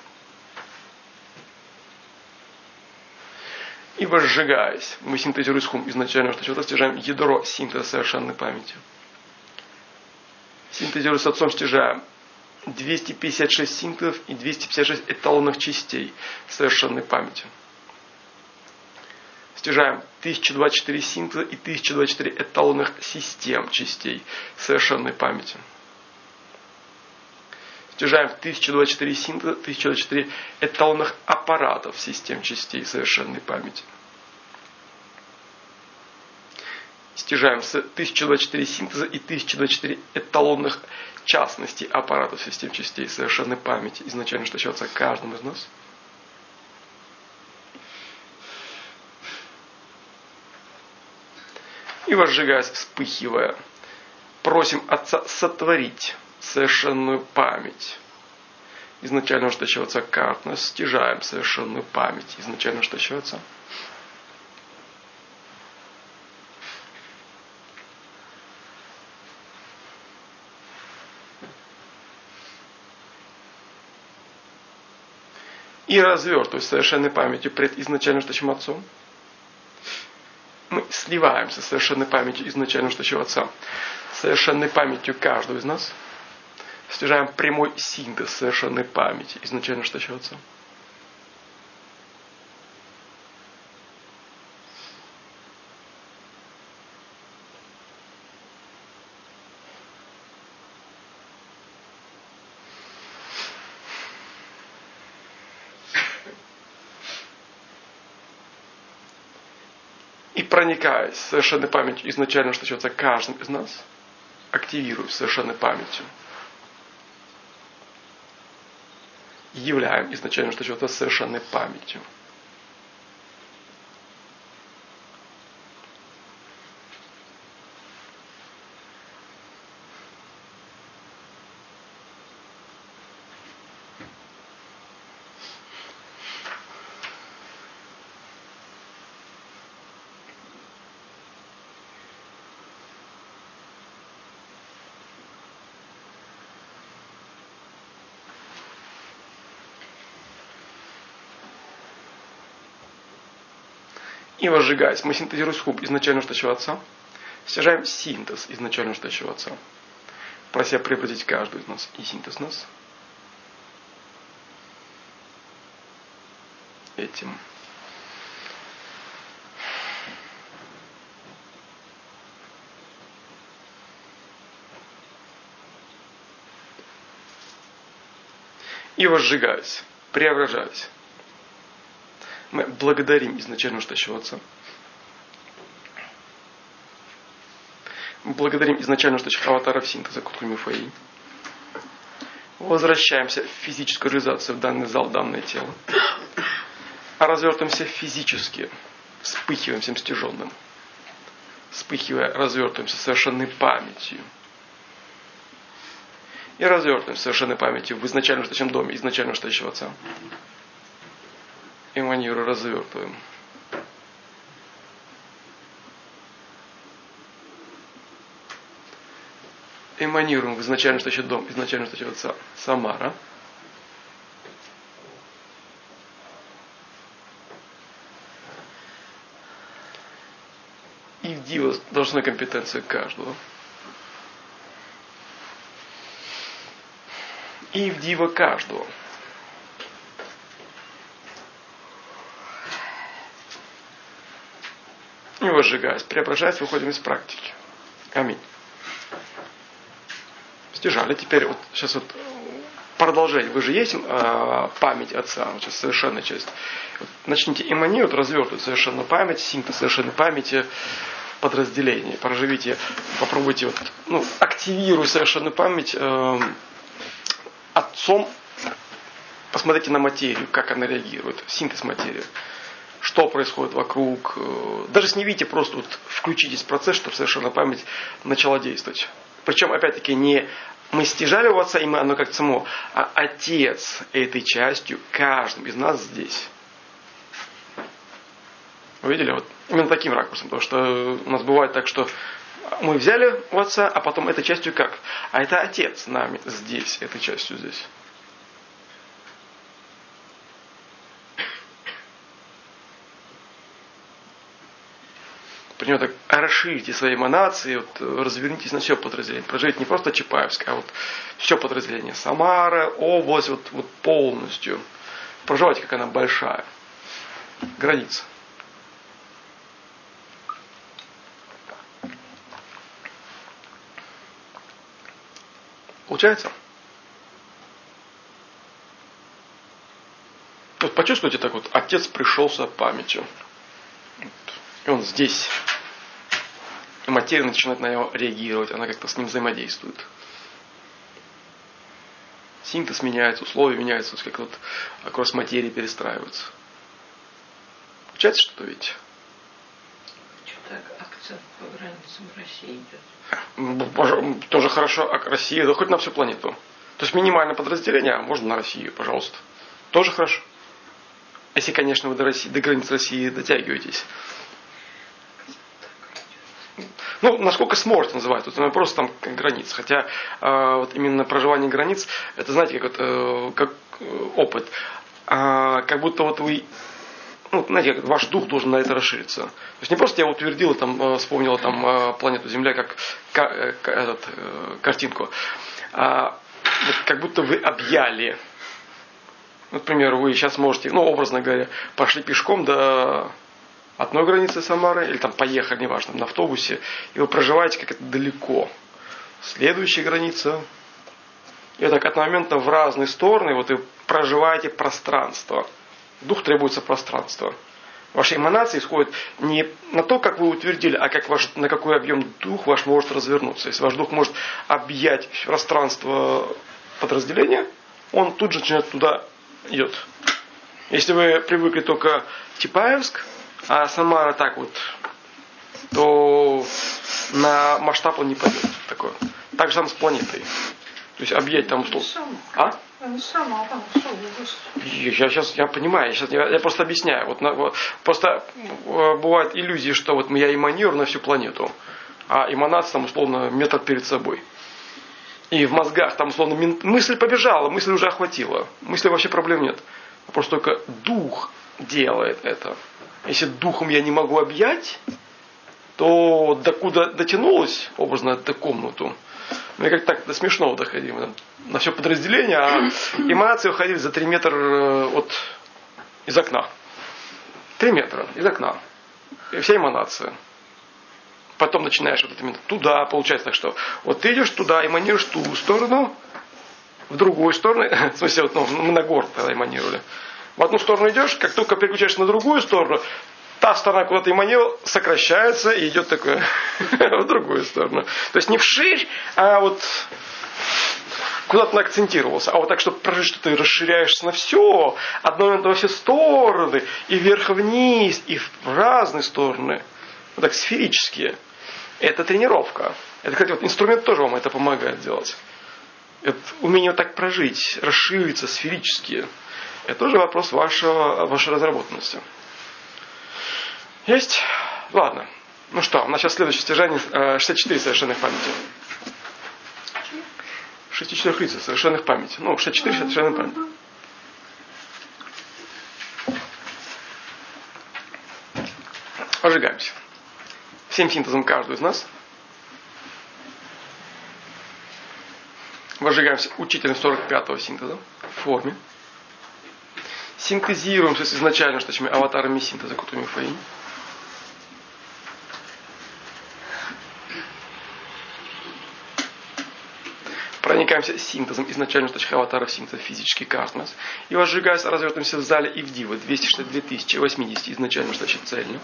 И возжигаясь, мы синтезируем с хум изначального штатного отца. Стяжаем ядро синтеза совершенной памяти. Синтезируя с отцом, стяжаем двести пятьдесят шесть синтезов и двести пятьдесят шесть эталонных частей совершенной памяти. Стяжаем тысяча двадцать четыре синтеза и тысяча двадцать четыре эталонных систем частей совершенной памяти. Стяжаем тысяча двадцать четыре синтеза, тысяча двадцать четыре эталонных аппаратов систем частей совершенной памяти. Стяжаем с тысяча двадцать четыре синтеза и тысяча двадцать четыре эталонных частностей аппаратов систем частей совершенной памяти изначально штатного отца каждому из нас. И возжигаясь, вспыхивая, просим Отца сотворить совершенную память изначального штатного отца каждому. Стяжаем совершенную память изначального штатного отца. И развертываясь совершенной памятью пред изначальным штатным отцом, мы сливаемся с совершенной памятью изначального штатного отца, совершенной памятью каждого из нас, стяжаем прямой синтез совершенной памяти изначального штатного отца. И проникаясь совершенной памятью изначально штатного отца каждым из нас, активируем совершенной памятью, являем изначально штатного отца совершенной памятью. И возжигаясь, мы синтезируем схуб изначального штатного отца, стяжаем синтез изначального штатного отца, прося преобразить каждую из нас и синтез нас этим. И возжигаясь, преображаясь, мы благодарим изначального штатного отца. Благодарим изначального штатного аватаров синтеза Кутуми Фэй. Возвращаемся в физическую реализацию, в данный зал, в данное тело. А развертываемся физически, вспыхиваем всем стяженным. вспыхивая, развертываемся совершенной памятью. И развертываемся совершенной памятью в изначально стоящем доме, изначально стоящего Отца. Эманируем, развертываем. Эманируем в изначально стоящий дом, изначально стоящего Отца. Самара. И в дива должностной компетенции каждого. И в дива каждого. И возжигаясь, преображаясь, выходим из практики. Аминь. Стяжали. Теперь вот сейчас вот продолжение. Вы же есть э, память Отца, вот сейчас совершенная часть. Вот начните эманировать, развертывать совершенную память, синтез совершенной памяти, подразделение. Проживите, попробуйте, вот, ну, активируя совершенную память э, Отцом, посмотрите на материю, как она реагирует, синтез материи. Что происходит вокруг. Даже если не видите, просто вот включитесь в процесс, чтобы совершенная память начала действовать. Причем, опять-таки, не мы стяжали у Отца, и мы, оно как само, а Отец этой частью каждым из нас здесь. Вы видели? Вот именно таким ракурсом. Потому что у нас бывает так, что мы взяли у Отца, а потом этой частью как? А это Отец нами здесь, этой частью здесь. Примерно так, расширите свои эманации, вот, развернитесь на все подразделение. Проживите не просто Чапаевск, а вот все подразделение. Самара, область, вот, вот полностью. Проживайте, как она большая. Граница. Получается? Вот почувствуйте так вот, Отец пришелся памятью. И он здесь. И материя начинает на него реагировать, она как-то с ним взаимодействует. Синтез меняется, условия меняются, как вот аккурат материи перестраиваются. Получается что-то, видите? Что-то акцент по границам России идет. Тоже хорошо, а Россия, да хоть на всю планету. То есть минимальное подразделение, а можно на Россию, пожалуйста. Тоже хорошо. Если, конечно, вы до, России, до границ России дотягиваетесь. Ну, насколько сможете называть, тут вопрос там как границ. Хотя э, вот именно проживание границ, это, знаете, как, вот, э, как э, опыт. А, как будто вот вы, ну, знаете, как ваш дух должен на это расшириться. То есть не просто я утвердила, там, э, вспомнила там, э, планету Земля как ка, э, этот, э, картинку. А, вот, как будто вы объяли. Например, вы сейчас можете, ну, образно говоря, пошли пешком до одной границы Самары, или там поехали, неважно, на автобусе, и вы проживаете как это далеко. Следующая граница. И вот так от момента в разные стороны, вот вы проживаете пространство. Дух требуется пространства. Ваши эманации исходят не на то, как вы утвердили, а как ваш, на какой объем дух ваш может развернуться. Если ваш дух может объять пространство подразделения, он тут же начинает туда идет. Если вы привыкли только Чапаевск, а Самара так вот, то на масштаб он не пойдет. Такое. Так же самое с планетой. То есть объять там условно. А? Я сейчас я понимаю, я, сейчас, я, я просто объясняю. Вот, на, вот, просто э, бывают иллюзии, что вот я эманирую на всю планету, а эманация там условно метр перед собой. И в мозгах там условно мысль побежала, мысль уже охватила. Мысли вообще проблем нет. Просто только дух делает это. Если духом я не могу объять, то докуда дотянулась, образно, до комнату. Мне как так до смешного доходим. На все подразделение, а эманации уходили за три метра от, из окна. Три метра из окна. И вся эманация. Потом начинаешь вот это туда, получается так, что вот ты идешь туда, эманируешь в ту сторону, в другую сторону, в смысле, вот, ну, мы на город тогда эманировали. В одну сторону идешь, как только переключаешься на другую сторону, та сторона, куда ты эманировал, сокращается и идет такое в другую сторону. То есть не вширь, а вот куда-то акцентировался. А вот так, чтобы прожить, что ты расширяешься на все, одновременно во все стороны, и вверх и вниз, и в разные стороны. Вот так сферические. Это тренировка. Это, кстати, вот инструмент тоже вам это помогает делать. Это умение вот так прожить, расшириться сферически. Это тоже вопрос вашего, вашей разработанности. Есть? Ладно. Ну что, у нас сейчас следующее стяжание шестьдесят четыре совершенных памяти. шестьдесят четыре лица совершенных памяти. Ну, шестьдесят четыре совершенных памяти. Пожигаемся. Всем синтезом каждого из нас. Возжигаемся учителем сорок пятого синтеза в форме. Синтезируемся с изначально штатными аватарами синтеза Кутуми Фаинь. Проникаемся синтезом изначально штатных аватаров синтеза физический космос. И возжигаясь, развертываемся в зале и в дивы двести шестьдесят две тысячи восемьдесят изначально штатных цельно.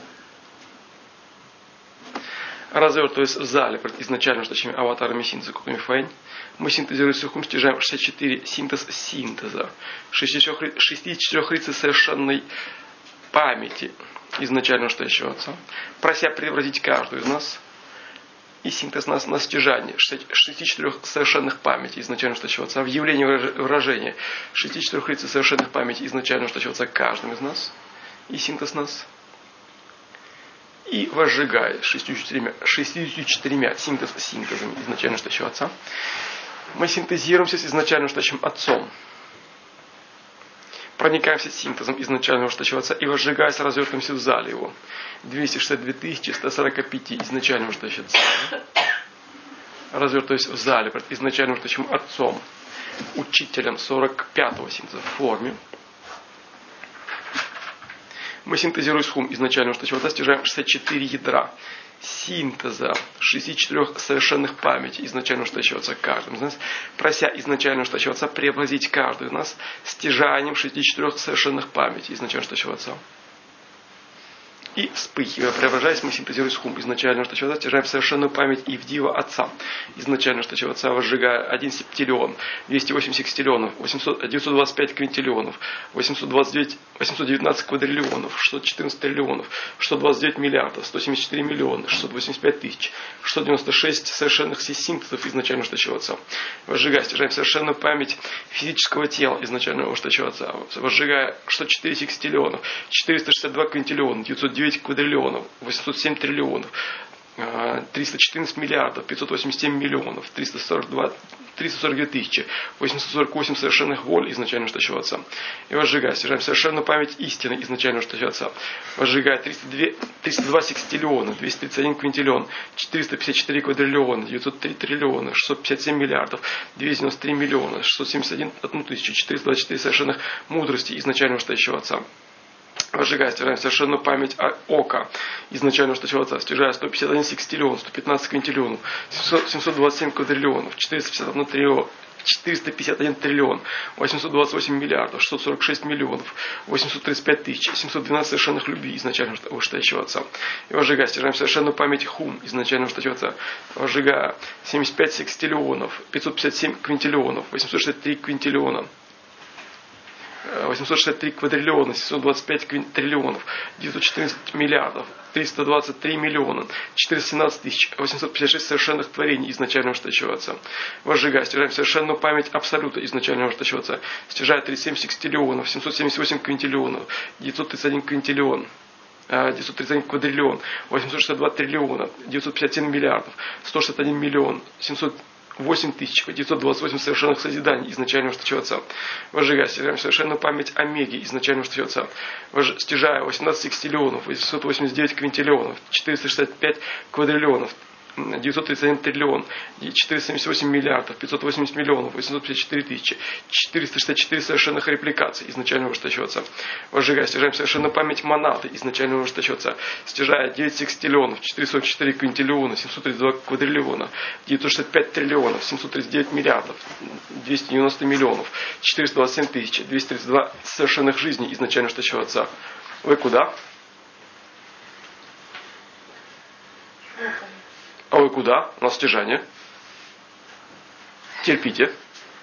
Развертываясь в зале изначально штатными аватарами синтеза Кутуми Фаинь, мы синтезируем сухим, стяжаем шестьдесят четыре синтез синтеза, шестьдесят четыре лица совершенной памяти изначально штатного отца, прося превратить каждую из нас и синтез нас на стяжание шестьдесят четыре совершенных памяти изначально штатного отца, в явлении выражения шестьдесят четыре лица совершенных памяти изначально штатного отца каждым из нас и синтез нас. И возжигая шестьдесят четыре синтез синтезами изначально штатного отца, мы синтезируемся с изначально штатным отцом. Проникаемся синтезом изначального штатного отца и возжигаясь, развертываемся в зале его. двести шестьдесят две тысячи сто сорок пять изначального штатного отца. Развертываясь в зале перед изначальным штатным отцом, учителем сорок пятого синтеза в форме. Мы синтезируем схум изначального штатного отца, стяжаем шестьдесят четыре ядра синтеза шестьдесят четыре совершенных памяти изначального штатного отца каждым из нас, прося изначального штатного отца преобразить каждую из нас стяжанием шестьдесят четыре совершенных памяти изначального штатного отца. И вспыхивая, преображаясь, мы синтезируем схум изначального штатного отца, стяжаем совершенную память Ивдива отца изначального штатного отца, возжигая один септиллион, двести восемьдесят секстиллионов, девятьсот двадцать пять квинтиллионов, восемьсот двадцать девять, восемьсот девятнадцать квадриллионов, шестьсот четырнадцать триллионов, шестьсот двадцать девять миллиардов, сто семьдесят четыре миллиона, шестьсот восемьдесят пять тысяч, шестьсот девяносто шесть совершенных синтезов изначального штатного отца, возжигая, стяжаем совершенную память физического тела изначального штатного отца, возжигая шестьсот четыре секстиллионов, четыреста шестьдесят два квинтиллиона, девятьсот девять квадриллионов, восемьсот семь триллионов, триста четырнадцать миллиардов, пятьсот восемьдесят семь миллионов, триста сорок два, триста сорок две тысячи, восемьсот сорок восемь совершенных воль изначального штатного отца. И возжигая, стяжаем совершенную память истины изначального штатного отца. Возжигая триста два, триста два секстиллиона, двести тридцать один квинтиллион, четыреста пятьдесят четыре квадриллиона, девятьсот три триллиона, шестьсот пятьдесят семь миллиардов, двести девяносто три миллиона, шестьсот семьдесят один тысячу, четыреста двадцать четыре совершенных мудрости изначального штатного отца. Возжигая, стяжаем совершенную память ока изначального штатного отца, стяжая сто пятьдесят один секстиллион, сто пятнадцать квинтиллионов, семьсот двадцать семь квадриллионов, четыреста пятьдесят один триллион, четыреста пятьдесят один триллион, восемьсот двадцать восемь миллиардов, шестьсот сорок шесть миллионов, восемьсот тридцать пять тысяч, семьсот двенадцать совершенных любви изначального штатного отца. И возжигая, стяжаем совершенную память хум изначального штатного отца, возжигая семьдесят пять секстиллионов, пятьсот пятьдесят семь квинтиллионов, восемьсот шестьдесят три квинтиллиона, восемьсот шестьдесят три квадриллиона, семьсот двадцать пять триллионов, девятьсот четырнадцать миллиардов, триста двадцать три миллиона, четыреста семнадцать тысяч, восемьсот пятьдесят шесть совершенных творений изначального штатного отца. Возжигая, стяжаем совершенную память абсолюта изначального штатного отца, стяжая тридцать семь секстиллионов, семьсот семьдесят восемь квинтиллионов, девятьсот тридцать один квинтиллион, девятьсот тридцать один квадриллион, восемьсот шестьдесят два триллиона, девятьсот пятьдесят семь миллиардов, сто шестьдесят один миллион, семьсот восемь тысяч девятьсот двадцать восемь совершенных созиданий изначального штатного отца. Возжигая, стяжаем совершенную память омеги изначального штатного отца. Вож... Стяжая восемнадцать секстиллионов, восемьсот восемьдесят девять квинтиллионов, четыреста шестьдесят пять квадриллионов, девятьсот тридцать один триллион, четыреста семьдесят восемь миллиардов, пятьсот восемьдесят миллионов, восемьсот пятьдесят четыре тысячи, четыреста шестьдесят четыре совершенных репликаций изначального штатного отца. Возжигая, стяжаем совершенную память монады изначального штатного отца. Стяжая девять секстиллионов, четыреста сорок четыре квинтиллиона, семьсот тридцать два квадриллиона, девятьсот шестьдесят пять триллионов, семьсот тридцать девять миллиардов, двести девяносто миллионов, четыреста двадцать семь тысяч, двести тридцать два совершенных жизней изначального штатного отца. Вы куда? А вы куда? У нас стяжание. Терпите.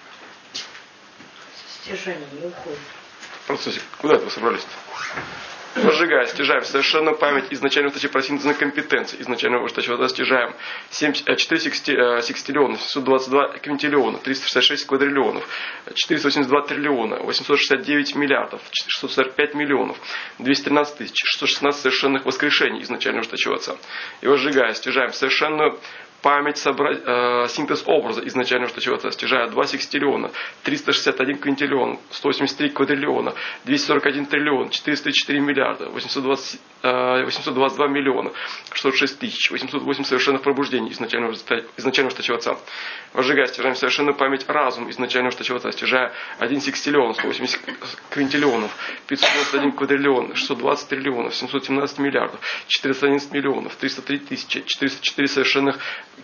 Стяжание не уходит. Просто куда это вы собрались-то? Возжигая, стяжаем совершенную память изначального стачива синтезной компетенции. Изначального стачива стяжаем четыре секстиллиона, семьсот двадцать два квинтиллиона, триста шестьдесят шесть квадриллионов, четыреста восемьдесят два триллиона, восемьсот шестьдесят девять миллиардов, шестьсот сорок пять миллионов, двести тринадцать тысяч, шестьсот шестнадцать совершенных воскрешений изначального стачива отца. И возжигая, стяжаем совершенную память собрать, э, синтез образа изначального стачива отца, стяжая два секстиллиона, триста шестьдесят один квинтиллион, сто восемьдесят три квадриллиона, двести сорок один триллион, четыреста четыре миллиарда, восемьсот двадцать, э, восемьсот двадцать два миллиона, шестьсот шесть тысяч, восемьсот восемь совершенных пробуждений изначального, изначального стачива отца. Возжигая, стяжаем совершенную память разум изначального стачива отца, стяжая один секстиллион, сто восемьдесят квинтиллионов, пятьсот девяносто один квадриллион, шестьсот двадцать триллионов, семьсот семнадцать миллиардов, четыреста одиннадцать миллионов, триста три тысячи, четыреста четыре совершенных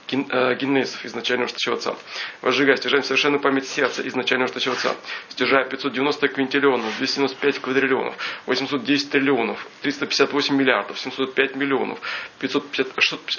генезов изначального стачива отца. Возжигая, стяжаем совершенную память сердца изначального стачива отца, стяжая пятьсот девяносто квинтиллионов, двести девяносто пять квадриллионов, восемьсот десять триллионов, триста пятьдесят восемь миллиардов, семьсот пять миллионов, пятьсот пятьдесят,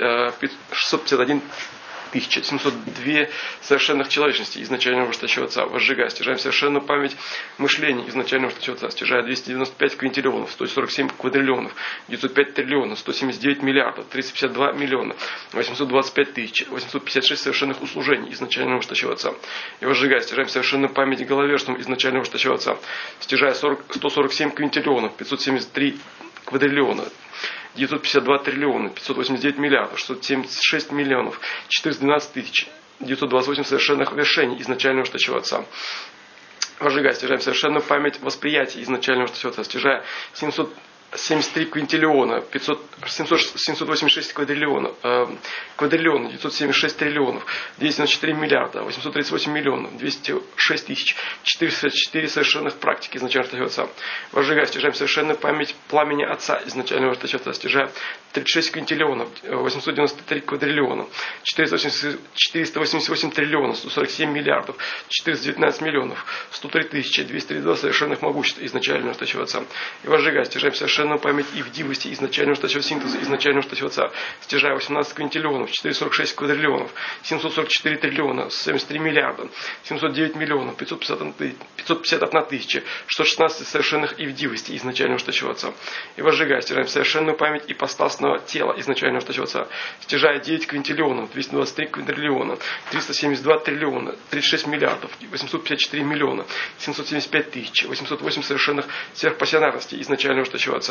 шестьсот пятьдесят один тысяча семьсот два совершенных человечностей изначального стачива отца. Возжигая, стяжаем совершенную память мышления изначального стачива отца, стяжая двести девяносто пять квинтиллионов, сто сорок семь квадриллионов, девятьсот пять триллионов, сто семьдесят девять миллиардов, триста пятьдесят два миллиона, восемьсот двадцать пять тысяч, восемьсот пятьдесят шесть совершенных услужений изначального стачива отца. И возжигая, стяжаем совершенную память головерством изначального стачива отца, стяжая сто сорок семь квинтиллионов, пятьсот семьдесят три квадриллиона, девятьсот пятьдесят два триллиона, пятьсот восемьдесят девять миллиардов, шестьсот семьдесят шесть миллионов, четыреста двенадцать тысяч, девятьсот двадцать восемь совершенных вершений изначального стачива отца. Возжигая, стяжаем совершенную память восприятия изначального стачива отца, стяжая семьсот семьдесят три квинтиллиона, пятьсот, семьсот, семьсот восемьдесят шесть квадриллионов, э, квадриллионов, девятьсот семьдесят шесть триллионов, двести девяносто четыре миллиарда, восемьсот тридцать восемь миллионов, двести шесть тысяч, четыреста четыре совершенных практики изначального стачива отца. Возжигая, стяжаем совершенную память пламени отца изначального стачива отца, стяжая тридцать шесть квинтиллионов, восемьсот девяносто три квадриллиона, четыреста восемьдесят восемь триллионов, сто сорок семь миллиардов, четыреста девятнадцать миллионов, сто три тысячи, двести тридцать два совершенных могуществ изначального стачива отца. И возжигая, стяжаем совершенную память и вдивости изначального стачива синтеза изначального стачива отца, стяжая восемнадцать квинтиллионов, четыреста сорок шесть квадриллионов, семьсот сорок четыре триллиона, семьдесят три миллиарда, семьсот девять миллионов, пятьсот пятьдесят одна тысяча, шестьсот шестнадцать совершенных и вдивости изначального стачива отца. И возжигая, стяжаем совершенную память ипостасного тела изначального стачива отца, стяжая девять квинтиллионов, двести двадцать три квадриллиона, триста семьдесят два триллиона, тридцать шесть миллиардов, восемьсот пятьдесят четыре миллиона, семьсот семьдесят пять тысяч, восемьсот восемь совершенных сверхпассионарностей изначального стачива отца.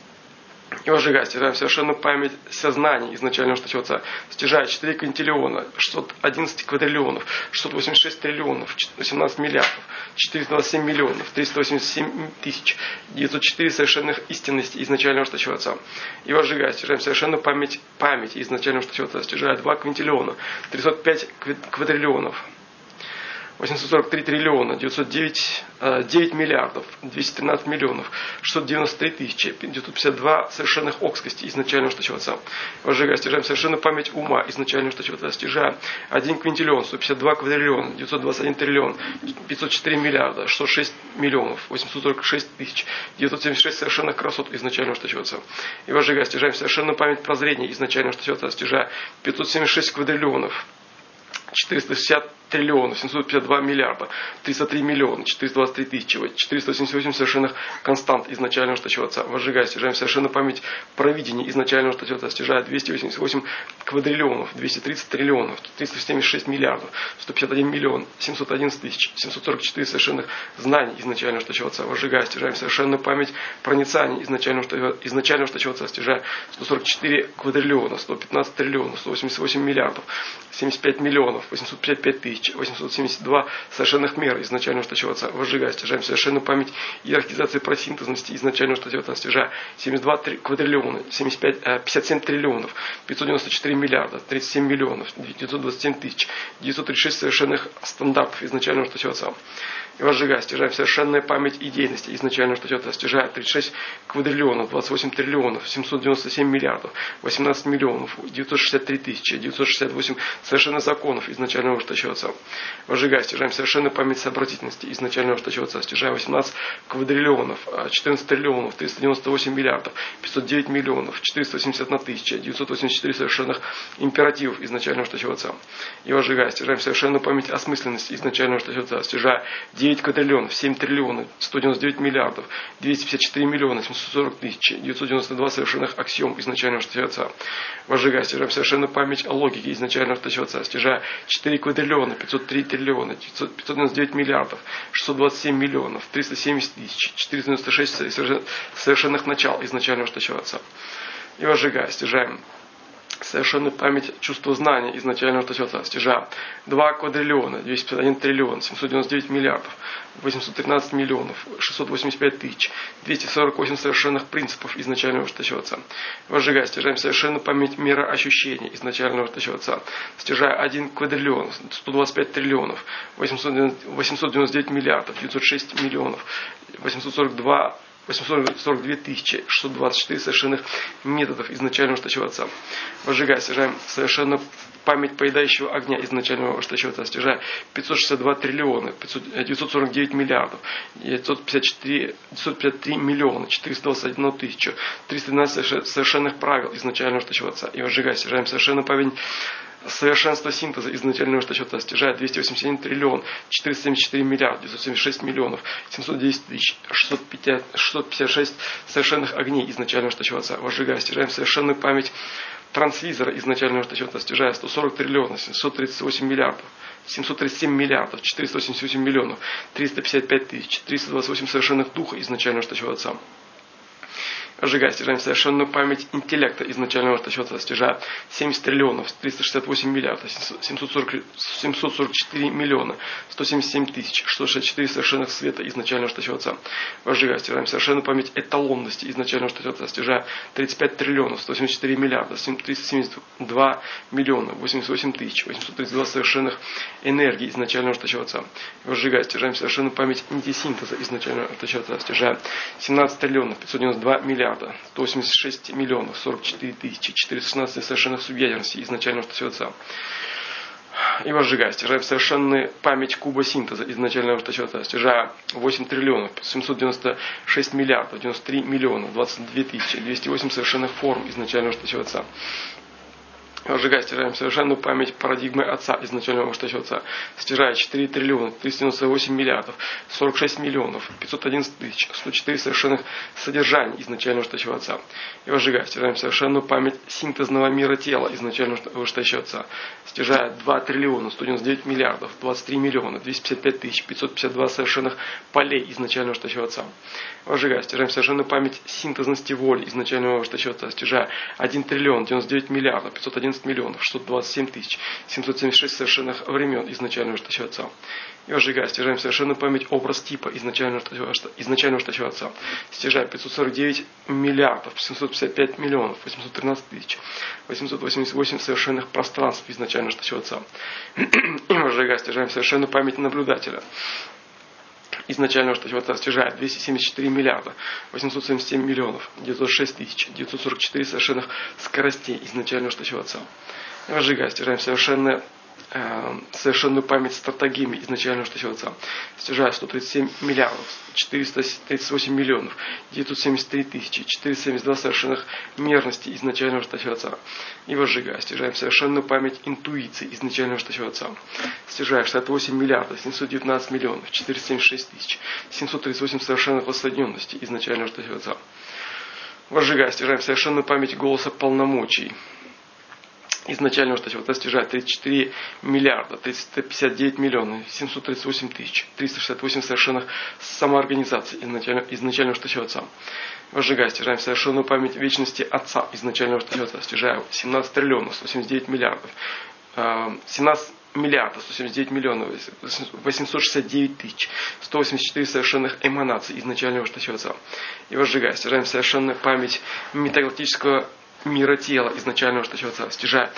И возжигая, стяжаем совершенную память сознания изначального стачива отца, стяжая четыре квинтиллиона, шестьсот одиннадцать квадриллионов, шестьсот восемьдесят шесть триллионов, восемнадцать миллиардов, четыреста двадцать семь миллионов, триста восемьдесят семь тысяч, девятьсот четыре совершенных истинностей изначального стачива отца. И возжигая, стяжаем совершенную память памяти изначального стачива отца, стяжая два квинтиллиона, триста пять квадриллионов, восемьсот сорок три триллиона, девятьсот девять, девять миллиардов, двести тринадцать миллионов, шестьсот девяносто три тысячи, девятьсот пятьдесят два совершенных окскостей изначального стачива отца. Возжигая, стяжаем совершенную память ума изначального стачива отца, стяжая один квинтиллион, сто пятьдесят два квадриллиона, девятьсот двадцать один триллион, пятьсот четыре миллиарда, шестьсот шесть миллионов, восемьсот сорок шесть тысяч, девятьсот семьдесят шесть совершенных красот изначального стачива отца. И возжигая, стяжаем совершенную память прозрения изначального стачива отца, стяжая пятьсот семьдесят шесть квадриллионов, четыреста шестьдесят триллионов, семьсот пятьдесят два миллиарда, триста три миллиона, четыреста двадцать три тысячи, четыреста восемьдесят восемь совершенных констант изначального стачива отца. Возжигая, стяжаем совершенную память провидения изначального стачива отца, стяжая двести восемьдесят восемь квадриллионов, двести тридцать триллионов, триста семьдесят шесть миллиардов, сто пятьдесят один миллион, семьсот одиннадцать тысяч, семьсот сорок четыре совершенных знаний изначального стачива отца. Возжигая, стяжаем совершенную память проницания изначального, изначального стачива отца, стяжая сто сорок четыре квадриллиона, сто пятнадцать триллионов, сто восемьдесят восемь миллиардов, семьдесят пять миллионов, восемьсот пятьдесят пять тысяч, восемьсот семьдесят два совершенных мер изначального стачива отца. Возжигая, стяжаем совершенную память иерархизации просинтезности изначального стачива отца, стяжая семьдесят два квадриллиона, семьдесят пять, пятьдесят семь триллионов, пятьсот девяносто четыре миллиарда, тридцать семь миллионов, девятьсот двадцать семь тысяч, девятьсот тридцать шесть совершенных стандартов изначального стачива отца. И возжигая, стяжаем совершенная память идейности изначального стачива отца, стяжая тридцать шесть квадриллионов, двадцать восемь триллионов, семьсот девяносто семь миллиардов, восемнадцать миллионов, девятьсот шестьдесят три тысячи, девятьсот шестьдесят восемь совершенных законов изначального стачива отца. Отца. Возжигая, стяжаем совершенную память сообразительности изначального штащего Отца. Стяжаем восемнадцать квадриллионов, четырнадцать триллионов, триста девяносто восемь миллиардов, пятьсот девять миллионов, четыреста восемьдесят одна тысяча, девятьсот восемьдесят четыре совершенных императивов изначального штащего Отца. И возжигая, стяжаем совершенную память осмысленности изначального штащего Отца. Стяжая девять квадриллионов, семь триллионов, сто девяносто девять миллиардов, двести пятьдесят четыре миллиона, семьсот сорок тысяч, девятьсот девяносто два совершенных аксиом изначального штащего Отца. Возжигая, стяжаем совершенную память о логике изначального штащего Отца. Стяжая четыре квадриллиона, пятьсот три триллиона, пятьсот девяносто девять миллиардов, шестьсот двадцать семь миллионов, триста семьдесят тысяч, четыреста девяносто шесть совершенных начал изначального штащего Отца. И возжигая, стяжаем совершенную память чувства знания изначального штащего Отца. Стяжая два квадриллиона, двести пятьдесят один триллион, семьсот девяносто девять миллиардов, восемьсот тринадцать миллионов, шестьсот восемьдесят пять тысяч, двести сорок восемь совершенных принципов изначального штащего Отца. Возжигая, стяжаем совершенную память мира ощущений изначального штащего Отца. Стяжая один квадриллион, сто двадцать пять триллионов, восемьсот девяносто девять миллиардов, девятьсот шесть миллионов, восемьсот сорок два восемьсот сорок две тысячи шестьсот двадцать четыре совершенных методов изначального штащего Отца. Возжигая, стяжаем совершенно память поедающего огня изначального штащего Отца. Стяжая пятьсот шестьдесят два триллиона, девятьсот сорок девять миллиардов, девятьсот пятьдесят четыре, девятьсот пятьдесят три миллиона, четыреста двадцать одна тысяча, триста двенадцать совершенных правил изначального штащего Отца. И возжигая, стяжаем совершенно память совершенство синтеза изначального штащего Отца. Стяжая двести восемьдесят один триллион, четыреста семьдесят четыре миллиарда, девятьсот семьдесят шесть миллионов, семьсот десять тысяч, шестьсот пятьдесят шесть совершенных огней изначального штащего Отца. Возжигая, стяжаем совершенную память транслизера изначального штащего Отца. Стяжая сто сорок триллионов, семьсот тридцать восемь миллиардов, семьсот тридцать семь миллиардов, четыреста восемьдесят восемь миллионов, триста пятьдесят пять тысяч, триста двадцать восемь совершенных духа изначального штащего Отца. Возжигая, стяжаем совершенную память интеллекта изначального штащего Отца. Стяжая семьдесят триллионов, триста шестьдесят восемь миллиардов, семьсот сорок, семьсот сорок четыре миллиона, сто семьдесят семь тысяч, шестьсот шестьдесят четыре совершенных света изначального штащего Отца. Возжигая, стяжаем совершенную память эталонности изначального штащего Отца. Стяжая тридцать пять триллионов, сто семьдесят четыре миллиарда, триста семьдесят два миллиона, восемьдесят восемь тысяч, восемьсот тридцать два совершенных энергии изначального штащего Отца. Возжигая, стяжаем совершенную память антисинтеза изначального штащего Отца. Стяжая семнадцать триллионов, пятьсот девяносто два миллиарда, сто восемьдесят шесть миллионов, сорок четыре тысячи, четыреста шестнадцать совершенных субъядерностей изначального штащего Отца. И возжигая, стяжаем совершенную память куба синтеза изначального штащего Отца. Стяжая восемь триллионов, семьсот девяносто шесть миллиардов, девяносто три миллиона, двадцать две тысячи, двести восемь совершенных форм изначального штащего Отца. Возжигая, стяжаем совершенную память парадигмы Отца изначального штащего Отца. Стяжая четыре триллиона, триста девяносто восемь миллиардов, сорок шесть миллионов, пятьсот одиннадцать тысяч, сто четыре совершенных содержаний изначального штащего Отца. И возжигая, стяжаем совершенную память синтезного мира тела изначального штащего Отца. Стяжая два триллиона, сто девяносто девять миллиардов, двадцать три миллиона, двести пятьдесят пять тысяч, пятьсот пятьдесят два совершенных полей изначального штащего Отца. Возжигая, стяжаем совершенную память синтезности воли изначального штащего Отца. Стяжая один триллион, девяносто девять миллиардов, пятьсот одиннадцать миллионов, шестьсот двадцать семь тысяч, семьсот семьдесят шесть совершенных времен изначального штащего Отца. И возжигая, стяжаем совершенную память образ типа изначального штащего, изначального штащего Отца. Стяжая пятьсот сорок девять миллиардов, семьсот пятьдесят пять миллионов, восемьсот тринадцать тысяч, восемьсот восемьдесят восемь совершенных пространств изначального штащего Отца. И возжигая, стяжаем совершенную память наблюдателя изначального штащего Отца. Стяжая двести семьдесят четыре миллиарда, восемьсот семьдесят семь миллионов, девятьсот шесть тысяч, девятьсот сорок четыре совершенных скоростей изначального штащего Отца. И возжигая, стяжаем совершенно, э, совершенную память стратегиями изначального штащего Отца. Стяжая сто тридцать семь миллиардов, четыреста тридцать восемь миллионов, девятьсот семьдесят три тысячи, четыреста семьдесят два совершенных мерностей изначального штащего Отца. И возжигая, стяжаем совершенную память интуиции изначального штащего Отца. Стяжая шестьдесят восемь миллиардов, семьсот девятнадцать миллионов, четыреста семьдесят шесть тысяч, семьсот тридцать восемь совершенных воссоединенностей изначального штащего Отца. Возжигая, стяжаем совершенную память голоса полномочий изначального штащего Отца. Стяжая тридцать четыре миллиарда, триста пятьдесят девять миллионов, семьсот тридцать восемь тысяч, триста шестьдесят восемь совершенных самоорганизаций изначального, изначального штащего Отца. Возжигая, стяжаем совершенную память вечности Отца изначального штащего Отца. Стяжая семнадцать триллионов, сто семьдесят девять миллиардов, семнадцать миллиардов, сто семьдесят девять миллионов, восемьсот шестьдесят девять тысяч, сто восемьдесят четыре совершенных эманаций изначального штащего Отца. И возжигая, стяжаем совершенную память метагалактического мира тела изначального штащего Отца. Стяжая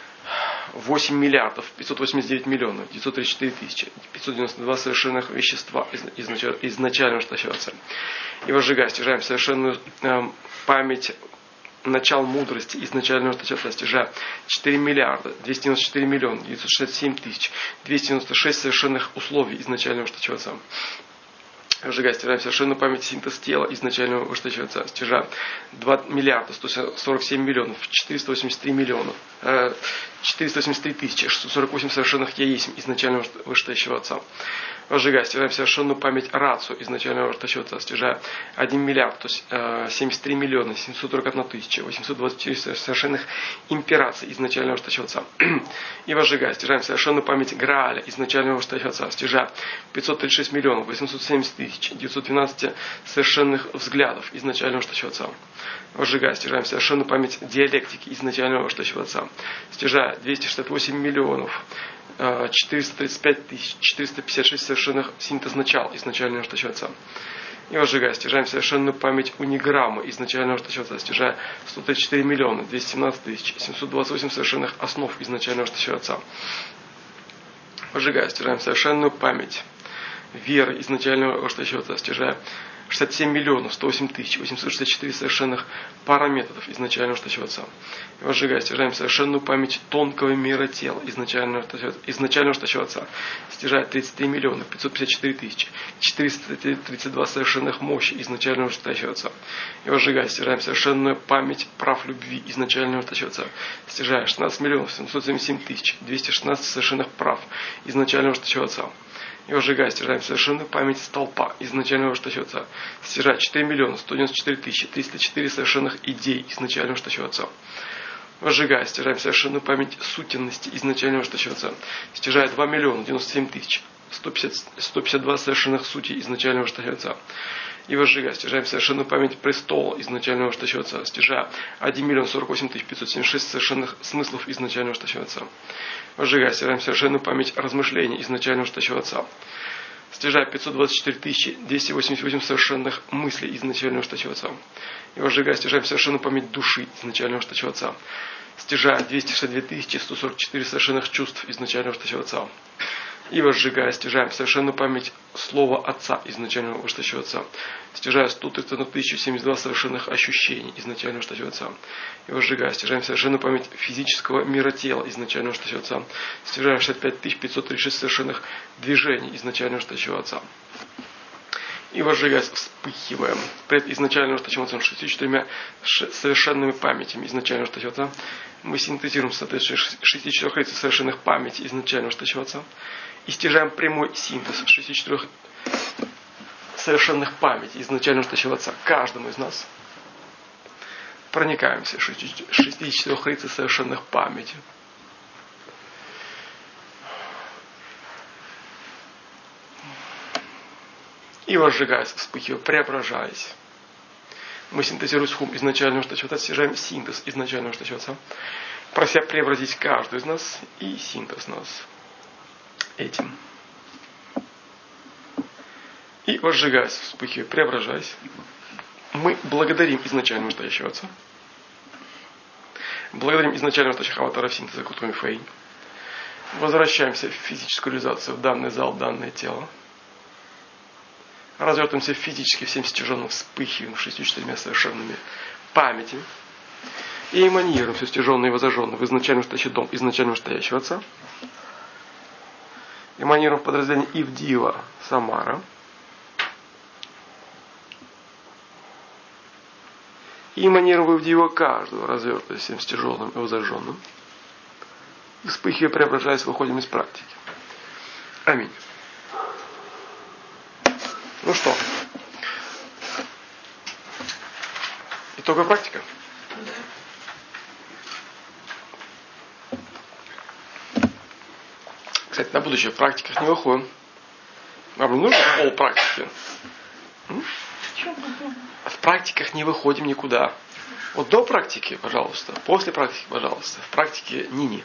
восемь миллиардов, пятьсот восемьдесят девять миллионов, девятьсот тридцать четыре тысячи, пятьсот девяносто два совершенных вещества изначального штащего Отца. И возжигая, стяжаем совершенную э, память начал мудрости изначального штачеца, стяжая четыре миллиарда двести девяносто четыре миллиона девятьсот шестьдесят семь тысяч двести девяносто шесть совершенных условий изначального штачеца. Сжигая, стяжаем совершенную память синтез тела изначального высшего отца, стяжа два миллиарда сто сорок семь миллионов четыреста восемьдесят три миллиона четыреста восемьдесят три тысячи шестьсот сорок восемь совершенных яисм изначального вышестоящего отца. Возжигая, стяжаем совершенную память рацию изначального вышестоящего отца, стяжа один миллиард, то есть семьдесят три миллиона семьсот сорок одна тысяча восемьсот двадцать четыре совершенных импераций изначального вышестоящего отца. И возжигая, стяжаем совершенную память Грааля изначального вышестоящего отца, стяжа пятьсот тридцать шесть миллионов восемьсот семьдесят тысяч девятьсот двенадцать совершенных взглядов изначального вышестоящего отца. Возжигая, стяжаем совершенную память диалектики изначального вышестоящего отца, стяжа двести шестьдесят восемь миллионов четыреста тридцать пять тысяч четыреста пятьдесят шесть совершенных синтез начал изначального вышестоящего отца. И возжигая, стяжаем совершенную память униграммы изначального вышестоящего отца, стяжа сто тридцать четыре миллиона двести семнадцать тысяч семьсот двадцать восемь совершенных основ изначального вышестоящего отца. Возжигая, стяжаем совершенную память веры изначального вышестоящего отца, стяжа шестьдесят семь миллионов сто восемь тысяч восемьсот шестьдесят четыре совершенных параметодов изначального вышестоящего отца. И возжигая, стяжаем совершенную память тонкого мира тела изначального вышестоящего отца, стяжая тридцать три миллиона пятьсот пятьдесят четыре тысячи четыреста тридцать два совершенных мощи изначального вышестоящего отца. И возжигая, стяжаем совершенную память прав любви изначального вышестоящего отца, стяжая шестнадцать миллионов семьсот семьдесят семь тысяч двести шестнадцать совершенных прав изначального вышестоящего отца. И возжигая, стяжаем совершенную память столпа изначального вышестоящего отца, стяжая четыре миллиона сто девяносто четыре тысячи триста четыре совершенных идей изначального вышестоящего отца. Возжигая, стяжаем совершенную память сутенности изначального вышестоящего отца, стяжая два миллиона девяносто семь тысяч сто пятьдесят два совершенных сути изначального вышестоящего отца. И возжигая, стяжаем совершенную память престола изначального вышестоящего отца, стяжая один миллион сорок восемь тысяч пятьсот семьдесят шесть совершенных смыслов изначального вышестоящего отца. Возжигая, стяжаем совершенную память размышлений изначального вышестоящего отца, стяжая пятьсот двадцать четыре тысячи двести восемьдесят восемь совершенных мыслей изначального вышестоящего отца. И возжигая, стяжаем совершенную память души изначального вышестоящего отца, стяжая двести шестьдесят две тысячи сто сорок четыре совершенных чувств изначального вышестоящего отца. И возжигая, стяжаем совершенную память слова Отца изначального вышестоящего отца, стяжая сто тридцать одну тысячу семьдесят два совершенных ощущений изначального вышестоящего отца. И возжигая, стяжаем совершенную память физического мира тела изначального вышестоящего отца, стяжая шестьдесят пять тысяч пятьсот тридцать шесть совершенных движений изначального вышестоящего отца. И возжигая, вспыхиваем пред изначальным вышестоящим отцом шестьдесят четырьмя совершенными памятями изначального вышестоящего отца. Мы синтезируем соответствующие шестьдесят четыре лица совершенных памяти изначального вышестоящего отца. И стяжаем прямой синтез шестидесяти четырёх совершенных памяти изначального вышестоящего отца. Каждому из нас проникаемся шестидесяти четырёх лиц совершенных памяти. И возжигаясь, вспыхивая, преображаясь, мы синтезируем хум изначального вышестоящего отца, стяжаем синтез изначального вышестоящего отца, прося преобразить каждую из нас и синтез нас этим. И возжигаясь, вспыхивая, преображаясь, мы благодарим изначального вышестоящего отца, благодарим изначального вышестоящего аватара синтеза Кутуми Фэй, возвращаемся в физическую реализацию, в данный зал, в данное тело, развертываемся физически всем стяженным, вспыхиваем шестью четырьмя совершенными памятями и эманируем все стяженное и возожженное в изначально вышестоящий дом изначально вышестоящего отца. Эманируем в подразделении Ивдива Самара. И эманируем в Ивдива каждого, развертываясь всем стяженным и возожженным. И вспыхивая, преображаясь, выходим из практики. Аминь. Ну что? Итоговая практика? Кстати, на будущее в практиках не выходим. Вам не нужно пол практики? М? В практиках не выходим никуда. Вот до практики, пожалуйста. После практики, пожалуйста. В практике ни-ни.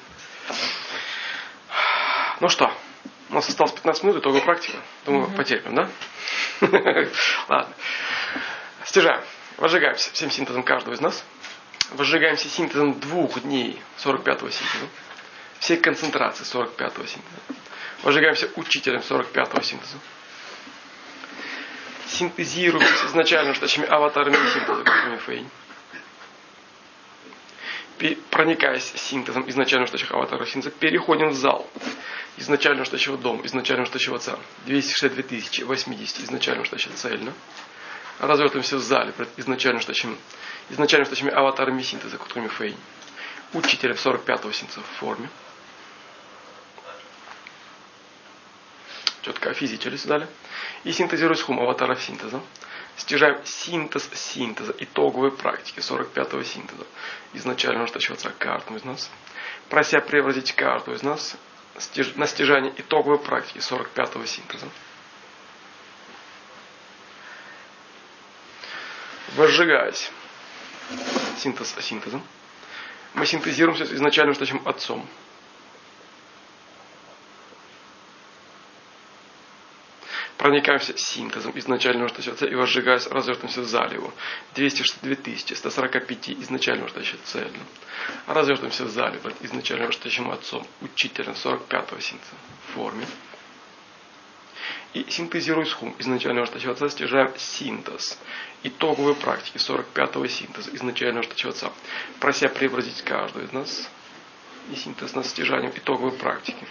Ну что? У нас осталось пятнадцать минут, итоговая практика. Думаю, угу. Потерпим, да? Ладно. Стяжаем. Возжигаемся всем синтезом каждого из нас. Возжигаемся синтезом двух дней сорок пятого синтеза. Всей концентрации сорок пятого синтеза. Возжигаемся учителем сорок пятого синтеза. Синтезируемся с изначально вышестоящими аватарами синтеза Кутуми Фэй. проникаясь синтезом изначально штащих аватаров синтеза, переходим в зал изначально штащего дома, изначально штащего отца, двести шестьдесят две тысячи восемьдесят изначально штащего цельно. Развертываемся в зале перед изначально штащими, изначально штащими аватарами синтеза, которыми Фейн. Учителя сорок пятого синтеза в форме. Четко офизителись далее. И синтезируя хум аватаров синтеза. Стяжаем синтез синтеза, итоговые практики сорок пятого синтеза. Изначально штащего отца каждому из нас. Прося преобразить каждую из нас на стяжание итоговой практики сорок пятого синтеза. Возжигаясь синтез синтезом, мы синтезируемся с изначальным штащим отцом. Проникаемся синтезом изначального штащего отца и возжигаясь, развертываемся в зале его. двести шестьдесят две тысячи сто сорок пять изначального штащего цельно. Развертываемся в зале изначального штащим отцом, учителем сорок пятого синтеза в форме. И синтезируя хум изначального штащего отца, стяжаем синтез итоговой практики сорок пятого синтеза изначального штащего отца, прося преобразить каждую из нас и синтез над стяжанием итоговой практики.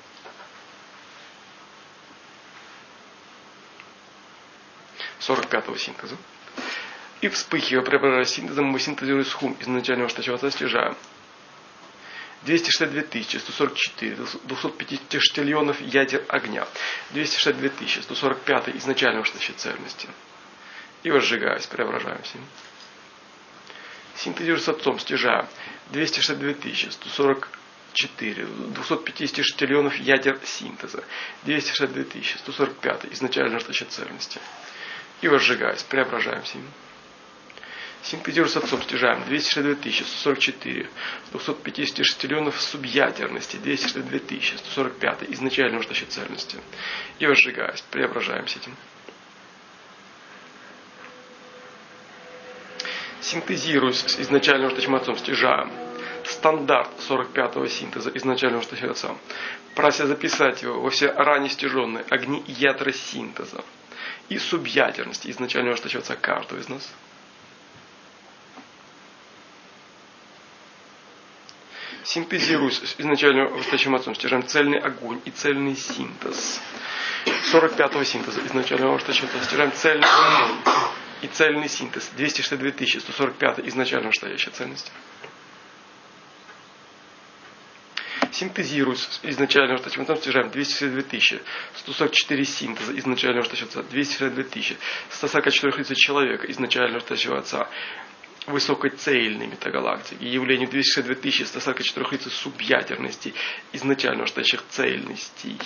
сорок пятого синтеза. И вспыхивая, преображаясь синтезом, мы синтезируем хум изначального штащего отца, стяжаем двести шестьдесят две тысячи сто сорок четыре двести пятьдесят штильонов ядер огня, двести шестьдесят две тысячи сто сорок пять изначального штащей цельности. И возжигаясь, преображаемся. Синтезируя с отцом, стяжаем двести шестьдесят две тысячи сто сорок четыре двести пятьдесят штильонов ядер синтеза, двести шестьдесят две тысячи сто сорок пять изначального штащей цельности. И возжигаясь, преображаемся. Синтезируя с отцом, стяжаем двести шестьдесят две тысячи сто сорок четыре двести пятьдесят штильонов субъядерности, двести шестьдесят две тысячи сто сорок пять изначального штащей цельности. И возжигаясь, преображаемся этим. Синтезируя с изначального штащим отцом, стяжаем стандарт сорок пятого синтеза изначального штащего отца, прося записать его во все ранее стяженные огни и ядра синтеза и субъядерности изначального штащего отца каждого из нас. Синтезируясь с изначальным штащим отцом, стяжаем цельный огонь и цельный синтез сорок пятого синтеза изначального штащего отца, стяжаем цельный огонь и цельный синтез двести шестьдесят две тысячи сто сорок пять изначального штащей цельности. Синтезируясь с изначального штащим отцом, стяжаем двести шестьдесят две тысячи сто сорок четыре синтеза изначального штащего отца, двести шестьдесят две тысячи сто сорок четыре лица человека изначального штащего отца, высокой цельной метагалактики, явлению двести шестьдесят две тысячи сто сорок четыре лица субъядерности изначального штащих цельностей,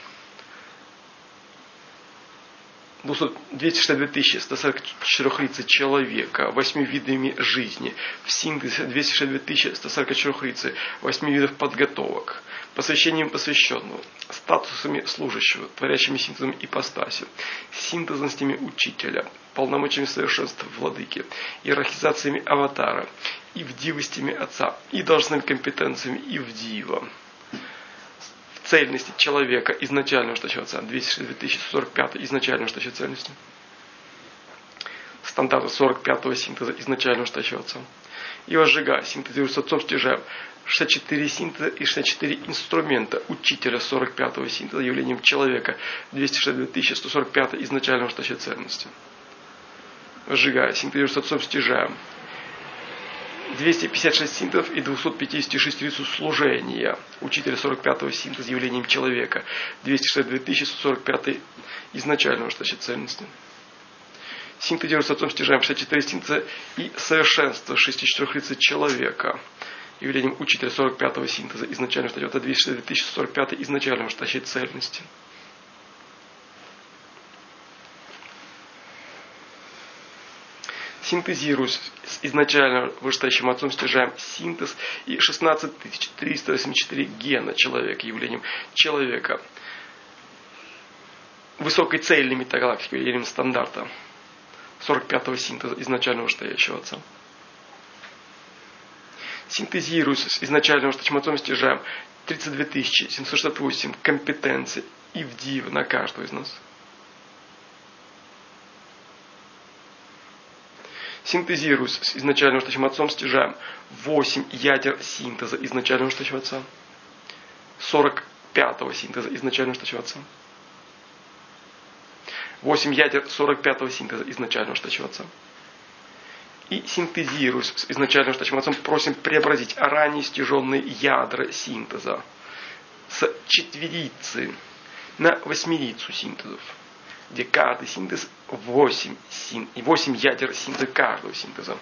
двести шестьдесят две тысячи сто сорок четыре лица человека, восьми видами жизни, в синтезе двести шестьдесят две тысячи сто сорок четыре лица, восьми видов подготовок, посвящением посвященного, статусами служащего, творящими синтезом ипостаси, синтезностями учителя, полномочиями совершенства владыки, иерархизациями аватара, ивдивостями отца и должностными компетенциями ивдива. Цельности человека изначального штащего отца, двести шестьдесят две тысячи сорок пять изначального штащей цельности. Стандарта сорок пятого синтеза изначального штащего отца. И возжигая, синтезируя с отцом, стяжаем шестьдесят четыре синтеза и шестьдесят четыре инструмента учителя сорок пятого синтеза явлением человека, двести шестьдесят две тысячи сто сорок пять изначального штащей цельности. Возжигая, синтезируя с отцом, стяжаем двести пятьдесят шесть синтезов и двести пятьдесят шесть лиц служения учителя сорок пятого синтеза явлением человека, двести шестьдесят две тысячи сто сорок пять изначального штащей цельности. Синтезируя с отцом, стяжаем шестьдесят четыре синтеза и совершенство шестьдесят четыре лица человека явлением учителя сорок пятого синтеза изначального штащей цельности, двести шестьдесят две тысячи сорок пять изначального штащей цельности. Синтезируясь с изначально вышестоящим отцом, стяжаем синтез и шестнадцать тысяч триста восемьдесят четыре гена человека явлением человека, высокой цельной метагалактики явлением стандарта сорок пятого синтеза изначально вышестоящего отца. Синтезируясь с изначально вышестоящим отцом, стяжаем тридцать две тысячи семьсот шестьдесят восемь компетенций и вдив на каждого из нас. Синтезируясь с изначальным штучным отцом, стяжаем восемь ядер синтеза изначального штучного отца, сорок пятого синтеза изначального штучного отца, восемь ядер сорок пятого синтеза изначального штучного отца. И синтезируясь с изначальным штучным отцом, просим преобразить ранее стяженные ядра синтеза с четверицы на восьмерицу синтезов, где каждый синтез восемь, син, восемь ядер синтеза каждого синтеза.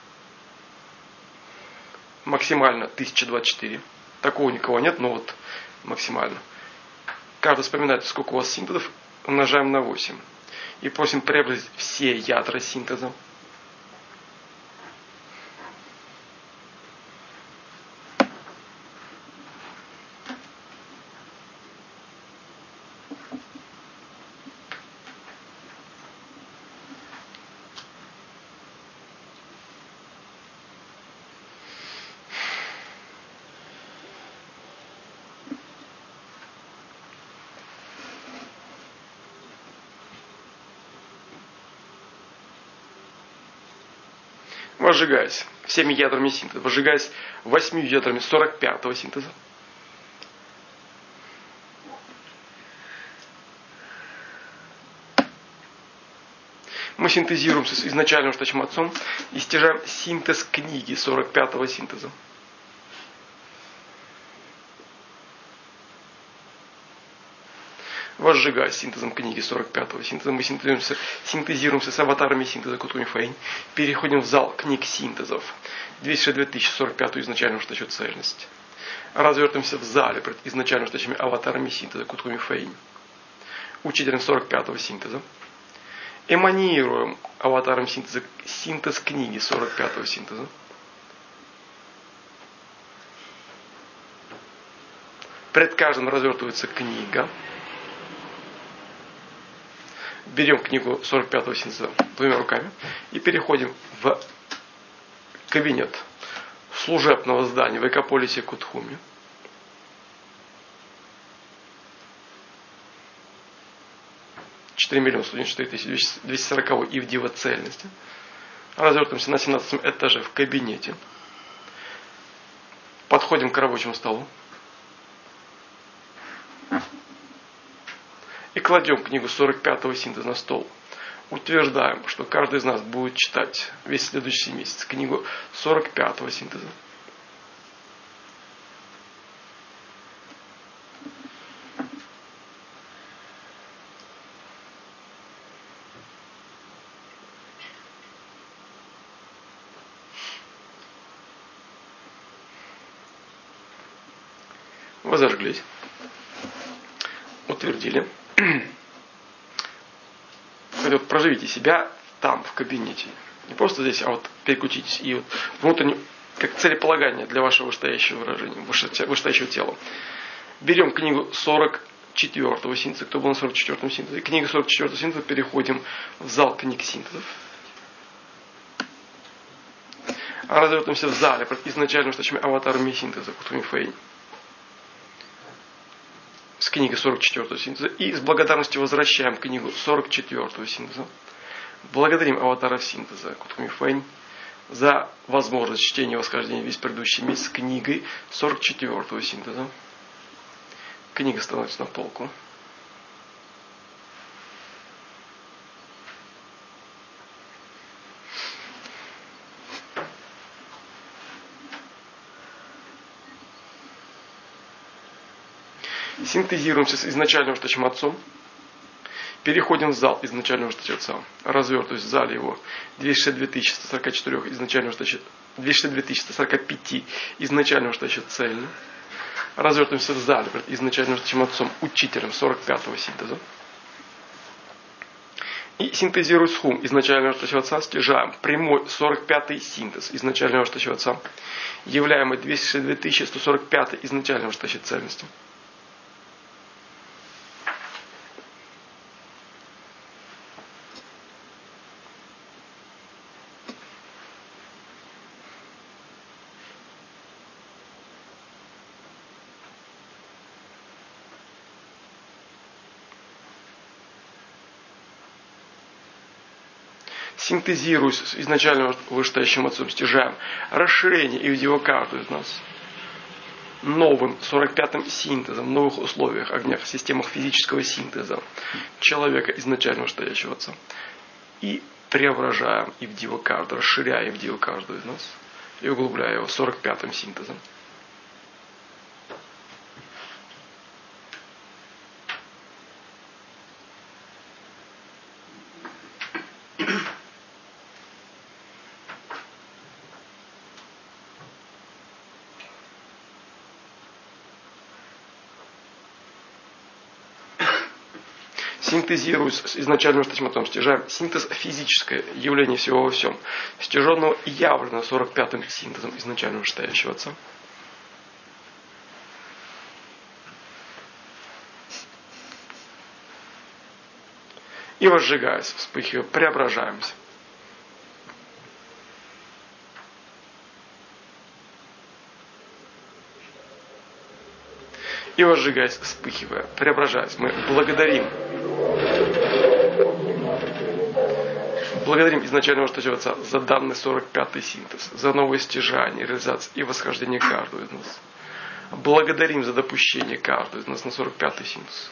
Максимально тысяча двадцать четыре. Такого у никого нет, но вот максимально. Каждый вспоминает, сколько у вас синтезов, умножаем на восемь. И просим преобразить все ядра синтеза. Возжигаясь всеми ядрами синтеза, возжигаясь восьмью ядрами сорок пятого синтеза, мы синтезируемся с изначальным штучным отцом и стяжаем синтез книги сорок пятого синтеза. Возжигая синтезом книги сорок пятого синтеза, мы синтезируемся, синтезируемся с аватарами синтеза Кутуми Фэйн, переходим в зал книг синтезов, двести шестьдесят две тысячи сорок пятую изначальную штучную цельность. Развертываемся в зале пред изначально штучными аватарами синтеза Кутуми Фэйн, учителем сорок пятого синтеза. Эманируем аватаром синтеза синтез книги сорок пятого синтеза. Пред каждым развертывается книга. Берем книгу сорок пятого синтеза двумя руками и переходим в кабинет служебного здания в Экополисе Кутхуми. четыре миллиона сто девяносто четыре тысячи двести сорок Ивдива цельности. Развертываемся на семнадцатом этаже в кабинете. Подходим к рабочему столу. И кладем книгу сорок пятого синтеза на стол. Утверждаем, что каждый из нас будет читать весь следующий месяц книгу сорок пятого синтеза. Вы зажглись. Утвердили. Вот проживите себя там, в кабинете. Не просто здесь, а вот переключитесь. И вот внутренне, как целеполагание для вашего вышестоящего выражения, вышестоящего тела. Берем книгу сорок четвертого синтеза. Кто был на сорок четвертом синтезе? Книга сорок четвертого синтеза. Переходим в зал книг синтезов. Развертываемся в зале под изначальными штучными аватарами синтеза Кутуми Фэйн. С книгой сорок четвертого синтеза. И с благодарностью возвращаем книгу сорок четвертого синтеза. Благодарим аватаров синтеза Кутуми Фэйн за возможность чтения и восхождения весь предыдущий месяц с книгой сорок четвертого синтеза. Книга становится на полку. Синтезируемся с изначальным штучным отцом. Переходим в зал изначального штучного отца. Развертываясь в зале его двести шестьдесят две тысячи сто сорок четыре изначального штучного, двести шестьдесят две тысячи сто сорок пять изначального штучного цельно. Развертываемся в зале изначальным штучным отцом, учителем сорок пятого синтеза. И синтезируя с хум изначального штучного отца, стяжаем прямой сорок пятый синтез изначального штучного отца, являемый двести шестьдесят две тысячи сто сорок пять изначального штучной цельности. Синтезируясь с изначально вышестоящим отцом, стяжаем расширение и в каждую из нас новым сорок пятым синтезом в новых условиях, огнях, системах физического синтеза человека изначально вышестоящего отца. И преображаем и в каждую, расширяя и в каждую из нас и углубляя его сорок пятым синтезом. Синтезируясь с изначальным статиматом, стяжаем синтез физическое явление всего во всем, стяженного и явленного сорок пятым синтезом изначального вышестоящего отца. И возжигаясь, вспыхивая, преображаемся. И возжигаясь, вспыхивая, преображаясь, мы благодарим. Благодарим изначального вышестоящего отца за данный сорок пятый синтез, за новое стяжание, реализацию и восхождение каждого из нас. Благодарим за допущение каждого из нас на сорок пятый синтез.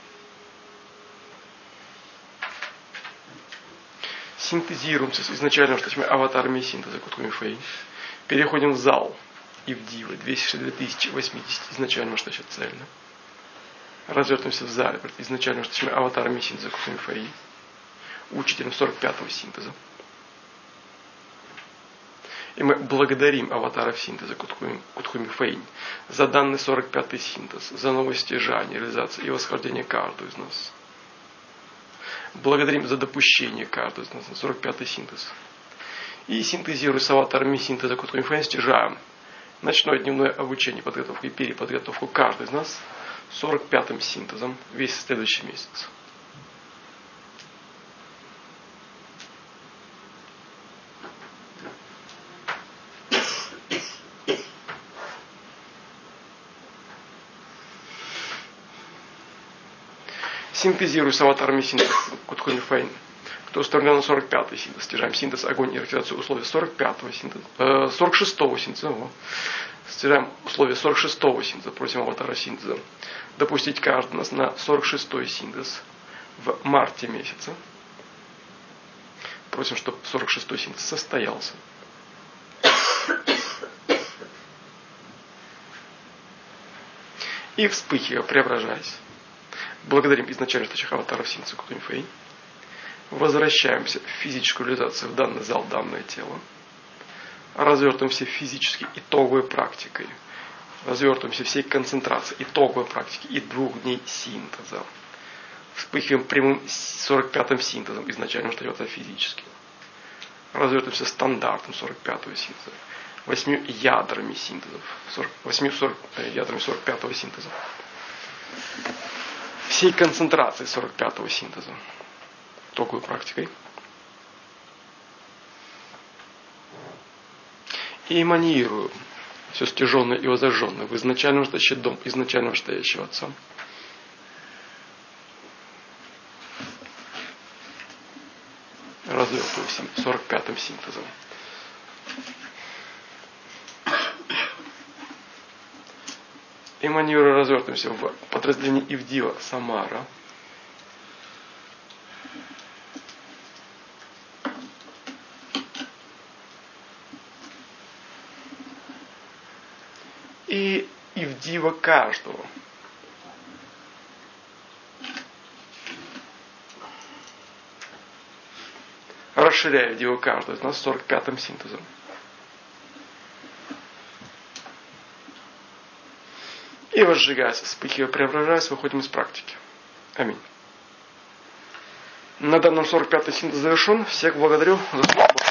Синтезируемся с изначальным вышестоящим аватарами синтеза Кутхуми Фэй. Переходим в зал и в дивы двести шестьдесят две тысячи восемьдесят изначально вышестоящего цельно. Развертываемся в зале изначально вышестоящими аватарами синтеза Кутхуми Фэй. Учителем сорок пятого синтеза. И мы благодарим аватаров синтеза Кутхуми Фэй за данный сорок пятый синтез, за новое стяжание, реализацию и восхождение каждого из нас. Благодарим за допущение каждого из нас на сорок пятый синтез. И синтезируя с аватарами синтеза Кутхуми Фэй, стяжаем ночное дневное обучение, подготовку и переподготовку каждого из нас сорок пятым синтезом весь следующий месяц. Синтезируя с аватарами синтез Кутхуми Фэй, кто устремлен на сорок пятый синтез, стяжаем синтез, огонь и активацию условий сорок пятого синтеза, э, сорок шестого синтеза, о, стяжаем условия сорок шестого синтеза, просим аватара синтеза допустить каждый нас на сорок шестой синтез в марте месяце. Просим, чтобы сорок шестой синтез состоялся. И вспыхивая, преображаясь, благодарим изначально стоящих аватаров синтеза Кутхуми Фэй. Возвращаемся в физическую реализацию в данный зал, в данное тело. Развертываемся физически итоговой практикой. Развертываемся всей концентрацией итоговой практики и двух дней синтеза. Вспыхиваем прямым сорок пятым синтезом, изначально что это физически. Развертываемся стандартом сорок пятого синтеза. Восьмью ядрами синтезов. восьмью ядрами сорок пятого синтеза. Всей концентрации сорок пятого синтеза. Итоговой практикой. И эманирую все стяженное и возожженное в изначально вышестоящий дом, изначально вышестоящего отца. Развертываю сорок пятым синтезом. Эманируя, развертываемся в подразделении Ивдива Самара. И Ивдива каждого. Расширяя Ивдива каждого из нас сорок пятым синтезом. И возжигаясь, вспыхивая, преображаясь, выходим из практики. Аминь. На данном сорок пятый синтез завершен. Всех благодарю за службу.